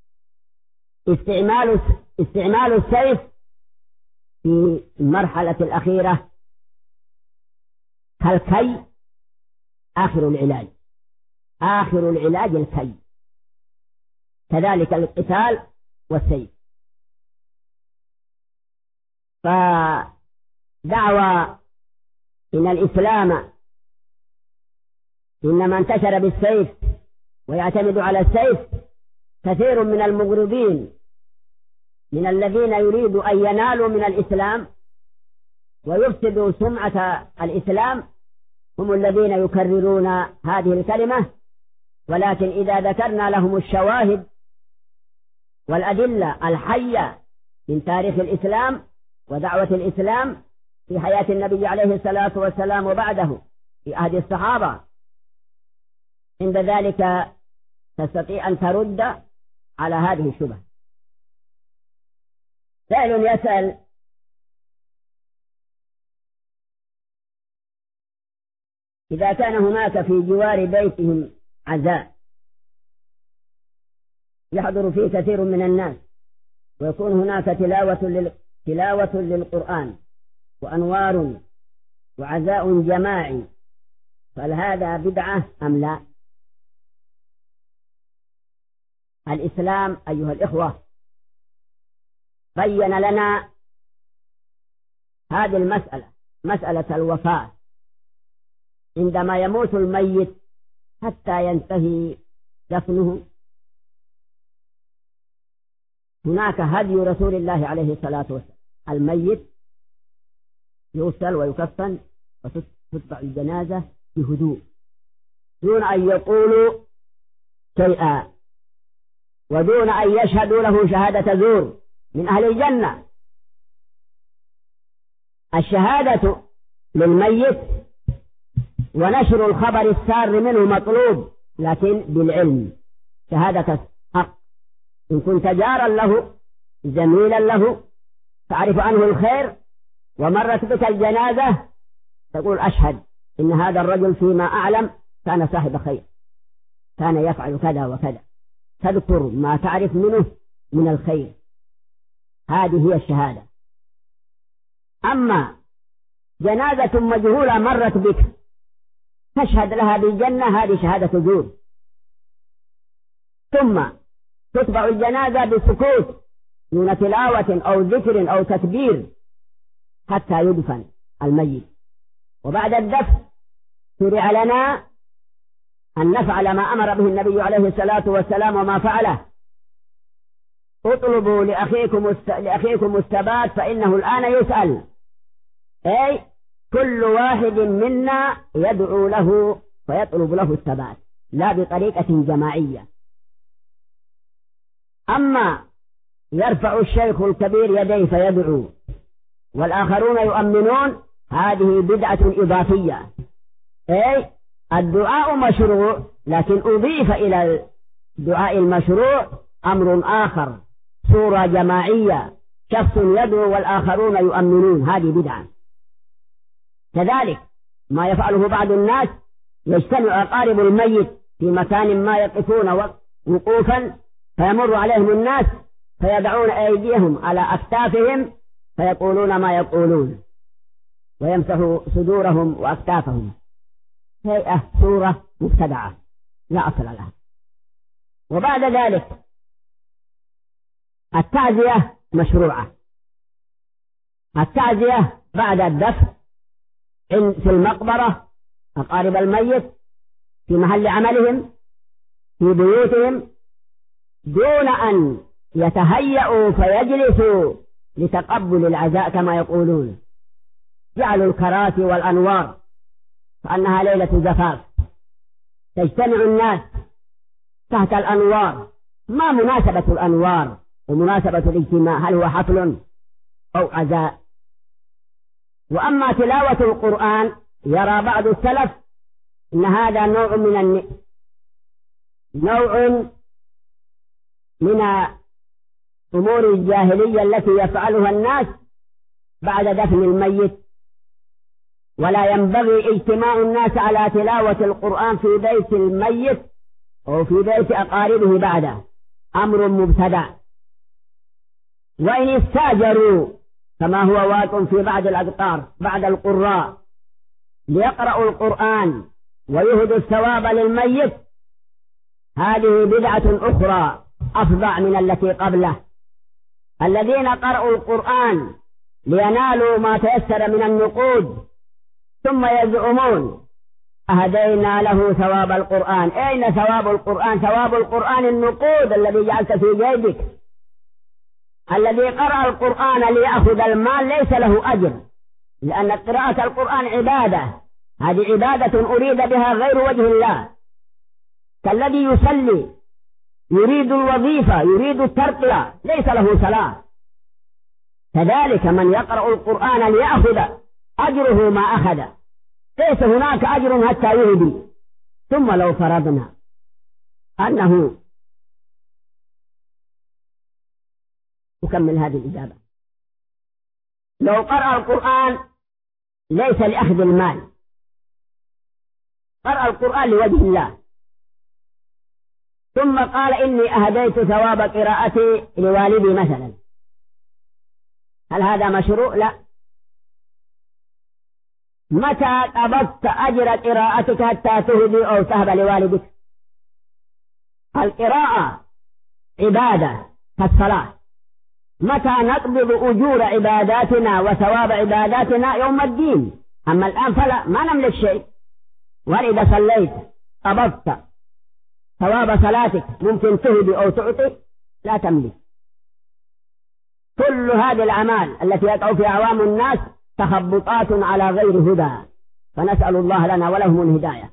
استعمال السيف في المرحلة الأخيرة كالكي آخر العلاج الكي، كذلك القتال والسيف. فدعوى إن الإسلام إنما انتشر بالسيف ويعتمد على السيف، كثير من المغرضين من الذين يريدوا أن ينالوا من الإسلام ويفسدوا سمعة الإسلام هم الذين يكررون هذه الكلمة. ولكن إذا ذكرنا لهم الشواهد والأدلة الحية من تاريخ الإسلام ودعوة الإسلام في حياة النبي عليه الصلاة والسلام وبعده في عهد الصحابة، عند ذلك تستطيع أن ترد على هذه الشبهة. سائل يسأل: إذا كان هناك في جوار بيتهم عزاء يحضر فيه كثير من الناس ويكون هناك تلاوة للقرآن وأنوار وعزاء جماعي، فهل هذا بدعة أم لا؟ الإسلام أيها الإخوة بين لنا هذه المسألة، مسألة الوفاة، عندما يموت الميت حتى ينتهي دفنه هناك هدي رسول الله عليه الصلاة والسلام. الميت يغسل ويكفن وتتبع الجنازة بهدوء دون أن يقولوا شيئا ودون أن يشهدوا له شهادة زور من أهل الجنة. الشهادة للميت ونشر الخبر السار منه مطلوب، لكن بالعلم، شهادة حق. إن كنت جارا له زميلا له تعرف عنه الخير ومرت بك الجنازة تقول أشهد إن هذا الرجل فيما أعلم كان صاحب خير، كان يفعل كذا وكذا، تذكر ما تعرف منه من الخير، هذه هي الشهادة. أما جنازة مجهولة مرت بك تشهد لها بالجنة، هذه شهادة زور. ثم تتبع الجنازة بسكوت دون تلاوة أو ذكر أو تكبير حتى يدفن الميت، وبعد الدفن شرع لنا أن نفعل ما أمر به النبي عليه الصلاة والسلام وما فعله: اطلبوا لأخيكم الثبات فإنه الآن يسأل. أي كل واحد منا يدعو له فيطلب له الثبات، لا بطريقة جماعية. أما يرفع الشيخ الكبير يديه فيدعو والآخرون يؤمنون، هذه بدعة إضافية. أي الدعاء مشروع، لكن أضيف إلى الدعاء المشروع أمر آخر، صورة جماعية، شخص يدعو والآخرون يؤمنون، هذه بدعة. كذلك ما يفعله بعض الناس، يجتمع أقارب الميت في مكان ما يقفون وقوفا فيمر عليهم الناس فيضعون أيديهم على أكتافهم فيقولون ما يقولون ويمسحوا صدورهم وأكتافهم، هيئة صورة مبتدعة لا أصل لها. وبعد ذلك التعزية مشروعة. التعزية بعد الدفن في المقبرة، أقارب الميت في محل عملهم في بيوتهم، دون أن يتهيئوا فيجلسوا لتقبل العزاء كما يقولون، جعلوا الكراسي والأنوار فأنها ليلة زفاف، تجتمع الناس تحت الأنوار. ما مناسبة الأنوار ومناسبة الاجتماع؟ هل هو حفل أو عزاء؟ وأما تلاوة القرآن يرى بعض السلف إن هذا نوع من أمور الجاهلية التي يفعلها الناس بعد دفن الميت، ولا ينبغي اجتماع الناس على تلاوة القرآن في بيت الميت أو في بيت أقاربه بعده أمر مبتدع. وإن استاجروا كما هو واقع في بعض الأقطار بعد القراء ليقرأوا القرآن ويهدوا الثواب للميت، هذه بدعة أخرى أفظع من التي قبله. الذين قرأوا القرآن لينالوا ما تيسر من النقود ثم يزعمون أهدينا له ثواب القرآن. أين ثواب القرآن؟ ثواب القرآن النقود الذي جعلت في جيبك. الذي قرأ القرآن ليأخذ المال ليس له أجر، لأن قراءة القرآن عبادة، هذه عبادة أريد بها غير وجه الله. كالذي يصلي يريد الوظيفة يريد الترقية ليس له صلاة، كذلك من يقرأ القرآن ليأخذ أجره ما أخذ ليس هناك أجر حتى يهدي. ثم لو فرضنا أنه أكمل هذه الإجابة، لو قرأ القرآن ليس لأخذ المال، قرأ القرآن لوجه الله، ثم قال إني أهديت ثواب قراءتي لوالدي مثلا، هل هذا مشروع؟ لا. متى قبضت أجر قراءتك حتى تهدي أو تهب لوالدك؟ القراءة عبادة كالصلاة. متى نقبض أجور عباداتنا وثواب عباداتنا؟ يوم الدين. أما الآن فلا، ما نملك شيء. وإذا صليت قبضت ثواب صلاتك ممكن تهدي أو تعطي؟ لا تملك. كل هذه الأعمال التي يقع فيها عوام الناس تخبطات على غير هدى، فنسأل الله لنا ولهم الهداية.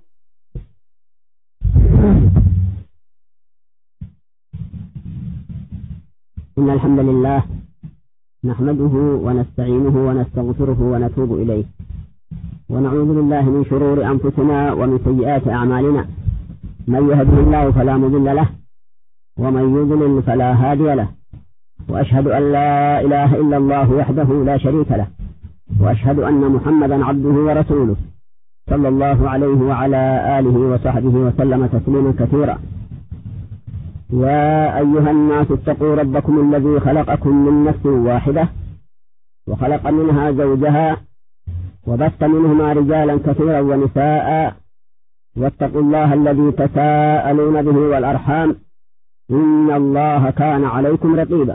إن الحمد لله نحمده ونستعينه ونستغفره ونتوب إليه، ونعوذ بالله من شرور أنفسنا ومن سيئات أعمالنا. من يهده الله فلا مضل له، ومن يضلل فلا هادي له، وأشهد أن لا إله إلا الله وحده لا شريك له، وأشهد أن محمدا عبده ورسوله صلى الله عليه وعلى آله وصحبه وسلم تسليما كثيرا. يا أيها الناس اتقوا ربكم الذي خلقكم من نفس واحدة وخلق منها زوجها وبث منهما رجالا كثيرا ونساء، واتقوا الله الذي تساءلون به والأرحام إن الله كان عليكم رقيبا.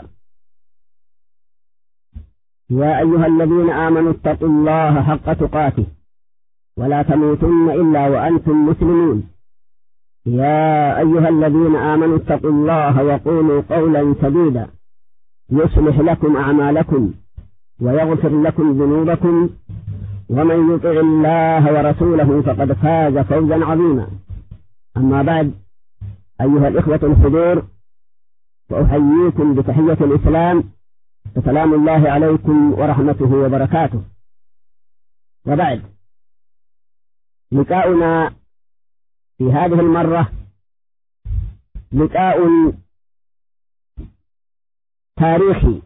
يا أيها الذين آمنوا اتقوا الله حق تقاته ولا تموتن إلا وأنتم مسلمون. يا أيها الذين آمنوا اتقوا الله وقولوا قولا سديدا يصلح لكم أعمالكم ويغفر لكم ذنوبكم، ومن يطع الله ورسوله فقد فاز فوزا عظيما. أما بعد، أيها الإخوة الحضور، وأحييكم بتحية الإسلام، فسلام الله عليكم ورحمته وبركاته. وبعد، لقاؤنا في هذه المرة لقاء تاريخي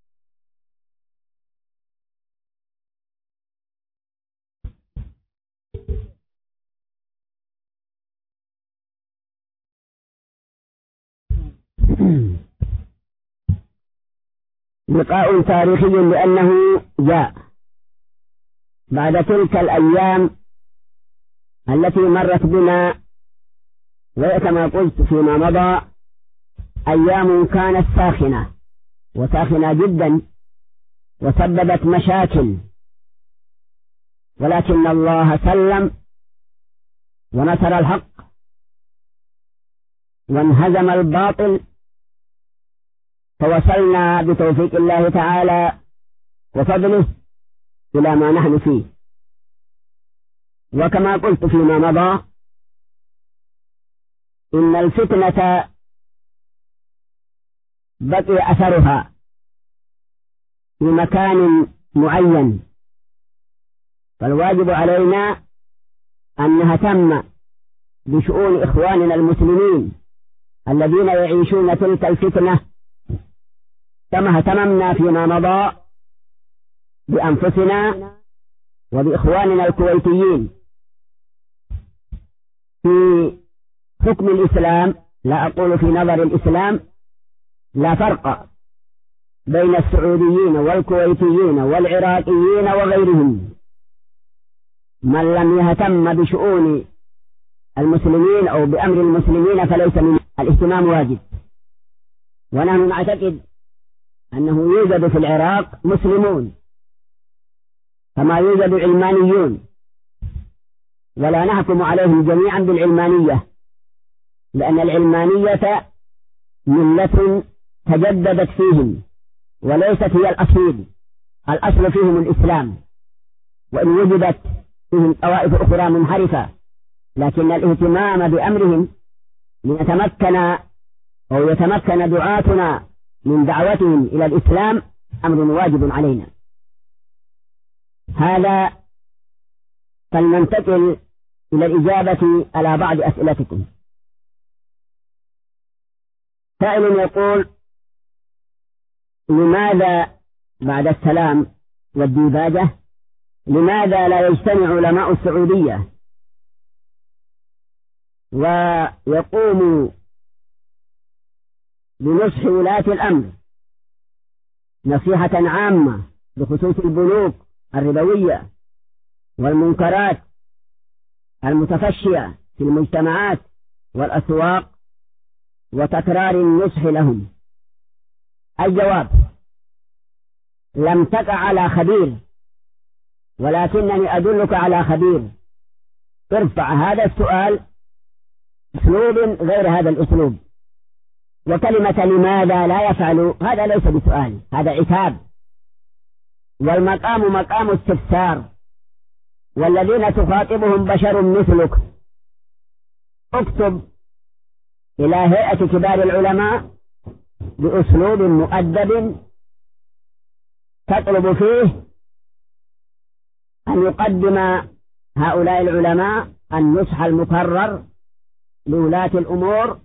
لقاء تاريخي لأنه جاء بعد تلك الأيام التي مرت بنا، وكما قلت فيما مضى أيام كانت ساخنة وساخنة جدا وسببت مشاكل، ولكن الله سلم ونصر الحق وانهزم الباطل، فوصلنا بتوفيق الله تعالى وفضله إلى ما نحن فيه. وكما قلت فيما مضى إن الفتنة بقي أثرها في مكان معين، فالواجب علينا أن نهتم بشؤون إخواننا المسلمين الذين يعيشون تلك الفتنة كما اهتممنا فيما مضى بأنفسنا وبإخواننا الكويتيين في حكم الإسلام، لا أقول في نظر الإسلام، لا فرق بين السعوديين والكويتيين والعراقيين وغيرهم. من لم يهتم بشؤون المسلمين أو بأمر المسلمين فليس من الاهتمام واجب. ونحن نعتقد أنه يوجد في العراق مسلمون كما يوجد علمانيون، ولا نحكم عليهم جميعا بالعلمانية، لأن العلمانية ملة تجددت فيهم وليست هي الأصل. الأصل فيهم الإسلام، وإن وجدت فيهم طوائف أخرى منحرفة، لكن الاهتمام بأمرهم لنتمكن أو يتمكن دعاتنا من دعوتهم إلى الإسلام أمر واجب علينا. هذا. فلننتقل إلى الإجابة على بعض أسئلتكم. سائل يقول: لماذا بعد السلام والديباجة لماذا لا يجتمع علماء السعودية ويقوموا بنصح ولاة الأمر نصيحة عامة بخصوص البنوك الربوية والمنكرات المتفشية في المجتمعات والأسواق وتكرار النصح لهم؟ الجواب: لم تقع على خبير، ولكنني أدلك على خبير. ارفع هذا السؤال أسلوب غير هذا الأسلوب. وكلمة لماذا لا يفعل هذا ليس بسؤال، هذا عتاب، والمقام مقام استفسار، والذين تخاطبهم بشر مثلك. اكتب إلى هيئة كبار العلماء بأسلوب مؤدب تطلب فيه أن يقدم هؤلاء العلماء النصح المقرر لولاة الأمور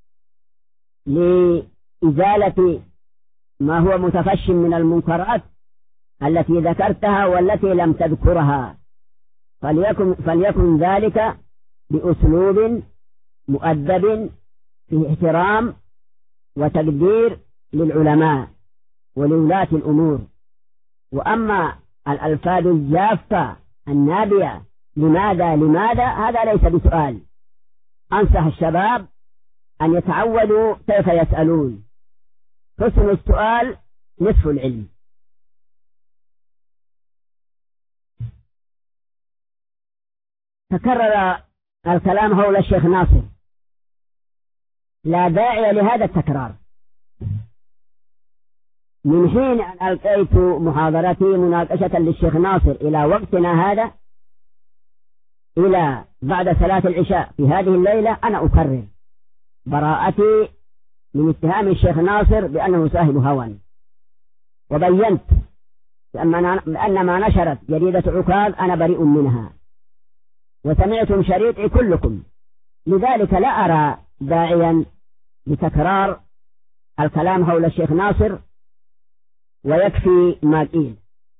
لإزالة ما هو متفش من المنكرات التي ذكرتها والتي لم تذكرها. فليكن ذلك بأسلوب مؤدب فيه احترام وتقدير للعلماء ولولاة الأمور. وأما الألفاظ الجافة النابية لماذا هذا ليس بسؤال. أنصح الشباب أن يتعودوا كيف يسألون. حسن السؤال نصف العلم. تكرر الكلام حول الشيخ ناصر، لا داعي لهذا التكرار. من حين أن ألقيت محاضرتي مناقشة للشيخ ناصر إلى وقتنا هذا، إلى بعد صلاة العشاء في هذه الليلة، أنا أكرر براءتي من اتهام الشيخ ناصر بأنه صاحب هوى، وبينت بأن ما نشرت جريدة عكاظ أنا بريء منها، وسمعتم شريطي كلكم. لذلك لا أرى داعيا لتكرار الكلام حول الشيخ ناصر، ويكفي ما قيل.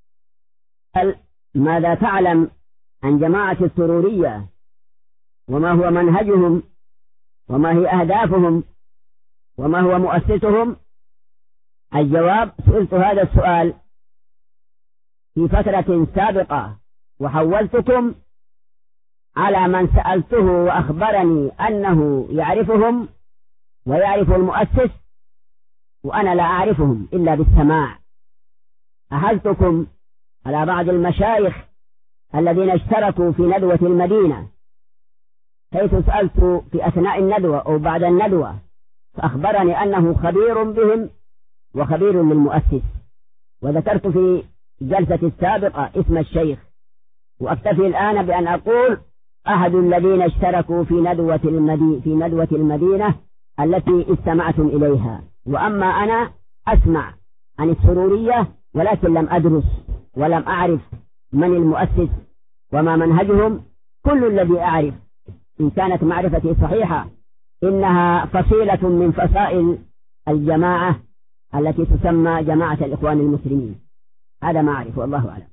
ماذا تعلم عن جماعة السرورية وما هو منهجهم وما هي أهدافهم وما هو مؤسسهم؟ الجواب: سئلت هذا السؤال في فترة سابقة، وحولتكم على من سألته وأخبرني أنه يعرفهم ويعرف المؤسس، وأنا لا أعرفهم إلا بالسماع. أهلتكم على بعض المشايخ الذين اشتركوا في ندوة المدينة، حيث سألت في أثناء الندوة أو بعد الندوة، فأخبرني أنه خبير بهم وخبير للمؤسس، وذكرت في الجلسة السابقة اسم الشيخ. وأكتفي الآن بأن أقول أحد الذين اشتركوا في ندوة المدينة التي استمعتم إليها. وأما أنا أسمع عن السرورية، ولكن لم أدرس ولم أعرف من المؤسس وما منهجهم. كل الذي أعرف، إن كانت معرفتي صحيحة، إنها فصيلة من فصائل الجماعة التي تسمى جماعة الإخوان المسلمين. هذا ما أعرف والله أعلم.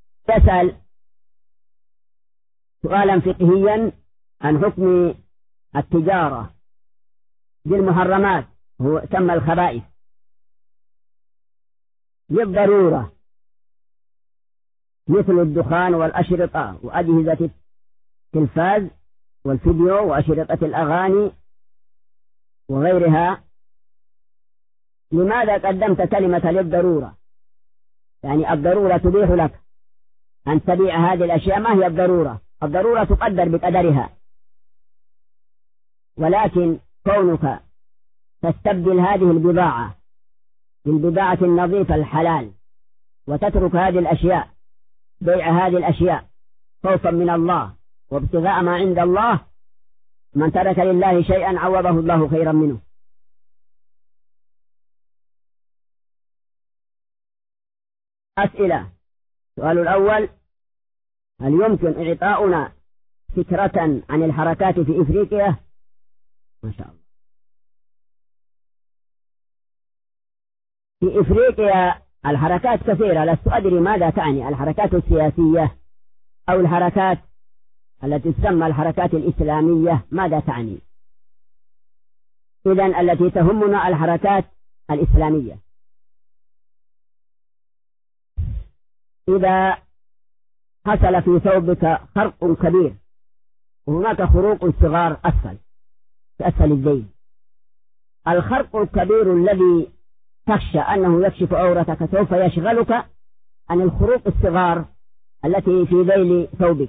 تسأل سؤالا فقهيا عن حكم التجارة بالمحرمات هو سمى الخبائث للضرورة، مثل الدخان والأشرطة وأجهزة التلفاز والفيديو وأشرطة الأغاني وغيرها. لماذا قدمت كلمة للضرورة؟ يعني الضرورة تبيح لك أن تبيع هذه الأشياء. ما هي الضرورة؟ الضرورة تقدر بقدرها، ولكن كونك تستبدل هذه البضاعة بالبضاعة النظيفة الحلال وتترك هذه الأشياء، بيع هذه الأشياء خوفا من الله وابتغاء ما عند الله، من ترك لله شيئا عوضه الله خيرا منه. أسئلة. السؤال الأول: هل يمكن إعطاؤنا فكرة عن الحركات في إفريقيا؟ ما شاء الله. في إفريقيا الحركات كثيرة، لست أدري ماذا تعني، الحركات السياسية أو الحركات التي تسمى الحركات الإسلامية، ماذا تعني؟ إذن التي تهمنا الحركات الإسلامية. إذا حصل في ثوبك خرق كبير وهناك خروق صغار في أسفل الذيل، الخرق الكبير الذي تخشى أنه يكشف عورتك سوف يشغلك عن الخروق الصغار التي في ذيل ثوبك.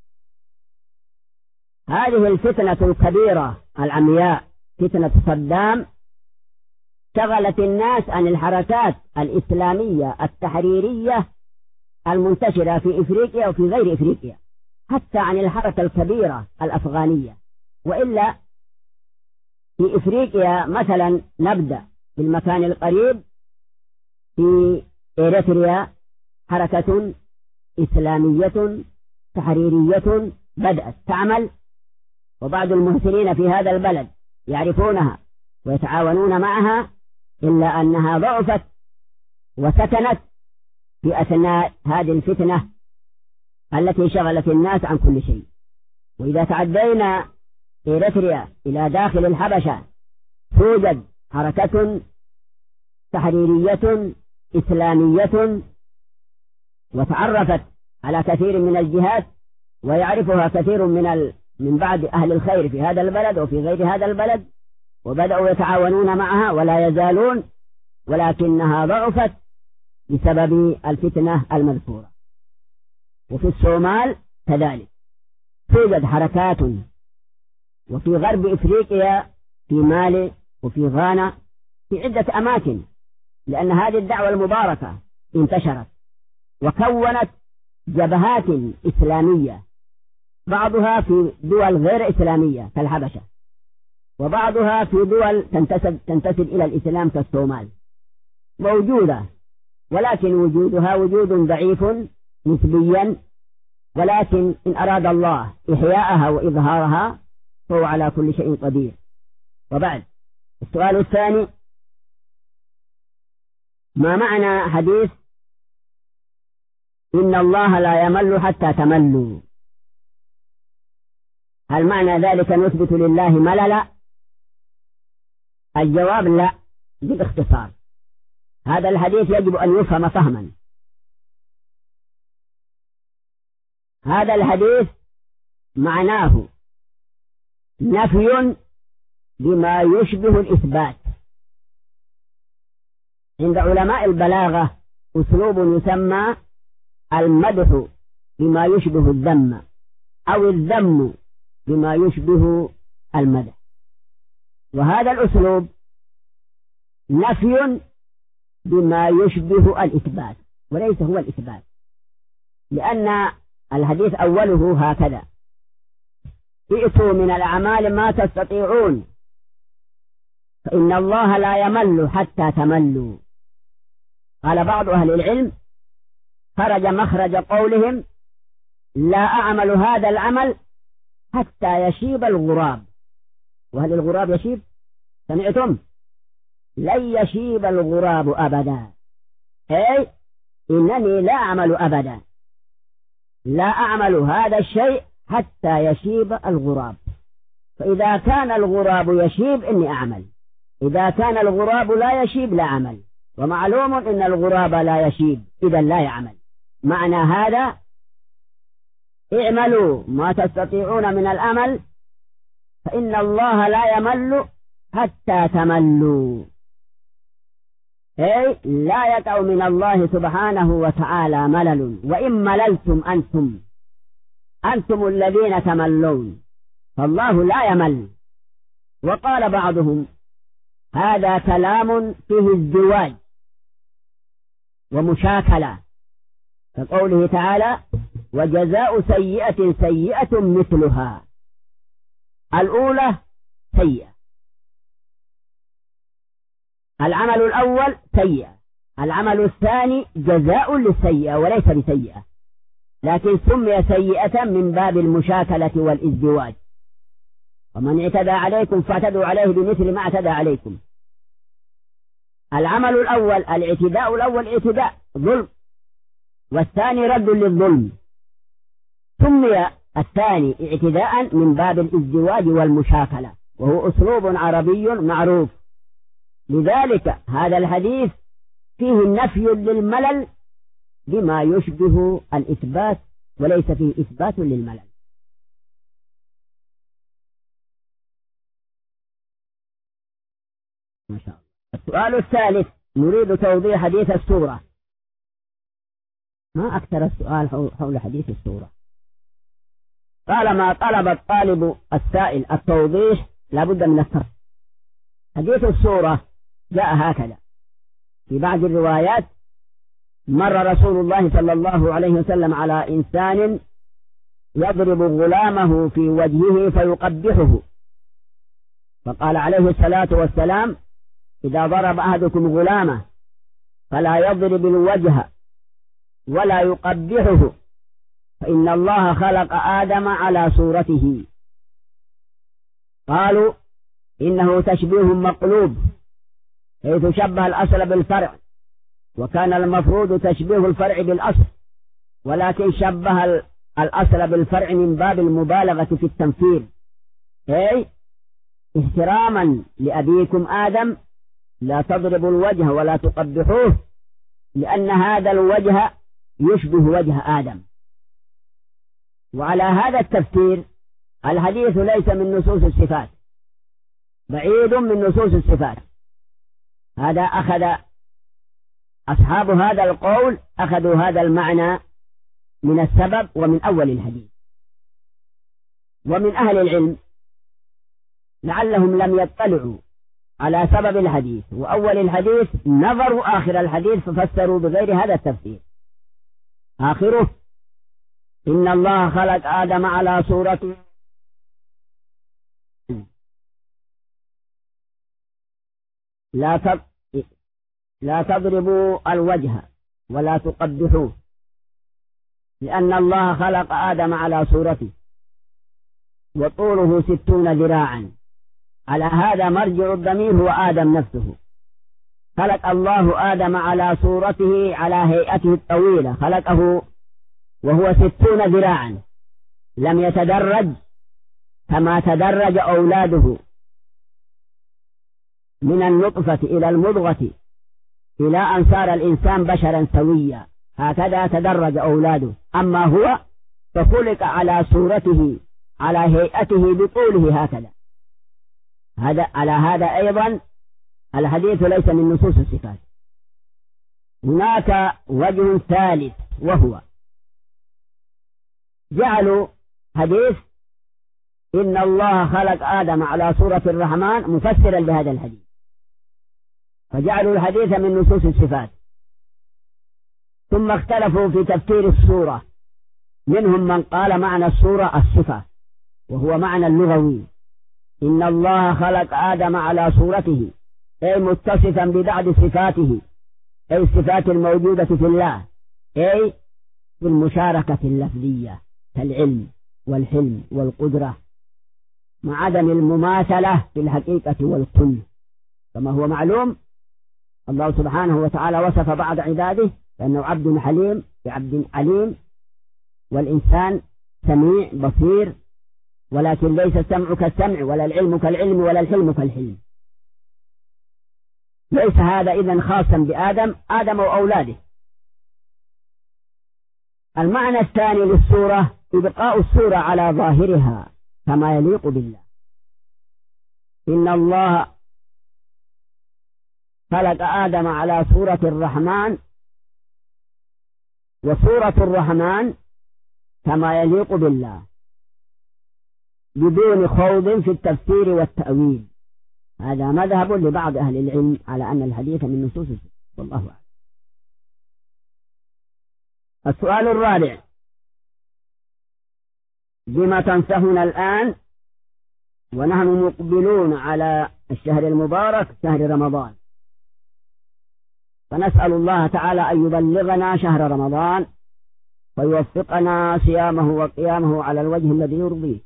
هذه الفتنة الكبيرة العمياء، فتنة صدام، شغلت الناس عن الحركات الإسلامية التحريرية المنتشرة في إفريقيا وفي غير إفريقيا، حتى عن الحركة الكبيرة الأفغانية. وإلا في إفريقيا مثلا نبدأ بالمكان القريب، في إريتريا حركة إسلامية تحريرية بدأت تعمل، وبعض المهتمين في هذا البلد يعرفونها ويتعاونون معها، إلا أنها ضعفت وسكنت في أثناء هذه الفتنة التي شغلت الناس عن كل شيء. وإذا تعدينا إريتريا إلى داخل الحبشة توجد حركة تحريرية إسلامية، وتعرفت على كثير من الجهات ويعرفها كثير من بعض أهل الخير في هذا البلد وفي غير هذا البلد، وبدأوا يتعاونون معها ولا يزالون، ولكنها ضعفت بسبب الفتنة المذكورة. وفي الصومال كذلك توجد حركات، وفي غرب إفريقيا في مالي وفي غانا في عدة أماكن، لأن هذه الدعوة المباركة انتشرت وكونت جبهات إسلامية، بعضها في دول غير إسلامية كالحبشة، وبعضها في دول تنتسب إلى الإسلام كالصومال موجودة، ولكن وجودها وجود ضعيف نسبيا، ولكن إن أراد الله إحياءها وإظهارها فهو على كل شيء قدير. وبعد، السؤال الثاني: ما معنى حديث إن الله لا يمل حتى تملوا؟ هل معنى ذلك نثبت لله مللا؟ الجواب لا، بالاختصار. هذا الحديث يجب أن يفهم فهما. هذا الحديث معناه نفي بما يشبه الإثبات. عند علماء البلاغة أسلوب يسمى المدح بما يشبه الذم، أو الذم بما يشبه المدح، وهذا الأسلوب نفي بما يشبه الإثبات وليس هو الإثبات، لأن الحديث أوله هكذا: ائتوا من الأعمال ما تستطيعون فإن الله لا يمل حتى تملوا. قال بعض أهل العلم: خرج مخرج قولهم لا أعمل هذا العمل حتى يشيب الغراب. وهل الغراب يشيب؟ سمعتم؟ لن يشيب الغراب أبدا، أي إنني لا أعمل أبدا، لا أعمل هذا الشيء حتى يشيب الغراب. فإذا كان الغراب يشيب إني أعمل، إذا كان الغراب لا يشيب لا عمل، ومعلوم إن الغراب لا يشيب إذا لا يعمل. معنى هذا اعملوا ما تستطيعون من الأمل فإن الله لا يمل حتى تملوا، أي لا يقع من الله سبحانه وتعالى ملل، وإن مللتم أنتم الذين تملون، فالله لا يمل. وقال بعضهم هذا كلام فيه ازدواج ومشاكلة، كقوله تعالى وجزاء سيئة سيئة مثلها. الأولى سيئة، العمل الأول سيئة، العمل الثاني جزاء للسيئة وليس بسيئة، لكن سمي سيئة من باب المشاكلة والازدواج. ومن اعتدى عليكم فاعتدوا عليه بمثل ما اعتدى عليكم. العمل الأول الاعتداء الأول اعتداء ظلم، والثاني رد للظلم، سمي الثاني اعتداء من باب الازدواج والمشاكلة، وهو أسلوب عربي معروف. لذلك هذا الحديث فيه نفي للملل بما يشبه الإثبات وليس فيه إثبات للملل. ما شاء الله. السؤال الثالث نريد توضيح حديث السورة. ما أكثر السؤال حول حديث السورة. طالما طلب الطالب السائل التوضيح لابد من التفصيل. حديث السورة جاء هكذا في بعض الروايات: مر رسول الله صلى الله عليه وسلم على إنسان يضرب غلامه في وجهه فيقبحه، فقال عليه الصلاة والسلام: إذا ضرب أحدكم غلامه فلا يضرب الوجه ولا يقبحه، فإن الله خلق آدم على صورته. قالوا إنه تشبيه مقلوب، حيث شبه الأصل بالفرع، وكان المفروض تشبيه الفرع بالأصل، ولكن شبه الأصل بالفرع من باب المبالغة في التمثيل، أي احتراما لأبيكم آدم لا تضربوا الوجه ولا تقبحوه، لأن هذا الوجه يشبه وجه آدم. وعلى هذا التفسير الحديث ليس من نصوص الصفات، بعيد من نصوص الصفات. هذا أخذ أصحاب هذا القول أخذوا هذا المعنى من السبب ومن أول الحديث. ومن أهل العلم لعلهم لم يطلعوا على سبب الحديث وأول الحديث، نظروا آخر الحديث ففسروا بغير هذا التفسير. آخره: إن الله خلق آدم على صورته لا تضربوا الوجه ولا تقبحوه، لأن الله خلق آدم على صورته وطوله 60 ذراعا. على هذا مرجع الضمير هو آدم نفسه. خلق الله آدم على صورته على هيئته الطويلة، خلقه وهو 60 ذراعا، لم يتدرج كما تدرج أولاده من النطفة إلى المضغة إلى أن صار الإنسان بشرا سويا، هكذا تدرج أولاده. أما هو فخلق على صورته على هيئته بطوله هكذا. على هذا أيضا الحديث ليس من نصوص الصفات. هناك وجه ثالث، وهو جعلوا حديث إن الله خلق آدم على صورة الرحمن مفسرا لهذا الحديث، فجعلوا الحديث من نصوص الصفات. ثم اختلفوا في تفسير السورة، منهم من قال معنى السورة الصفة، وهو معنى اللغوي: إن الله خلق آدم على صورته، أي متصفا ببعض صفاته، أي الصفات الموجودة في الله، أي في المشاركة اللفظية كالعلم والحلم والقدرة، مع عدم المماثلة في الحقيقة والكل. كما هو معلوم الله سبحانه وتعالى وصف بعض عباده بأنه عبد حليم بعبد عليم، والإنسان سميع بصير ولكن ليس السمع كالسمع ولا العلم كالعلم ولا الحلم كالحلم. ليس هذا إذن خاصا بآدم وأولاده. المعنى الثاني للسورة إبقاء السورة على ظاهرها كما يليق بالله. إن الله خلق آدم على صورة الرحمن، وصورة الرحمن كما يليق بالله بدون خوض في التفسير والتأويل. هذا مذهب لبعض أهل العلم على أن الحديث من نصوص السنة، والله أعلم. السؤال الرابع: بما تنصحنا الآن ونحن مقبلون على الشهر المبارك شهر رمضان، فنسأل الله تعالى أن يبلغنا شهر رمضان ويوفقنا صيامه وقيامه على الوجه الذي يرضيه.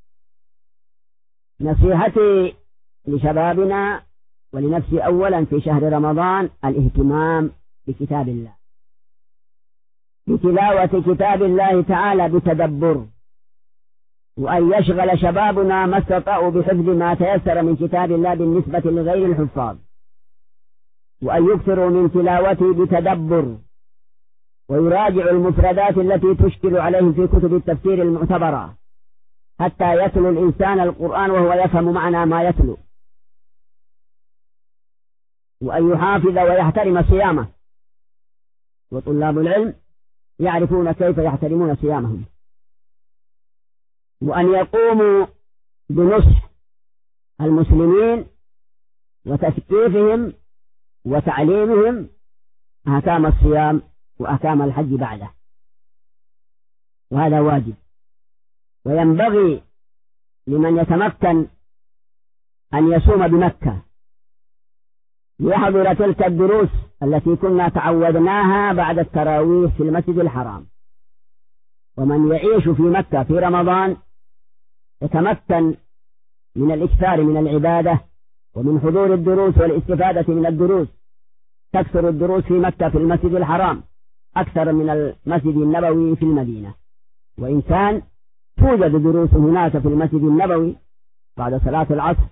نصيحتي لشبابنا ولنفسي أولا في شهر رمضان الاهتمام بكتاب الله، بتلاوة كتاب الله تعالى بتدبر، وأن يشغل شبابنا ما استطاعوا بحفظ ما تيسر من كتاب الله بالنسبة لغير الحفاظ، وأن يكثروا من تلاوته بتدبر، ويراجعوا المفردات التي تشكل عليهم في كتب التفسير المعتبرة حتى يتلو الإنسان القرآن وهو يفهم معنى ما يتلو، وأن يحافظ ويحترم صيامه. وطلاب العلم يعرفون كيف يحترمون صيامهم، وأن يقوموا بنصح المسلمين وتثقيفهم وتعليمهم أحكام الصيام وأحكام الحج بعده، وهذا واجب. وينبغي لمن يتمكن أن يصوم بمكة ليحضر تلك الدروس التي كنا تعودناها بعد التراويح في المسجد الحرام. ومن يعيش في مكة في رمضان يتمكن من الإكثار من العبادة ومن حضور الدروس والاستفادة من الدروس. تكثر الدروس في مكة في المسجد الحرام أكثر من المسجد النبوي في المدينة، وإن كان توجد دروس هناك في المسجد النبوي بعد صلاة العصر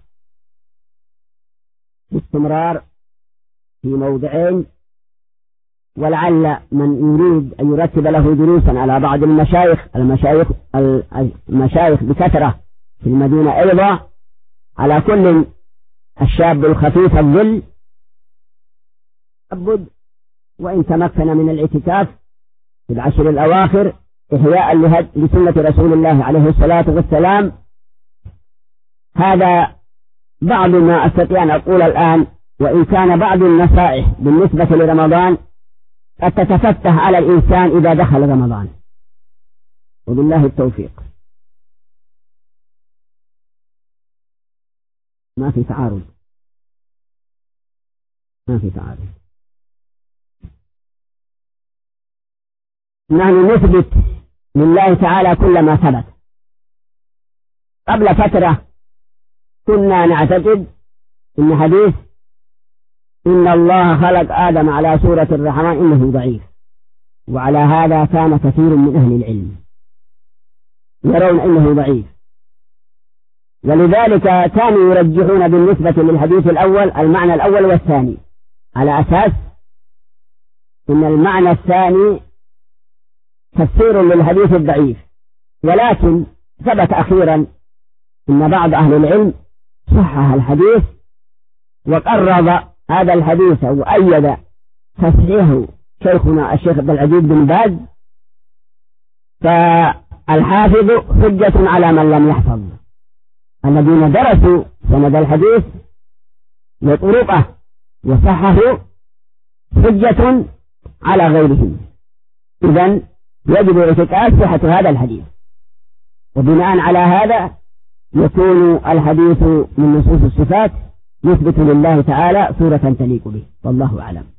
باستمرار في موضعين، ولعل من يريد أن يرتب له دروسا على بعض المشايخ بكثرة في المدينة أيضا، على كل الشاب الخفيف الظل أبد، وإن تمكن من الاعتكاف في العشر الأواخر إحياء لسنة رسول الله عليه الصلاة والسلام. هذا بعض ما أستطيع أن أقول الآن، وإن كان بعض النصائح بالنسبة لرمضان قد تتفتح على الإنسان إذا دخل رمضان، وبالله التوفيق. ما في تعارض. نحن نثبت لله تعالى كل ما ثبت. قبل فترة كنا نعتقد إن حديث إن الله خلق آدم على صورة الرحمن إنه ضعيف، وعلى هذا كان كثير من أهل العلم يرون إنه ضعيف، ولذلك كانوا يرجحون بالنسبة للحديث الأول المعنى الأول والثاني، على أساس إن المعنى الثاني تفسير للحديث الضعيف. ولكن ثبت أخيرا إن بعض أهل العلم صحح الحديث وقرب هذا الحديث وأيد تصحيحه شيخنا الشيخ عبد العزيز بن باز. فالحافظ حجة على من لم يحفظ. الذين درسوا سند الحديث وطرقه وصححوا حجة على غيرهم. إذن يجب اعتقاد صحة هذا الحديث، وبناء على هذا يكون الحديث من نصوص الصفات يثبت لله تعالى صورة تليق به، والله أعلم.